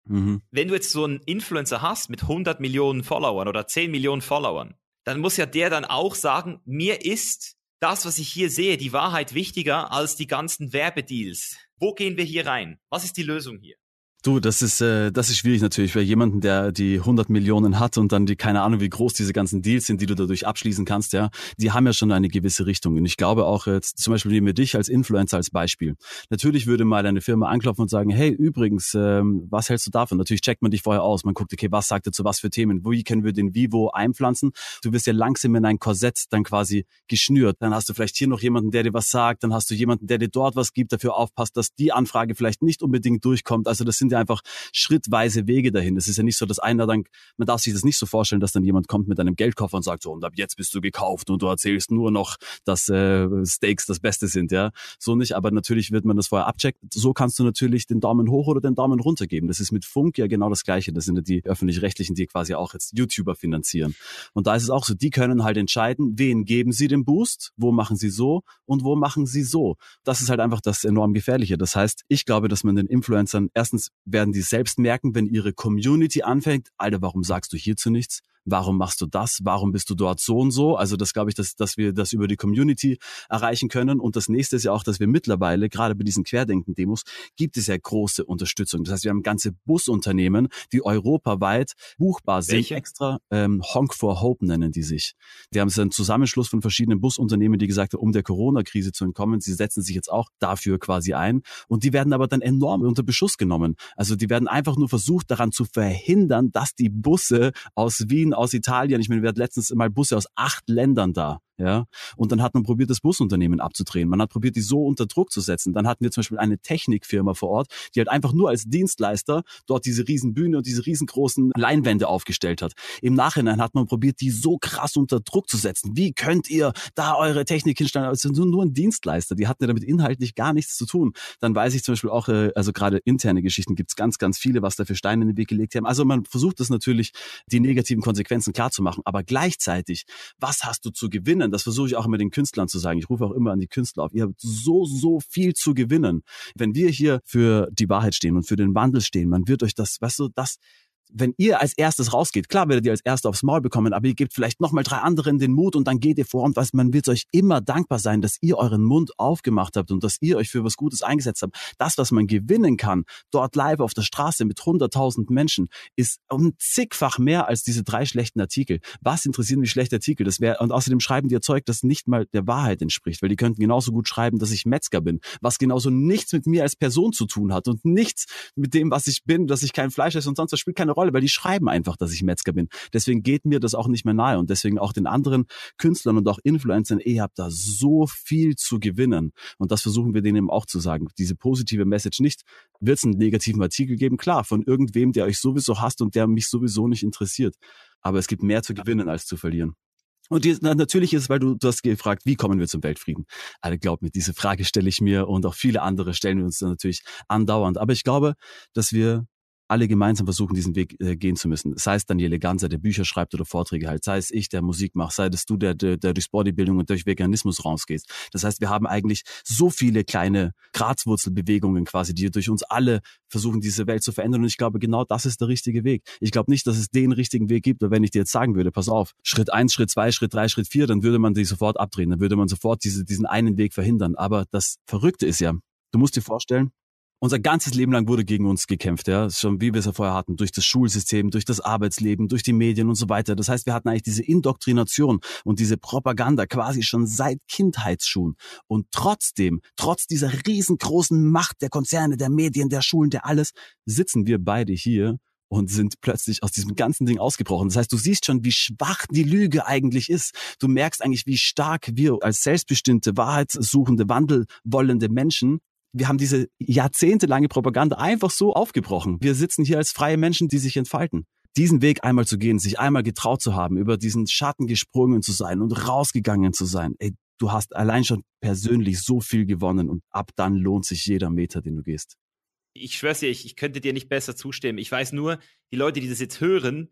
Mhm. Wenn du jetzt so einen Influencer hast mit hundert Millionen Followern oder zehn Millionen Followern, dann muss ja der dann auch sagen, mir ist das, was ich hier sehe, die Wahrheit wichtiger als die ganzen Werbedeals. Wo gehen wir hier rein? Was ist die Lösung hier? Du, das ist äh, das ist schwierig natürlich, bei jemanden, der die hundert Millionen hat und dann die keine Ahnung, wie groß diese ganzen Deals sind, die du dadurch abschließen kannst, ja, die haben ja schon eine gewisse Richtung. Und ich glaube auch jetzt, zum Beispiel nehmen wir dich als Influencer als Beispiel. Natürlich würde mal eine Firma anklopfen und sagen, hey, übrigens, ähm, was hältst du davon? Natürlich checkt man dich vorher aus, man guckt, okay, was sagt er zu was für Themen, wie können wir den Vivo einpflanzen? Du wirst ja langsam in ein Korsett dann quasi geschnürt. Dann hast du vielleicht hier noch jemanden, der dir was sagt, dann hast du jemanden, der dir dort was gibt, dafür aufpasst, dass die Anfrage vielleicht nicht unbedingt durchkommt. Also das sind ja einfach schrittweise Wege dahin. Das ist ja nicht so, dass einer dann, man darf sich das nicht so vorstellen, dass dann jemand kommt mit einem Geldkoffer und sagt so, und ab jetzt bist du gekauft und du erzählst nur noch, dass äh, Steaks das Beste sind, ja. So nicht, aber natürlich wird man das vorher abchecken. So kannst du natürlich den Daumen hoch oder den Daumen runter geben. Das ist mit Funk ja genau das Gleiche. Das sind ja die Öffentlich-Rechtlichen, die quasi auch jetzt YouTuber finanzieren. Und da ist es auch so, die können halt entscheiden, wen geben sie den Boost, wo machen sie so und wo machen sie so. Das ist halt einfach das enorm Gefährliche. Das heißt, ich glaube, dass man den Influencern, erstens werden die selbst merken, wenn ihre Community anfängt, Alter, warum sagst du hierzu nichts? Warum machst du das? Warum bist du dort so und so? Also das glaube ich, dass, dass wir das über die Community erreichen können. Und das nächste ist ja auch, dass wir mittlerweile, gerade bei diesen Querdenken-Demos, gibt es ja große Unterstützung. Das heißt, wir haben ganze Busunternehmen, die europaweit buchbar sind. Welche? Extra ähm, Honk for Hope nennen die sich. Die haben so einen Zusammenschluss von verschiedenen Busunternehmen, die gesagt haben, um der Corona-Krise zu entkommen, sie setzen sich jetzt auch dafür quasi ein. Und die werden aber dann enorm unter Beschuss genommen. Also die werden einfach nur versucht, daran zu verhindern, dass die Busse aus Wien, aus Italien, ich meine, wir hatten letztens mal Busse aus acht Ländern da, ja, und dann hat man probiert, das Busunternehmen abzudrehen. Man hat probiert, die so unter Druck zu setzen. Dann hatten wir zum Beispiel eine Technikfirma vor Ort, die halt einfach nur als Dienstleister dort diese riesen Bühne und diese riesengroßen Leinwände aufgestellt hat. Im Nachhinein hat man probiert, die so krass unter Druck zu setzen. Wie könnt ihr da eure Technik hinstellen? Es sind nur ein Dienstleister. Die hatten ja damit inhaltlich gar nichts zu tun. Dann weiß ich zum Beispiel auch, also gerade interne Geschichten gibt es ganz, ganz viele, was da für Steine in den Weg gelegt haben. Also man versucht das natürlich, die negativen Konsequenzen klar zu machen. Aber gleichzeitig, was hast du zu gewinnen? Das versuche ich auch immer den Künstlern zu sagen. Ich rufe auch immer an die Künstler auf. Ihr habt so, so viel zu gewinnen. Wenn wir hier für die Wahrheit stehen und für den Wandel stehen, man wird euch das, weißt du, das, wenn ihr als erstes rausgeht, klar werdet ihr als Erster aufs Maul bekommen, aber ihr gebt vielleicht nochmal drei anderen den Mut und dann geht ihr vor und was, man wird euch immer dankbar sein, dass ihr euren Mund aufgemacht habt und dass ihr euch für was Gutes eingesetzt habt. Das, was man gewinnen kann, dort live auf der Straße mit hunderttausend Menschen, ist um zigfach mehr als diese drei schlechten Artikel. Was interessieren die schlechten Artikel? Das wäre, und außerdem schreiben die Zeug, das nicht mal der Wahrheit entspricht, weil die könnten genauso gut schreiben, dass ich Metzger bin, was genauso nichts mit mir als Person zu tun hat und nichts mit dem, was ich bin, dass ich kein Fleisch esse und sonst was, spielt keine Rolle, weil die schreiben einfach, dass ich Metzger bin. Deswegen geht mir das auch nicht mehr nahe und deswegen auch den anderen Künstlern und auch Influencern, ihr habt da so viel zu gewinnen und das versuchen wir denen eben auch zu sagen. Diese positive Message nicht, wird es einen negativen Artikel geben? Klar, von irgendwem, der euch sowieso hasst und der mich sowieso nicht interessiert. Aber es gibt mehr zu gewinnen als zu verlieren. Und die, na, natürlich ist es, weil du, du hast gefragt, wie kommen wir zum Weltfrieden? Alle glaubt mir, diese Frage stelle ich mir und auch viele andere stellen wir uns dann natürlich andauernd. Aber ich glaube, dass wir alle gemeinsam versuchen, diesen Weg äh, gehen zu müssen. Sei es Daniele Ganser, der Bücher schreibt oder Vorträge hält, sei es ich, der Musik macht, sei es du, der, der, der durchs Bodybuilding und durch Veganismus rausgehst. Das heißt, wir haben eigentlich so viele kleine Grazwurzelbewegungen quasi, die durch uns alle versuchen, diese Welt zu verändern. Und ich glaube, genau das ist der richtige Weg. Ich glaube nicht, dass es den richtigen Weg gibt, weil wenn ich dir jetzt sagen würde, pass auf, Schritt eins, Schritt zwei, Schritt drei, Schritt vier, dann würde man die sofort abdrehen, dann würde man sofort diese, diesen einen Weg verhindern. Aber das Verrückte ist ja, du musst dir vorstellen, unser ganzes Leben lang wurde gegen uns gekämpft, ja, schon wie wir es ja vorher hatten, durch das Schulsystem, durch das Arbeitsleben, durch die Medien und so weiter. Das heißt, wir hatten eigentlich diese Indoktrination und diese Propaganda quasi schon seit Kindheitsschuhen. Und trotzdem, trotz dieser riesengroßen Macht der Konzerne, der Medien, der Schulen, der alles, sitzen wir beide hier und sind plötzlich aus diesem ganzen Ding ausgebrochen. Das heißt, du siehst schon, wie schwach die Lüge eigentlich ist. Du merkst eigentlich, wie stark wir als selbstbestimmte, wahrheitssuchende, wandelwollende Menschen, wir haben diese jahrzehntelange Propaganda einfach so aufgebrochen. Wir sitzen hier als freie Menschen, die sich entfalten. Diesen Weg einmal zu gehen, sich einmal getraut zu haben, über diesen Schatten gesprungen zu sein und rausgegangen zu sein. Ey, du hast allein schon persönlich so viel gewonnen und ab dann lohnt sich jeder Meter, den du gehst. Ich schwör's dir, ich, ich könnte dir nicht besser zustimmen. Ich weiß nur, die Leute, die das jetzt hören,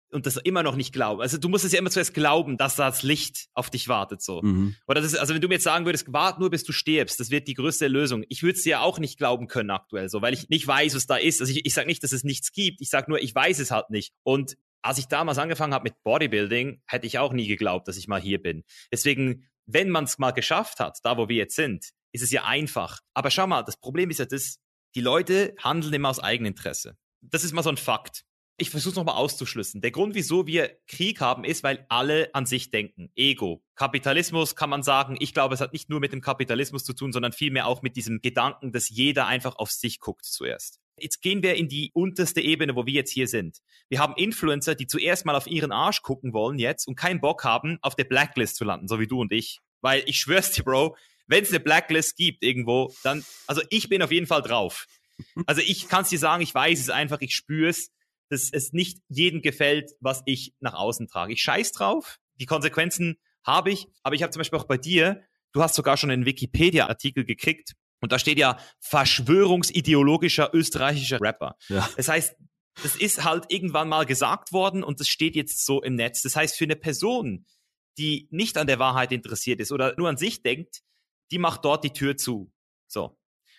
und das immer noch nicht glauben. Also du musst es ja immer zuerst glauben, dass das Licht auf dich wartet so. Mhm. Oder das ist, also wenn du mir jetzt sagen würdest, wart nur bis du stirbst, das wird die größte Lösung. Ich würde es dir ja auch nicht glauben können aktuell so, weil ich nicht weiß, was da ist. Also ich, ich sage nicht, dass es nichts gibt. Ich sage nur, ich weiß es halt nicht. Und als ich damals angefangen habe mit Bodybuilding, hätte ich auch nie geglaubt, dass ich mal hier bin. Deswegen, wenn man es mal geschafft hat, da wo wir jetzt sind, ist es ja einfach. Aber schau mal, das Problem ist ja das, die Leute handeln immer aus Eigeninteresse. Das ist mal so ein Fakt. Ich versuche es nochmal auszuschlüssen. Der Grund, wieso wir Krieg haben, ist, weil alle an sich denken. Ego. Kapitalismus kann man sagen, ich glaube, es hat nicht nur mit dem Kapitalismus zu tun, sondern vielmehr auch mit diesem Gedanken, dass jeder einfach auf sich guckt zuerst. Jetzt gehen wir in die unterste Ebene, wo wir jetzt hier sind. Wir haben Influencer, die zuerst mal auf ihren Arsch gucken wollen jetzt und keinen Bock haben, auf der Blacklist zu landen, so wie du und ich. Weil ich schwör's dir, Bro, wenn es eine Blacklist gibt irgendwo, dann, also ich bin auf jeden Fall drauf. Also ich kann es dir sagen, ich weiß es einfach, ich spüre es, dass es nicht jedem gefällt, was ich nach außen trage. Ich scheiß drauf, die Konsequenzen habe ich, aber ich habe zum Beispiel auch bei dir, du hast sogar schon einen Wikipedia-Artikel gekriegt und da steht ja verschwörungsideologischer österreichischer Rapper. Ja. Das heißt, das ist halt irgendwann mal gesagt worden und das steht jetzt so im Netz. Das heißt, für eine Person, die nicht an der Wahrheit interessiert ist oder nur an sich denkt, die macht dort die Tür zu. So.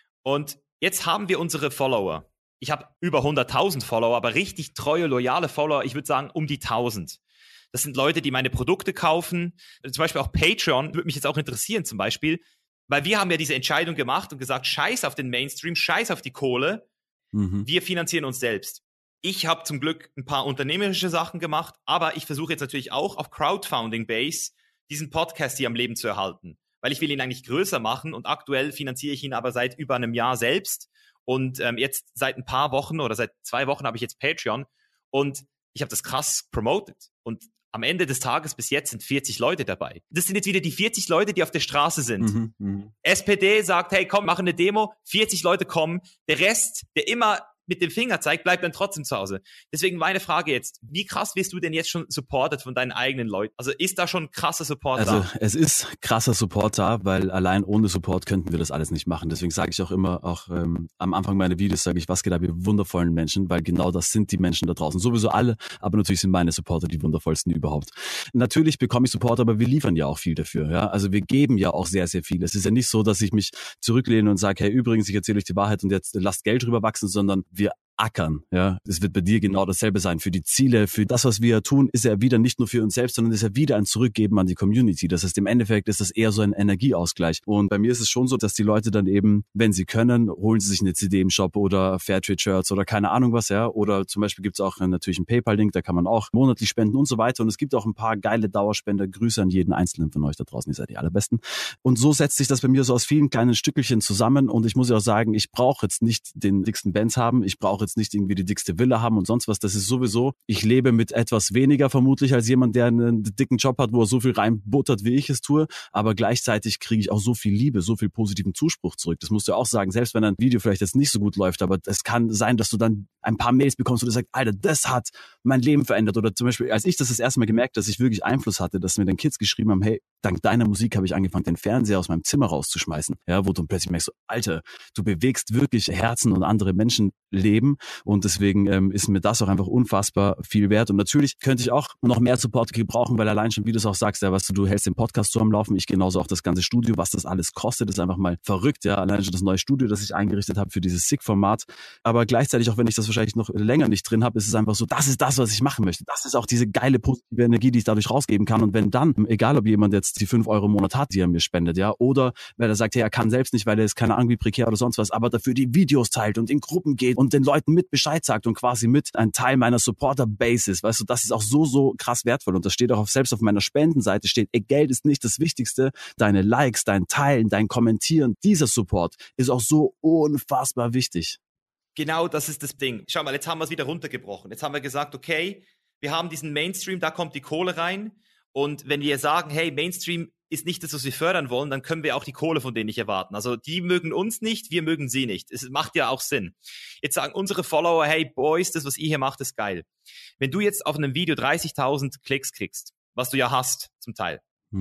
Und jetzt haben wir unsere Follower. Ich habe über hunderttausend Follower, aber richtig treue, loyale Follower, ich würde sagen um die tausend. Das sind Leute, die meine Produkte kaufen. Zum Beispiel auch Patreon, würde mich jetzt auch interessieren zum Beispiel, weil wir haben ja diese Entscheidung gemacht und gesagt, scheiß auf den Mainstream, scheiß auf die Kohle, mhm. wir finanzieren uns selbst. Ich habe zum Glück ein paar unternehmerische Sachen gemacht, aber ich versuche jetzt natürlich auch auf Crowdfunding-Base diesen Podcast hier am Leben zu erhalten, weil ich will ihn eigentlich größer machen und aktuell finanziere ich ihn aber seit über einem Jahr selbst. Und ähm, jetzt seit ein paar Wochen oder seit zwei Wochen habe ich jetzt Patreon und ich habe das krass promoted. Und am Ende des Tages bis jetzt sind vierzig Leute dabei. Das sind jetzt wieder die vierzig Leute, die auf der Straße sind. Mhm, mh. S P D sagt, hey, komm, mach eine Demo. vierzig Leute kommen. Der Rest, der immer mit dem Finger zeigt, bleibt dann trotzdem zu Hause. Deswegen meine Frage jetzt, wie krass wirst du denn jetzt schon supported von deinen eigenen Leuten? Also ist da schon krasser Support also, da? Also es ist krasser Support da, weil allein ohne Support könnten wir das alles nicht machen. Deswegen sage ich auch immer, auch ähm, am Anfang meiner Videos sage ich, was geht ab, ihr wundervollen Menschen, weil genau das sind die Menschen da draußen. Sowieso alle, aber natürlich sind meine Supporter die wundervollsten überhaupt. Natürlich bekomme ich Support, aber wir liefern ja auch viel dafür. Ja? Also wir geben ja auch sehr, sehr viel. Es ist ja nicht so, dass ich mich zurücklehne und sage, hey, übrigens, ich erzähle euch die Wahrheit und jetzt lasst Geld drüber wachsen, sondern wir ackern, ja. Es wird bei dir genau dasselbe sein. Für die Ziele, für das, was wir tun, ist ja wieder nicht nur für uns selbst, sondern ist ja wieder ein Zurückgeben an die Community. Das heißt, im Endeffekt ist das eher so ein Energieausgleich. Und bei mir ist es schon so, dass die Leute dann eben, wenn sie können, holen sie sich eine C D im Shop oder Fairtrade-Shirts oder keine Ahnung was, ja. Oder zum Beispiel gibt es auch natürlich einen PayPal-Link, da kann man auch monatlich spenden und so weiter. Und es gibt auch ein paar geile Dauerspender. Grüße an jeden Einzelnen von euch da draußen, ihr seid die allerbesten. Und so setzt sich das bei mir so aus vielen kleinen Stückelchen zusammen. Und ich muss ja auch sagen, ich brauche jetzt nicht den dicksten Benz haben, ich brauche jetzt nicht irgendwie die dickste Villa haben und sonst was. Das ist sowieso, ich lebe mit etwas weniger vermutlich als jemand, der einen dicken Job hat, wo er so viel reinbuttert, wie ich es tue. Aber gleichzeitig kriege ich auch so viel Liebe, so viel positiven Zuspruch zurück. Das musst du auch sagen, selbst wenn ein Video vielleicht jetzt nicht so gut läuft, aber es kann sein, dass du dann ein paar Mails bekommst, wo du sagst, Alter, das hat mein Leben verändert. Oder zum Beispiel, als ich das das erste Mal gemerkt, dass ich wirklich Einfluss hatte, dass mir dann Kids geschrieben haben, hey, dank deiner Musik habe ich angefangen, den Fernseher aus meinem Zimmer rauszuschmeißen. Ja, wo du plötzlich merkst, so, Alter, du bewegst wirklich Herzen und andere Menschenleben und deswegen ähm, ist mir das auch einfach unfassbar viel wert. Und natürlich könnte ich auch noch mehr Support gebrauchen, weil allein schon, wie du es auch sagst, ja, was du, du hältst den Podcast so am Laufen, ich genauso auch das ganze Studio, was das alles kostet, ist einfach mal verrückt, ja, allein schon das neue Studio, das ich eingerichtet habe für dieses Sick-Format, aber gleichzeitig, auch wenn ich das wahrscheinlich noch länger nicht drin habe, ist es einfach so, das ist das, was ich machen möchte. Das ist auch diese geile positive Energie, die ich dadurch rausgeben kann. Und wenn dann, egal ob jemand jetzt die fünf Euro im Monat hat, die er mir spendet, ja, oder weil er sagt, hey, er kann selbst nicht, weil er ist keine Ahnung wie prekär oder sonst was, aber dafür die Videos teilt und in Gruppen geht und den Leuten mit Bescheid sagt und quasi mit ein Teil meiner Supporter-Base ist, weißt du, das ist auch so, so krass wertvoll. Und das steht auch auf, selbst auf meiner Spendenseite steht, ey, Geld ist nicht das Wichtigste, deine Likes, dein Teilen, dein Kommentieren, dieser Support ist auch so unfassbar wichtig. Genau, das ist das Ding. Schau mal, jetzt haben wir es wieder runtergebrochen. Jetzt haben wir gesagt, okay, wir haben diesen Mainstream, da kommt die Kohle rein. Und wenn wir sagen, hey, Mainstream ist nicht das, was wir fördern wollen, dann können wir auch die Kohle von denen nicht erwarten. Also die mögen uns nicht, wir mögen sie nicht. Es macht ja auch Sinn. Jetzt sagen unsere Follower, hey Boys, das, was ihr hier macht, ist geil. Wenn du jetzt auf einem Video dreißigtausend Klicks kriegst, was du ja hast zum Teil, hm.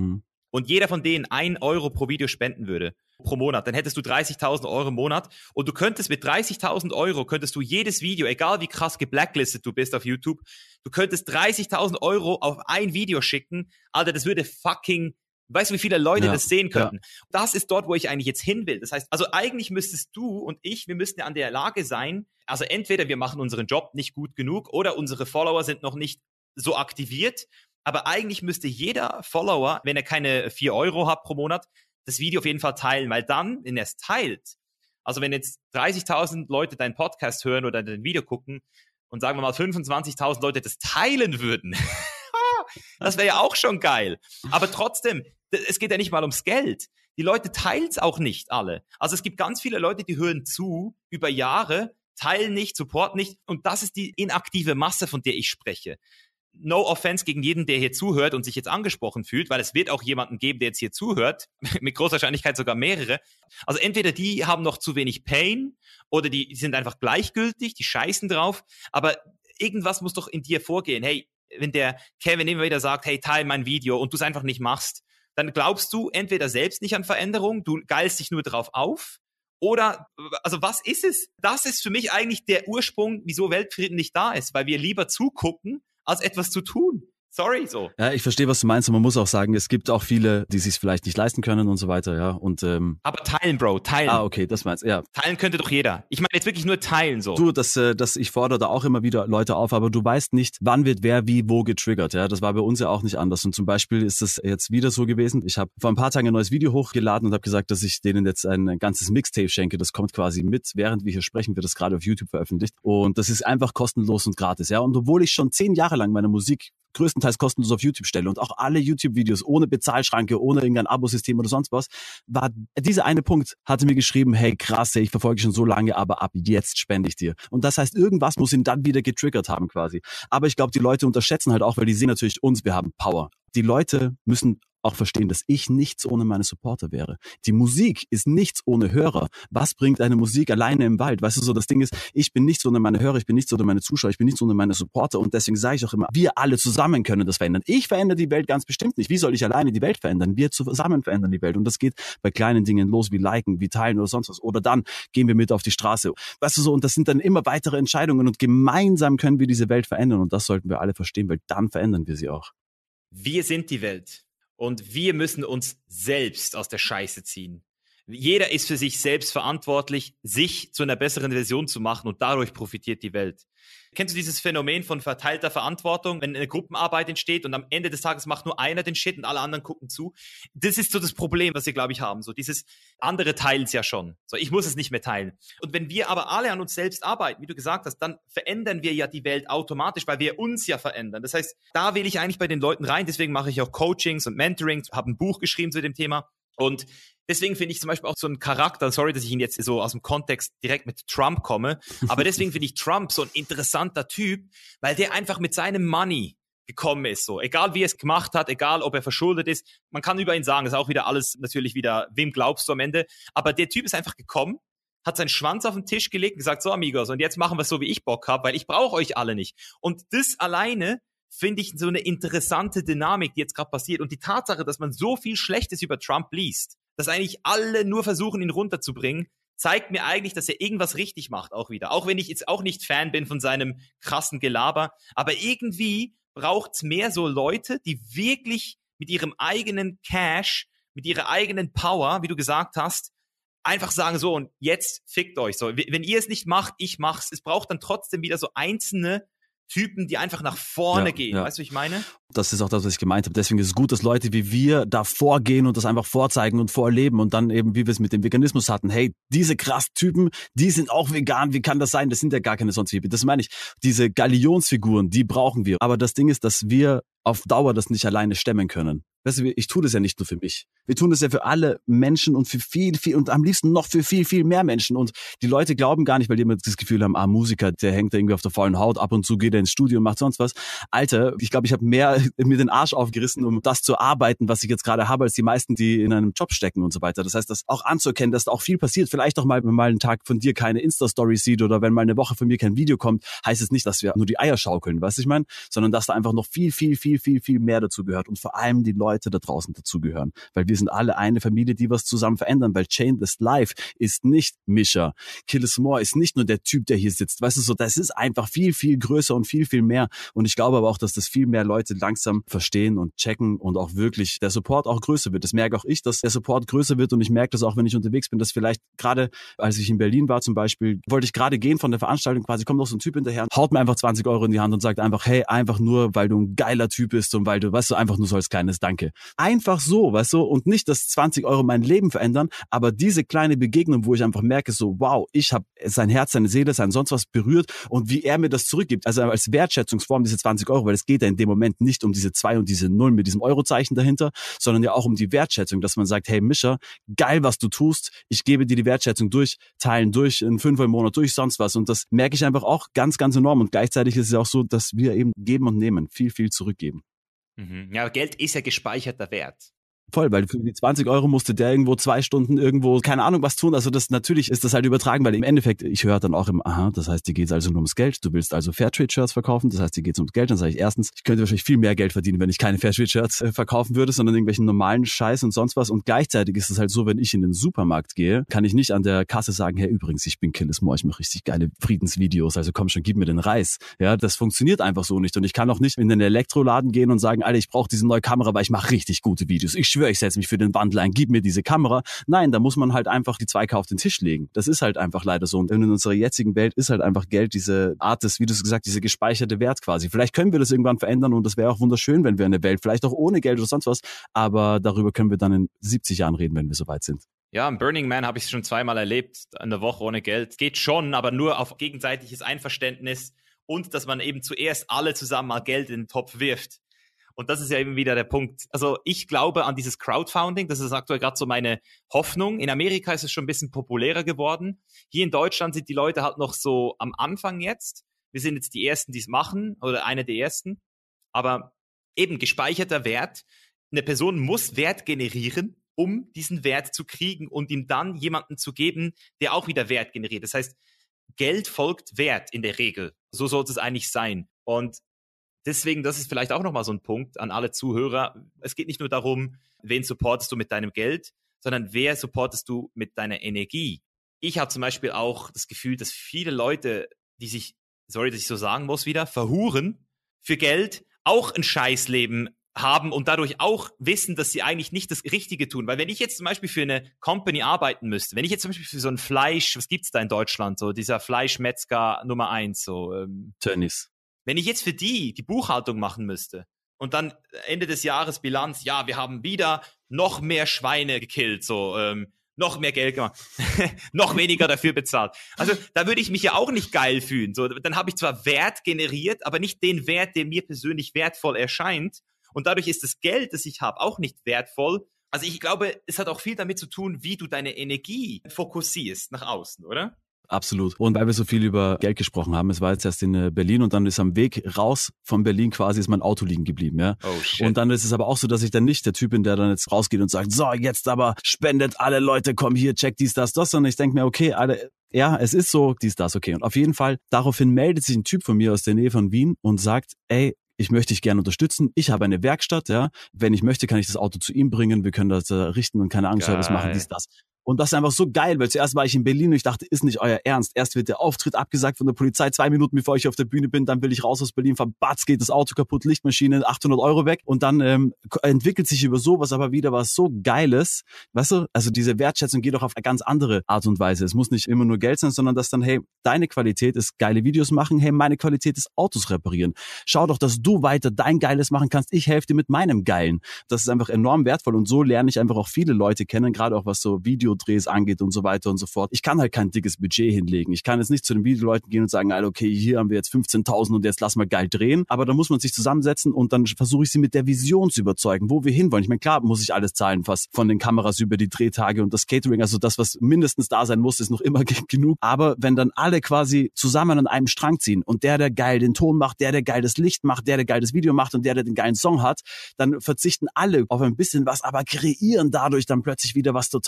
und jeder von denen ein Euro pro Video spenden würde, pro Monat, dann hättest du dreißigtausend Euro im Monat und du könntest mit dreißigtausend Euro, könntest du jedes Video, egal wie krass geblacklistet du bist auf YouTube, du könntest dreißigtausend Euro auf ein Video schicken, Alter, das würde fucking, weißt du, wie viele Leute ja, das sehen könnten? Ja. Das ist dort, wo ich eigentlich jetzt hin will. Das heißt, also eigentlich müsstest du und ich, wir müssten ja an der Lage sein, also entweder wir machen unseren Job nicht gut genug oder unsere Follower sind noch nicht so aktiviert, aber eigentlich müsste jeder Follower, wenn er keine vier Euro hat pro Monat, das Video auf jeden Fall teilen, weil dann, wenn er es teilt, also wenn jetzt dreißigtausend Leute deinen Podcast hören oder dein Video gucken und sagen wir mal fünfundzwanzigtausend Leute das teilen würden, das wäre ja auch schon geil. Aber trotzdem, es geht ja nicht mal ums Geld. Die Leute teilen es auch nicht alle. Also es gibt ganz viele Leute, die hören zu über Jahre, teilen nicht, supporten nicht und das ist die inaktive Masse, von der ich spreche. No offense gegen jeden, der hier zuhört und sich jetzt angesprochen fühlt, weil es wird auch jemanden geben, der jetzt hier zuhört, mit großer Wahrscheinlichkeit sogar mehrere. Also entweder die haben noch zu wenig Pain oder die, die sind einfach gleichgültig, die scheißen drauf, aber irgendwas muss doch in dir vorgehen. Hey, wenn der Kevin immer wieder sagt, hey, teil mein Video und du es einfach nicht machst, dann glaubst du entweder selbst nicht an Veränderung, du geilst dich nur drauf auf oder, also was ist es? Das ist für mich eigentlich der Ursprung, wieso Weltfrieden nicht da ist, weil wir lieber zugucken, als etwas zu tun. Sorry, so. Ja, ich verstehe, was du meinst und man muss auch sagen, es gibt auch viele, die sich vielleicht nicht leisten können und so weiter, ja. Und ähm, aber teilen, Bro, teilen. Ah, okay, das meinst du, ja. Teilen könnte doch jeder. Ich meine jetzt wirklich nur teilen, so. Du, das, äh, das, ich fordere da auch immer wieder Leute auf, aber du weißt nicht, wann wird wer wie wo getriggert, ja. Das war bei uns ja auch nicht anders. Und zum Beispiel ist das jetzt wieder so gewesen. Ich habe vor ein paar Tagen ein neues Video hochgeladen und habe gesagt, dass ich denen jetzt ein ganzes Mixtape schenke. Das kommt quasi mit, während wir hier sprechen, wird das gerade auf YouTube veröffentlicht. Und das ist einfach kostenlos und gratis, ja. Und obwohl ich schon zehn Jahre lang meine Musik größtenteils kostenlos auf YouTube stelle und auch alle YouTube-Videos ohne Bezahlschranke, ohne irgendein Abosystem oder sonst was, war dieser eine Punkt, hatte mir geschrieben, hey krass, ich verfolge schon so lange, aber ab jetzt spende ich dir. Und das heißt, irgendwas muss ihn dann wieder getriggert haben quasi. Aber ich glaube, die Leute unterschätzen halt auch, weil die sehen natürlich uns, wir haben Power. Die Leute müssen auch verstehen, dass ich nichts ohne meine Supporter wäre. Die Musik ist nichts ohne Hörer. Was bringt eine Musik alleine im Wald? Weißt du, so das Ding ist, ich bin nichts ohne meine Hörer, ich bin nichts ohne meine Zuschauer, ich bin nichts ohne meine Supporter und deswegen sage ich auch immer, wir alle zusammen können das verändern. Ich verändere die Welt ganz bestimmt nicht. Wie soll ich alleine die Welt verändern? Wir zusammen verändern die Welt und das geht bei kleinen Dingen los, wie liken, wie teilen oder sonst was. Oder dann gehen wir mit auf die Straße. Weißt du so, und das sind dann immer weitere Entscheidungen und gemeinsam können wir diese Welt verändern und das sollten wir alle verstehen, weil dann verändern wir sie auch. Wir sind die Welt. Und wir müssen uns selbst aus der Scheiße ziehen. Jeder ist für sich selbst verantwortlich, sich zu einer besseren Version zu machen und dadurch profitiert die Welt. Kennst du dieses Phänomen von verteilter Verantwortung, wenn eine Gruppenarbeit entsteht und am Ende des Tages macht nur einer den Shit und alle anderen gucken zu? Das ist so das Problem, was wir, glaube ich, haben. So dieses andere teilen es ja schon. So, ich muss es nicht mehr teilen. Und wenn wir aber alle an uns selbst arbeiten, wie du gesagt hast, dann verändern wir ja die Welt automatisch, weil wir uns ja verändern. Das heißt, da will ich eigentlich bei den Leuten rein. Deswegen mache ich auch Coachings und Mentorings, habe ein Buch geschrieben zu dem Thema. Und deswegen finde ich zum Beispiel auch so einen Charakter, sorry, dass ich ihn jetzt so aus dem Kontext direkt mit Trump komme, aber deswegen finde ich Trump so ein interessanter Typ, weil der einfach mit seinem Money gekommen ist, so. Egal wie er es gemacht hat, egal ob er verschuldet ist, man kann über ihn sagen, das ist auch wieder alles natürlich wieder, wem glaubst du am Ende, aber der Typ ist einfach gekommen, hat seinen Schwanz auf den Tisch gelegt und gesagt, so Amigos, und jetzt machen wir es so, wie ich Bock habe, weil ich brauche euch alle nicht. Und das alleine finde ich so eine interessante Dynamik, die jetzt gerade passiert. Und die Tatsache, dass man so viel Schlechtes über Trump liest, dass eigentlich alle nur versuchen, ihn runterzubringen, zeigt mir eigentlich, dass er irgendwas richtig macht auch wieder. Auch wenn ich jetzt auch nicht Fan bin von seinem krassen Gelaber. Aber irgendwie braucht's mehr so Leute, die wirklich mit ihrem eigenen Cash, mit ihrer eigenen Power, wie du gesagt hast, einfach sagen, so, und jetzt fickt euch so. Wenn ihr es nicht macht, ich mach's. Es braucht dann trotzdem wieder so einzelne Typen, die einfach nach vorne ja, gehen. Ja. Weißt du, was ich meine? Das ist auch das, was ich gemeint habe. Deswegen ist es gut, dass Leute wie wir da vorgehen und das einfach vorzeigen und vorleben und dann eben, wie wir es mit dem Veganismus hatten, hey, diese krass Typen, die sind auch vegan, wie kann das sein? Das sind ja gar keine sonstigen. Das meine ich. Diese Galionsfiguren, die brauchen wir. Aber das Ding ist, dass wir auf Dauer das nicht alleine stemmen können. Weißt du, ich tue das ja nicht nur für mich. Wir tun das ja für alle Menschen und für viel, viel und am liebsten noch für viel, viel mehr Menschen. Und die Leute glauben gar nicht, weil die immer das Gefühl haben, ah, Musiker, der hängt da irgendwie auf der faulen Haut, ab und zu geht er ins Studio und macht sonst was. Alter, ich glaube, ich habe mehr mir den Arsch aufgerissen, um das zu arbeiten, was ich jetzt gerade habe, als die meisten, die in einem Job stecken und so weiter. Das heißt, das auch anzuerkennen, dass da auch viel passiert. Vielleicht auch mal, wenn mal ein Tag von dir keine Insta-Story sieht oder wenn mal eine Woche von mir kein Video kommt, heißt es nicht, dass wir nur die Eier schaukeln, weißt du, ich meine? Sondern dass da einfach noch viel, viel, viel viel, viel, viel mehr dazu gehört und vor allem die Leute da draußen dazugehören, weil wir sind alle eine Familie, die was zusammen verändern, weil Chainless Life ist nicht Mischa. Kill Us More ist nicht nur der Typ, der hier sitzt, weißt du so, das ist einfach viel, viel größer und viel, viel mehr und ich glaube aber auch, dass das viel mehr Leute langsam verstehen und checken und auch wirklich der Support auch größer wird. Das merke auch ich, dass der Support größer wird und ich merke das auch, wenn ich unterwegs bin, dass vielleicht gerade, als ich in Berlin war zum Beispiel, wollte ich gerade gehen von der Veranstaltung, quasi kommt noch so ein Typ hinterher, haut mir einfach zwanzig Euro in die Hand und sagt einfach, hey, einfach nur, weil du ein geiler Typ bist und weil du, weißt du, einfach nur so als kleines Danke. Einfach so, weißt du, und nicht, dass zwanzig Euro mein Leben verändern, aber diese kleine Begegnung, wo ich einfach merke, so, wow, ich habe sein Herz, seine Seele, sein sonst was berührt und wie er mir das zurückgibt, also als Wertschätzungsform diese zwanzig Euro, weil es geht ja in dem Moment nicht um diese zwei und diese Null mit diesem Eurozeichen dahinter, sondern ja auch um die Wertschätzung, dass man sagt, hey Mischa, geil, was du tust, ich gebe dir die Wertschätzung durch, teilen durch, in fünf im Monat durch, sonst was und das merke ich einfach auch ganz, ganz enorm und gleichzeitig ist es auch so, dass wir eben geben und nehmen, viel, viel zurückgeben. Mhm. Ja, Geld ist ja gespeicherter Wert. Voll, weil für die zwanzig Euro musste der irgendwo zwei Stunden irgendwo, keine Ahnung, was tun. Also das natürlich ist das halt übertragen, weil im Endeffekt, ich höre dann auch im, aha, das heißt, dir geht's also nur ums Geld. Du willst also Fairtrade-Shirts verkaufen, das heißt, dir geht's ums Geld. Dann sage ich erstens, ich könnte wahrscheinlich viel mehr Geld verdienen, wenn ich keine Fairtrade-Shirts äh, verkaufen würde, sondern irgendwelchen normalen Scheiß und sonst was. Und gleichzeitig ist es halt so, wenn ich in den Supermarkt gehe, kann ich nicht an der Kasse sagen, hey, übrigens, ich bin Kill Us More, ich mache richtig geile Friedensvideos, also komm schon, gib mir den Reis. Ja, das funktioniert einfach so nicht. Und ich kann auch nicht in den Elektroladen gehen und sagen, Alter, ich brauche diese neue Kamera, weil ich mache richtig gute Videos. Ich schwöre, ich setze mich für den Wandel ein, gib mir diese Kamera. Nein, da muss man halt einfach die Zweige auf den Tisch legen. Das ist halt einfach leider so. Und in unserer jetzigen Welt ist halt einfach Geld diese Art des, wie du es gesagt, diese gespeicherte Wert quasi. Vielleicht können wir das irgendwann verändern und das wäre auch wunderschön, wenn wir eine Welt, vielleicht auch ohne Geld oder sonst was, aber darüber können wir dann in siebzig Jahren reden, wenn wir soweit sind. Ja, im Burning Man habe ich es schon zweimal erlebt, eine Woche ohne Geld. Geht schon, aber nur auf gegenseitiges Einverständnis und dass man eben zuerst alle zusammen mal Geld in den Topf wirft. Und das ist ja eben wieder der Punkt. Also ich glaube an dieses Crowdfunding, das ist aktuell gerade so meine Hoffnung. In Amerika ist es schon ein bisschen populärer geworden. Hier in Deutschland sind die Leute halt noch so am Anfang jetzt. Wir sind jetzt die Ersten, die es machen oder eine der Ersten. Aber eben gespeicherter Wert. Eine Person muss Wert generieren, um diesen Wert zu kriegen und ihm dann jemanden zu geben, der auch wieder Wert generiert. Das heißt, Geld folgt Wert in der Regel. So sollte es eigentlich sein. Und deswegen, das ist vielleicht auch nochmal so ein Punkt an alle Zuhörer. Es geht nicht nur darum, wen supportest du mit deinem Geld, sondern wer supportest du mit deiner Energie. Ich habe zum Beispiel auch das Gefühl, dass viele Leute, die sich, sorry, dass ich so sagen muss wieder, verhuren für Geld, auch ein Scheißleben haben und dadurch auch wissen, dass sie eigentlich nicht das Richtige tun. Weil wenn ich jetzt zum Beispiel für eine Company arbeiten müsste, wenn ich jetzt zum Beispiel für so ein Fleisch, was gibt's da in Deutschland, so dieser Fleischmetzger Nummer eins, so ähm, Tönnies. Wenn ich jetzt für die die Buchhaltung machen müsste und dann Ende des Jahres Bilanz, ja, wir haben wieder noch mehr Schweine gekillt, so ähm, noch mehr Geld gemacht, noch weniger dafür bezahlt. Also da würde ich mich ja auch nicht geil fühlen. So, dann habe ich zwar Wert generiert, aber nicht den Wert, der mir persönlich wertvoll erscheint. Und dadurch ist das Geld, das ich habe, auch nicht wertvoll. Also ich glaube, es hat auch viel damit zu tun, wie du deine Energie fokussierst nach außen, oder? Absolut. Und weil wir so viel über Geld gesprochen haben, es war jetzt erst in Berlin und dann ist am Weg raus von Berlin quasi ist mein Auto liegen geblieben, ja. Oh shit. Und dann ist es aber auch so, dass ich dann nicht der Typ bin, der dann jetzt rausgeht und sagt, so, jetzt aber spendet alle Leute, komm hier, check dies, das, das. Und ich denke mir, okay, alle, ja, es ist so, dies, das, okay. Und auf jeden Fall, daraufhin meldet sich ein Typ von mir aus der Nähe von Wien und sagt, ey, ich möchte dich gerne unterstützen. Ich habe eine Werkstatt, ja. Wenn ich möchte, kann ich das Auto zu ihm bringen. Wir können das äh, richten und keine Angst, Service machen, dies, das. Und das ist einfach so geil, weil zuerst war ich in Berlin und ich dachte, ist nicht euer Ernst. Erst wird der Auftritt abgesagt von der Polizei, zwei Minuten bevor ich auf der Bühne bin, dann will ich raus aus Berlin, verbatz, geht das Auto kaputt, Lichtmaschine, achthundert Euro weg. Und dann ähm, entwickelt sich über sowas aber wieder was so Geiles. Weißt du, also diese Wertschätzung geht auch auf eine ganz andere Art und Weise. Es muss nicht immer nur Geld sein, sondern dass dann, hey, deine Qualität ist geile Videos machen, hey, meine Qualität ist Autos reparieren. Schau doch, dass du weiter dein Geiles machen kannst. Ich helfe dir mit meinem Geilen. Das ist einfach enorm wertvoll und so lerne ich einfach auch viele Leute kennen, gerade auch was so Videodrehs angeht und so weiter und so fort. Ich kann halt kein dickes Budget hinlegen. Ich kann jetzt nicht zu den Videoleuten gehen und sagen, okay, hier haben wir jetzt fünfzehntausend und jetzt lass mal geil drehen. Aber da muss man sich zusammensetzen und dann versuche ich sie mit der Vision zu überzeugen, wo wir hinwollen. Ich meine, klar muss ich alles zahlen, was von den Kameras über die Drehtage und das Catering, also das, was mindestens da sein muss, ist noch immer genug. Aber wenn dann alle quasi zusammen an einem Strang ziehen und der, der geil den Ton macht, der, der geil das Licht macht, der, der geil das Video macht und der, der den geilen Song hat, dann verzichten alle auf ein bisschen was, aber kreieren dadurch dann plötzlich wieder was total Wertvolles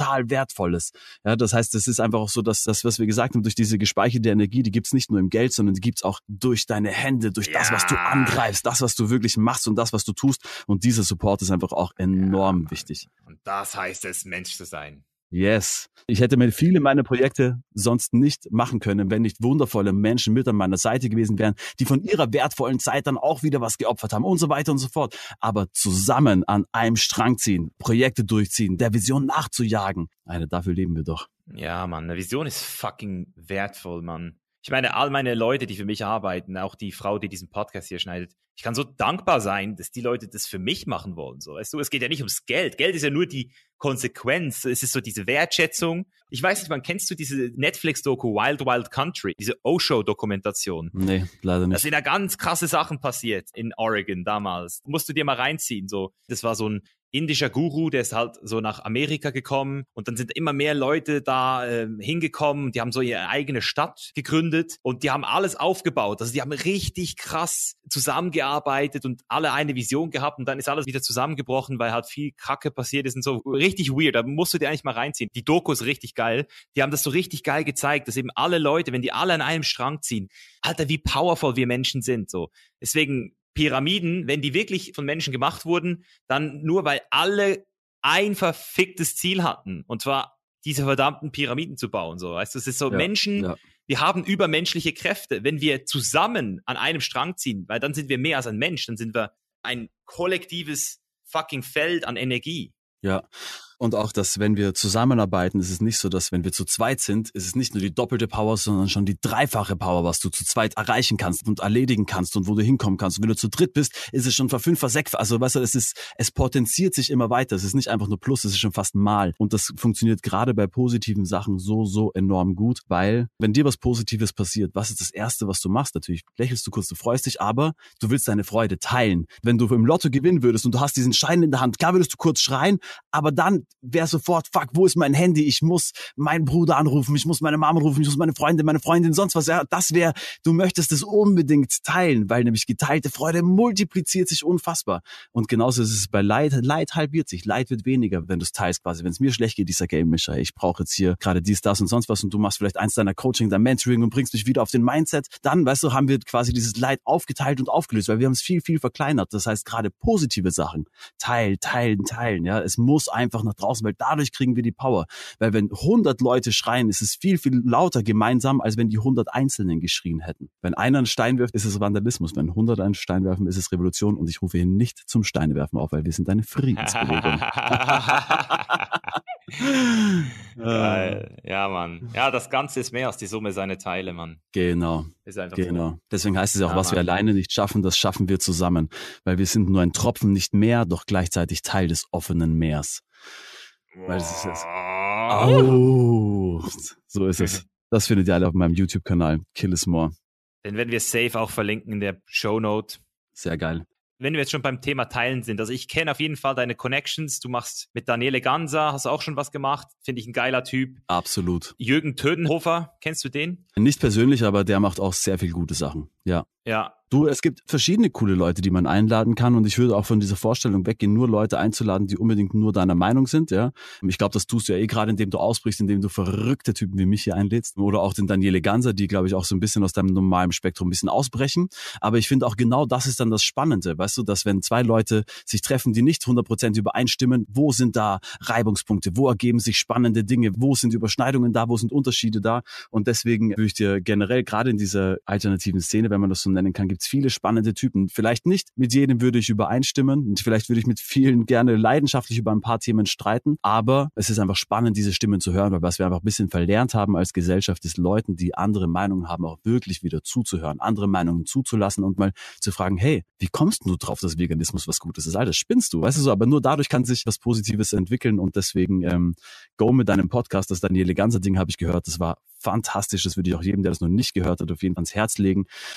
Wertvolles. Ja, das heißt, es ist einfach auch so, dass das, was wir gesagt haben, durch diese gespeicherte Energie, die gibt's nicht nur im Geld, sondern die gibt's auch durch deine Hände, durch ja. das, was du angreifst, das, was du wirklich machst und das, was du tust. Und dieser Support ist einfach auch enorm ja, wichtig. Und das heißt es, Mensch zu sein. Yes. Ich hätte mir viele meiner Projekte sonst nicht machen können, wenn nicht wundervolle Menschen mit an meiner Seite gewesen wären, die von ihrer wertvollen Zeit dann auch wieder was geopfert haben und so weiter und so fort. Aber zusammen an einem Strang ziehen, Projekte durchziehen, der Vision nachzujagen. Alter, dafür leben wir doch. Ja, Mann, eine Vision ist fucking wertvoll, Mann. Ich meine, all meine Leute, die für mich arbeiten, auch die Frau, die diesen Podcast hier schneidet, ich kann so dankbar sein, dass die Leute das für mich machen wollen. So, weißt du, es geht ja nicht ums Geld. Geld ist ja nur die Konsequenz. Es ist so diese Wertschätzung. Ich weiß nicht, wann kennst du diese Netflix-Doku Wild Wild Country, diese Osho-Dokumentation? Nee, leider nicht. Da sind ja ganz krasse Sachen passiert in Oregon damals. Musst du dir mal reinziehen. So, das war so ein indischer Guru, der ist halt so nach Amerika gekommen und dann sind immer mehr Leute da äh, hingekommen, die haben so ihre eigene Stadt gegründet und die haben alles aufgebaut, also die haben richtig krass zusammengearbeitet und alle eine Vision gehabt und dann ist alles wieder zusammengebrochen, weil halt viel Kacke passiert ist und so, richtig weird, da musst du dir eigentlich mal reinziehen. Die Doku ist richtig geil, die haben das so richtig geil gezeigt, dass eben alle Leute, wenn die alle an einem Strang ziehen, Alter, wie powerful wir Menschen sind, so. Deswegen Pyramiden, wenn die wirklich von Menschen gemacht wurden, dann nur, weil alle ein verficktes Ziel hatten. Und zwar diese verdammten Pyramiden zu bauen. So, weißt du, es ist so, ja, Menschen, ja. wir haben übermenschliche Kräfte. Wenn wir zusammen an einem Strang ziehen, weil dann sind wir mehr als ein Mensch, dann sind wir ein kollektives fucking Feld an Energie. Ja. Und auch, dass wenn wir zusammenarbeiten, ist es nicht so, dass wenn wir zu zweit sind, ist es nicht nur die doppelte Power, sondern schon die dreifache Power, was du zu zweit erreichen kannst und erledigen kannst und wo du hinkommen kannst. Und wenn du zu dritt bist, ist es schon verfünf, versechs. Also weißt du, es ist, es potenziert sich immer weiter. Es ist nicht einfach nur Plus, es ist schon fast Mal. Und das funktioniert gerade bei positiven Sachen so, so enorm gut, weil wenn dir was Positives passiert, was ist das Erste, was du machst? Natürlich lächelst du kurz, du freust dich, aber du willst deine Freude teilen. Wenn du im Lotto gewinnen würdest und du hast diesen Schein in der Hand, klar würdest du kurz schreien, aber dann wäre sofort, fuck, wo ist mein Handy? Ich muss meinen Bruder anrufen, ich muss meine Mama anrufen, ich muss meine Freundin, meine Freundin, sonst was. Ja, das wäre, du möchtest es unbedingt teilen, weil nämlich geteilte Freude multipliziert sich unfassbar. Und genauso ist es bei Leid. Leid halbiert sich, Leid wird weniger, wenn du es teilst quasi. Wenn es mir schlecht geht, ich sage, ey Mischa, ich brauche jetzt hier gerade dies, das und sonst was und du machst vielleicht eins deiner Coaching, dein Mentoring und bringst mich wieder auf den Mindset. Dann, weißt du, haben wir quasi dieses Leid aufgeteilt und aufgelöst, weil wir haben es viel, viel verkleinert. Das heißt, gerade positive Sachen, teilen, teilen, teilen. Ja, es muss einfach nach draußen, weil dadurch kriegen wir die Power. Weil wenn hundert Leute schreien, ist es viel, viel lauter gemeinsam, als wenn die hundert Einzelnen geschrien hätten. Wenn einer einen Stein wirft, ist es Vandalismus. Wenn hundert einen Stein werfen, ist es Revolution. Und ich rufe hier nicht zum Steinewerfen auf, weil wir sind eine Friedensbewegung. Geil. Ja, Mann. Ja, das Ganze ist mehr als die Summe seiner Teile, Mann. Genau. Ist einfach genau. So. Deswegen heißt es ja auch, ja, was Mann. wir alleine nicht schaffen, das schaffen wir zusammen. Weil wir sind nur ein Tropfen, nicht mehr, doch gleichzeitig Teil des offenen Meers. Weil es ist es. Oh, so ist es. Das findet ihr alle auf meinem YouTube-Kanal. Kill is more. Den werden wir safe auch verlinken in der Shownote. Sehr geil. Wenn wir jetzt schon beim Thema Teilen sind, also ich kenne auf jeden Fall deine Connections. Du machst mit Daniele Ganser, hast auch schon was gemacht. Finde ich ein geiler Typ. Absolut. Jürgen Tödenhofer, kennst du den? Nicht persönlich, aber der macht auch sehr viel gute Sachen. Ja. Ja. Du, es gibt verschiedene coole Leute, die man einladen kann und ich würde auch von dieser Vorstellung weggehen, nur Leute einzuladen, die unbedingt nur deiner Meinung sind, ja. Ich glaube, das tust du ja eh gerade, indem du ausbrichst, indem du verrückte Typen wie mich hier einlädst oder auch den Daniele Ganser, die, glaube ich, auch so ein bisschen aus deinem normalen Spektrum ein bisschen ausbrechen. Aber ich finde auch genau das ist dann das Spannende, weißt du, dass wenn zwei Leute sich treffen, die nicht hundert Prozent übereinstimmen, wo sind da Reibungspunkte, wo ergeben sich spannende Dinge, wo sind Überschneidungen da, wo sind Unterschiede da und deswegen würde ich dir generell gerade in dieser alternativen Szene, wenn man das so nennen kann, gibt es viele spannende Typen. Vielleicht nicht mit jedem würde ich übereinstimmen und vielleicht würde ich mit vielen gerne leidenschaftlich über ein paar Themen streiten, aber es ist einfach spannend, diese Stimmen zu hören, weil was wir einfach ein bisschen verlernt haben als Gesellschaft ist, Leuten, die andere Meinungen haben, auch wirklich wieder zuzuhören, andere Meinungen zuzulassen und mal zu fragen, hey, wie kommst du drauf, dass Veganismus was Gutes ist? Alter, spinnst du? Weißt du so, aber nur dadurch kann sich was Positives entwickeln und deswegen ähm, go mit deinem Podcast, das Daniele Ganser Ding habe ich gehört, das war fantastisch, das würde ich auch jedem, der das noch nicht gehört hat, auf jeden Fall ans Herz legen.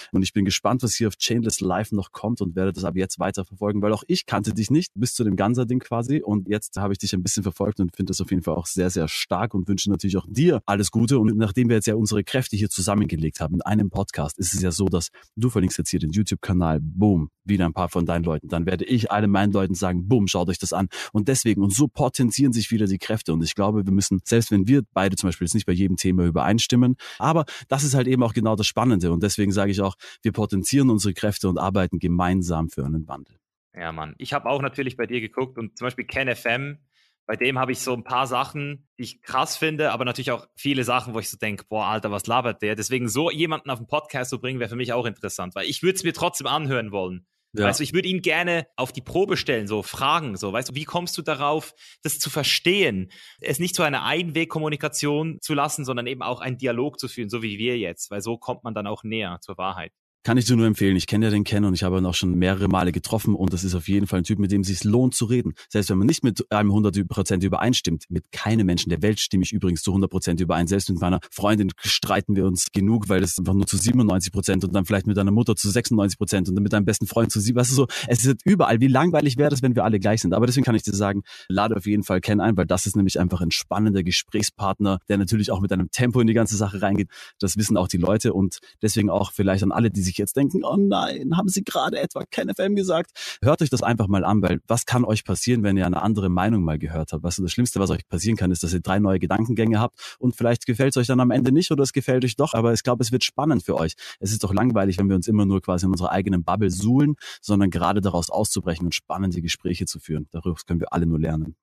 Und ich bin gespannt, was hier auf Chainless Live noch kommt und werde das ab jetzt weiter verfolgen, weil auch ich kannte dich nicht bis zu dem Ganser-Ding quasi und jetzt habe ich dich ein bisschen verfolgt und finde das auf jeden Fall auch sehr, sehr stark und wünsche natürlich auch dir alles Gute. Und nachdem wir jetzt ja unsere Kräfte hier zusammengelegt haben in einem Podcast, ist es ja so, dass du verlinkst jetzt hier den YouTube-Kanal, boom, wieder ein paar von deinen Leuten. Dann werde ich allen meinen Leuten sagen, boom, schaut euch das an. Und deswegen, und so potenzieren sich wieder die Kräfte. Und ich glaube, wir müssen, selbst wenn wir beide zum Beispiel jetzt nicht bei jedem Thema übereinstimmen, aber das ist halt eben auch genau das Spannende. Und deswegen sage ich auch, wir potenzieren unsere Kräfte und arbeiten gemeinsam für einen Wandel. Ja, Mann. Ich habe auch natürlich bei dir geguckt und zum Beispiel Ken F M, bei dem habe ich so ein paar Sachen, die ich krass finde, aber natürlich auch viele Sachen, wo ich so denke, boah, Alter, was labert der? Deswegen so jemanden auf den Podcast zu bringen, wäre für mich auch interessant, weil ich würde es mir trotzdem anhören wollen. Ja. Weißt du, ich würde ihn gerne auf die Probe stellen, so fragen, so, weißt du, wie kommst du darauf, das zu verstehen, es nicht zu einer Einwegkommunikation zu lassen, sondern eben auch einen Dialog zu führen, so wie wir jetzt, weil so kommt man dann auch näher zur Wahrheit. Kann ich dir nur empfehlen. Ich kenne ja den Ken und ich habe ihn auch schon mehrere Male getroffen und das ist auf jeden Fall ein Typ, mit dem es sich lohnt zu reden. Selbst wenn man nicht mit einem hundert Prozent übereinstimmt, mit keinem Menschen der Welt stimme ich übrigens zu hundert Prozent überein. Selbst mit meiner Freundin streiten wir uns genug, weil es einfach nur zu siebenundneunzig Prozent und dann vielleicht mit deiner Mutter zu sechsundneunzig Prozent und dann mit deinem besten Freund zu sieben. Weißt du so, es ist überall. Wie langweilig wäre das, wenn wir alle gleich sind? Aber deswegen kann ich dir sagen, lade auf jeden Fall Ken ein, weil das ist nämlich einfach ein spannender Gesprächspartner, der natürlich auch mit einem Tempo in die ganze Sache reingeht. Das wissen auch die Leute und deswegen auch vielleicht an alle, die sich jetzt denken, oh nein, haben Sie gerade etwa Ken F M gesagt? Hört euch das einfach mal an, weil was kann euch passieren, wenn ihr eine andere Meinung mal gehört habt? Was das Schlimmste, was euch passieren kann, ist, dass ihr drei neue Gedankengänge habt und vielleicht gefällt es euch dann am Ende nicht oder es gefällt euch doch, aber ich glaube, es wird spannend für euch. Es ist doch langweilig, wenn wir uns immer nur quasi in unserer eigenen Bubble suhlen, sondern gerade daraus auszubrechen und spannende Gespräche zu führen. Darüber können wir alle nur lernen.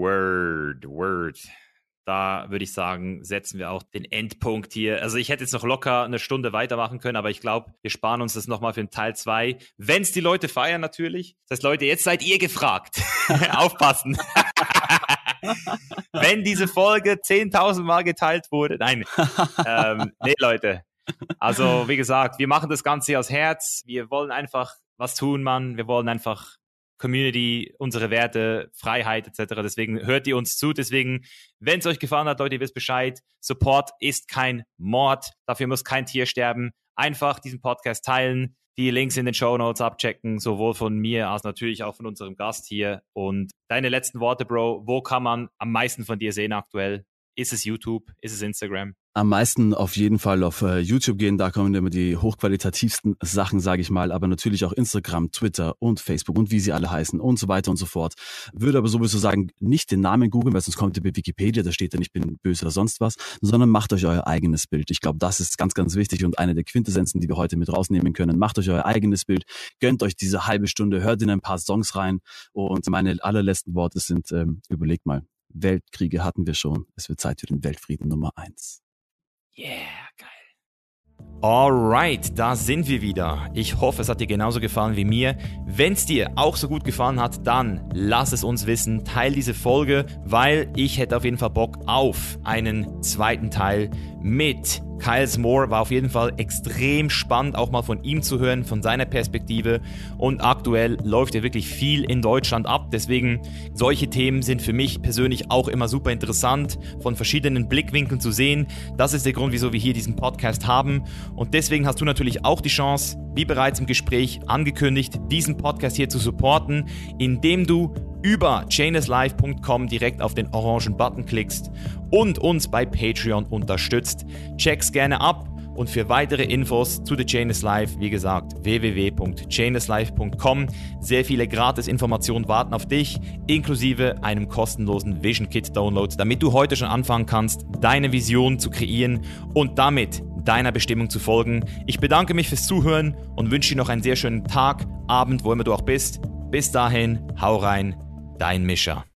Word, word. Da würde ich sagen, setzen wir auch den Endpunkt hier. Also ich hätte jetzt noch locker eine Stunde weitermachen können, aber ich glaube, wir sparen uns das nochmal für den Teil zwei. Wenn es die Leute feiern natürlich. Das heißt, Leute, jetzt seid ihr gefragt. Aufpassen. Wenn diese Folge zehntausend Mal geteilt wurde. Nein. ähm, nee, Leute. Also wie gesagt, wir machen das Ganze hier aus Herz. Wir wollen einfach was tun, Mann. Wir wollen einfach Community, unsere Werte, Freiheit et cetera. Deswegen hört ihr uns zu. Deswegen, wenn es euch gefallen hat, Leute, ihr wisst Bescheid. Support ist kein Mord. Dafür muss kein Tier sterben. Einfach diesen Podcast teilen, die Links in den Shownotes abchecken, sowohl von mir als natürlich auch von unserem Gast hier. Und deine letzten Worte, Bro. Wo kann man am meisten von dir sehen aktuell? Ist es YouTube? Ist es Instagram? Am meisten auf jeden Fall auf uh, YouTube gehen, da kommen immer die hochqualitativsten Sachen, sage ich mal, aber natürlich auch Instagram, Twitter und Facebook und wie sie alle heißen und so weiter und so fort. Würde aber sowieso sagen, nicht den Namen googeln, weil sonst kommt ihr bei Wikipedia, da steht dann, ich bin böse oder sonst was, sondern macht euch euer eigenes Bild. Ich glaube, das ist ganz, ganz wichtig und eine der Quintessenzen, die wir heute mit rausnehmen können. Macht euch euer eigenes Bild, gönnt euch diese halbe Stunde, hört in ein paar Songs rein und meine allerletzten Worte sind, ähm, überlegt mal, Weltkriege hatten wir schon, es wird Zeit für den Weltfrieden Nummer eins. Yeah, geil. Alright, da sind wir wieder. Ich hoffe, es hat dir genauso gefallen wie mir. Wenn es dir auch so gut gefallen hat, dann lass es uns wissen. Teil diese Folge, weil ich hätte auf jeden Fall Bock auf einen zweiten Teil mit Kyles Moore. War auf jeden Fall extrem spannend, auch mal von ihm zu hören, von seiner Perspektive. Und aktuell läuft ja wirklich viel in Deutschland ab. Deswegen, solche Themen sind für mich persönlich auch immer super interessant, von verschiedenen Blickwinkeln zu sehen. Das ist der Grund, wieso wir hier diesen Podcast haben. Und deswegen hast du natürlich auch die Chance, wie bereits im Gespräch angekündigt, diesen Podcast hier zu supporten, indem du über chainless live punkt com direkt auf den orangen Button klickst und uns bei Patreon unterstützt. Check's gerne ab und für weitere Infos zu The Chainless Life, wie gesagt, w w w punkt chainless life punkt com. Sehr viele Gratis-Informationen warten auf dich, inklusive einem kostenlosen Vision Kit Download, damit du heute schon anfangen kannst, deine Vision zu kreieren und damit deiner Bestimmung zu folgen. Ich bedanke mich fürs Zuhören und wünsche dir noch einen sehr schönen Tag, Abend, wo immer du auch bist. Bis dahin, hau rein, dein Mischa.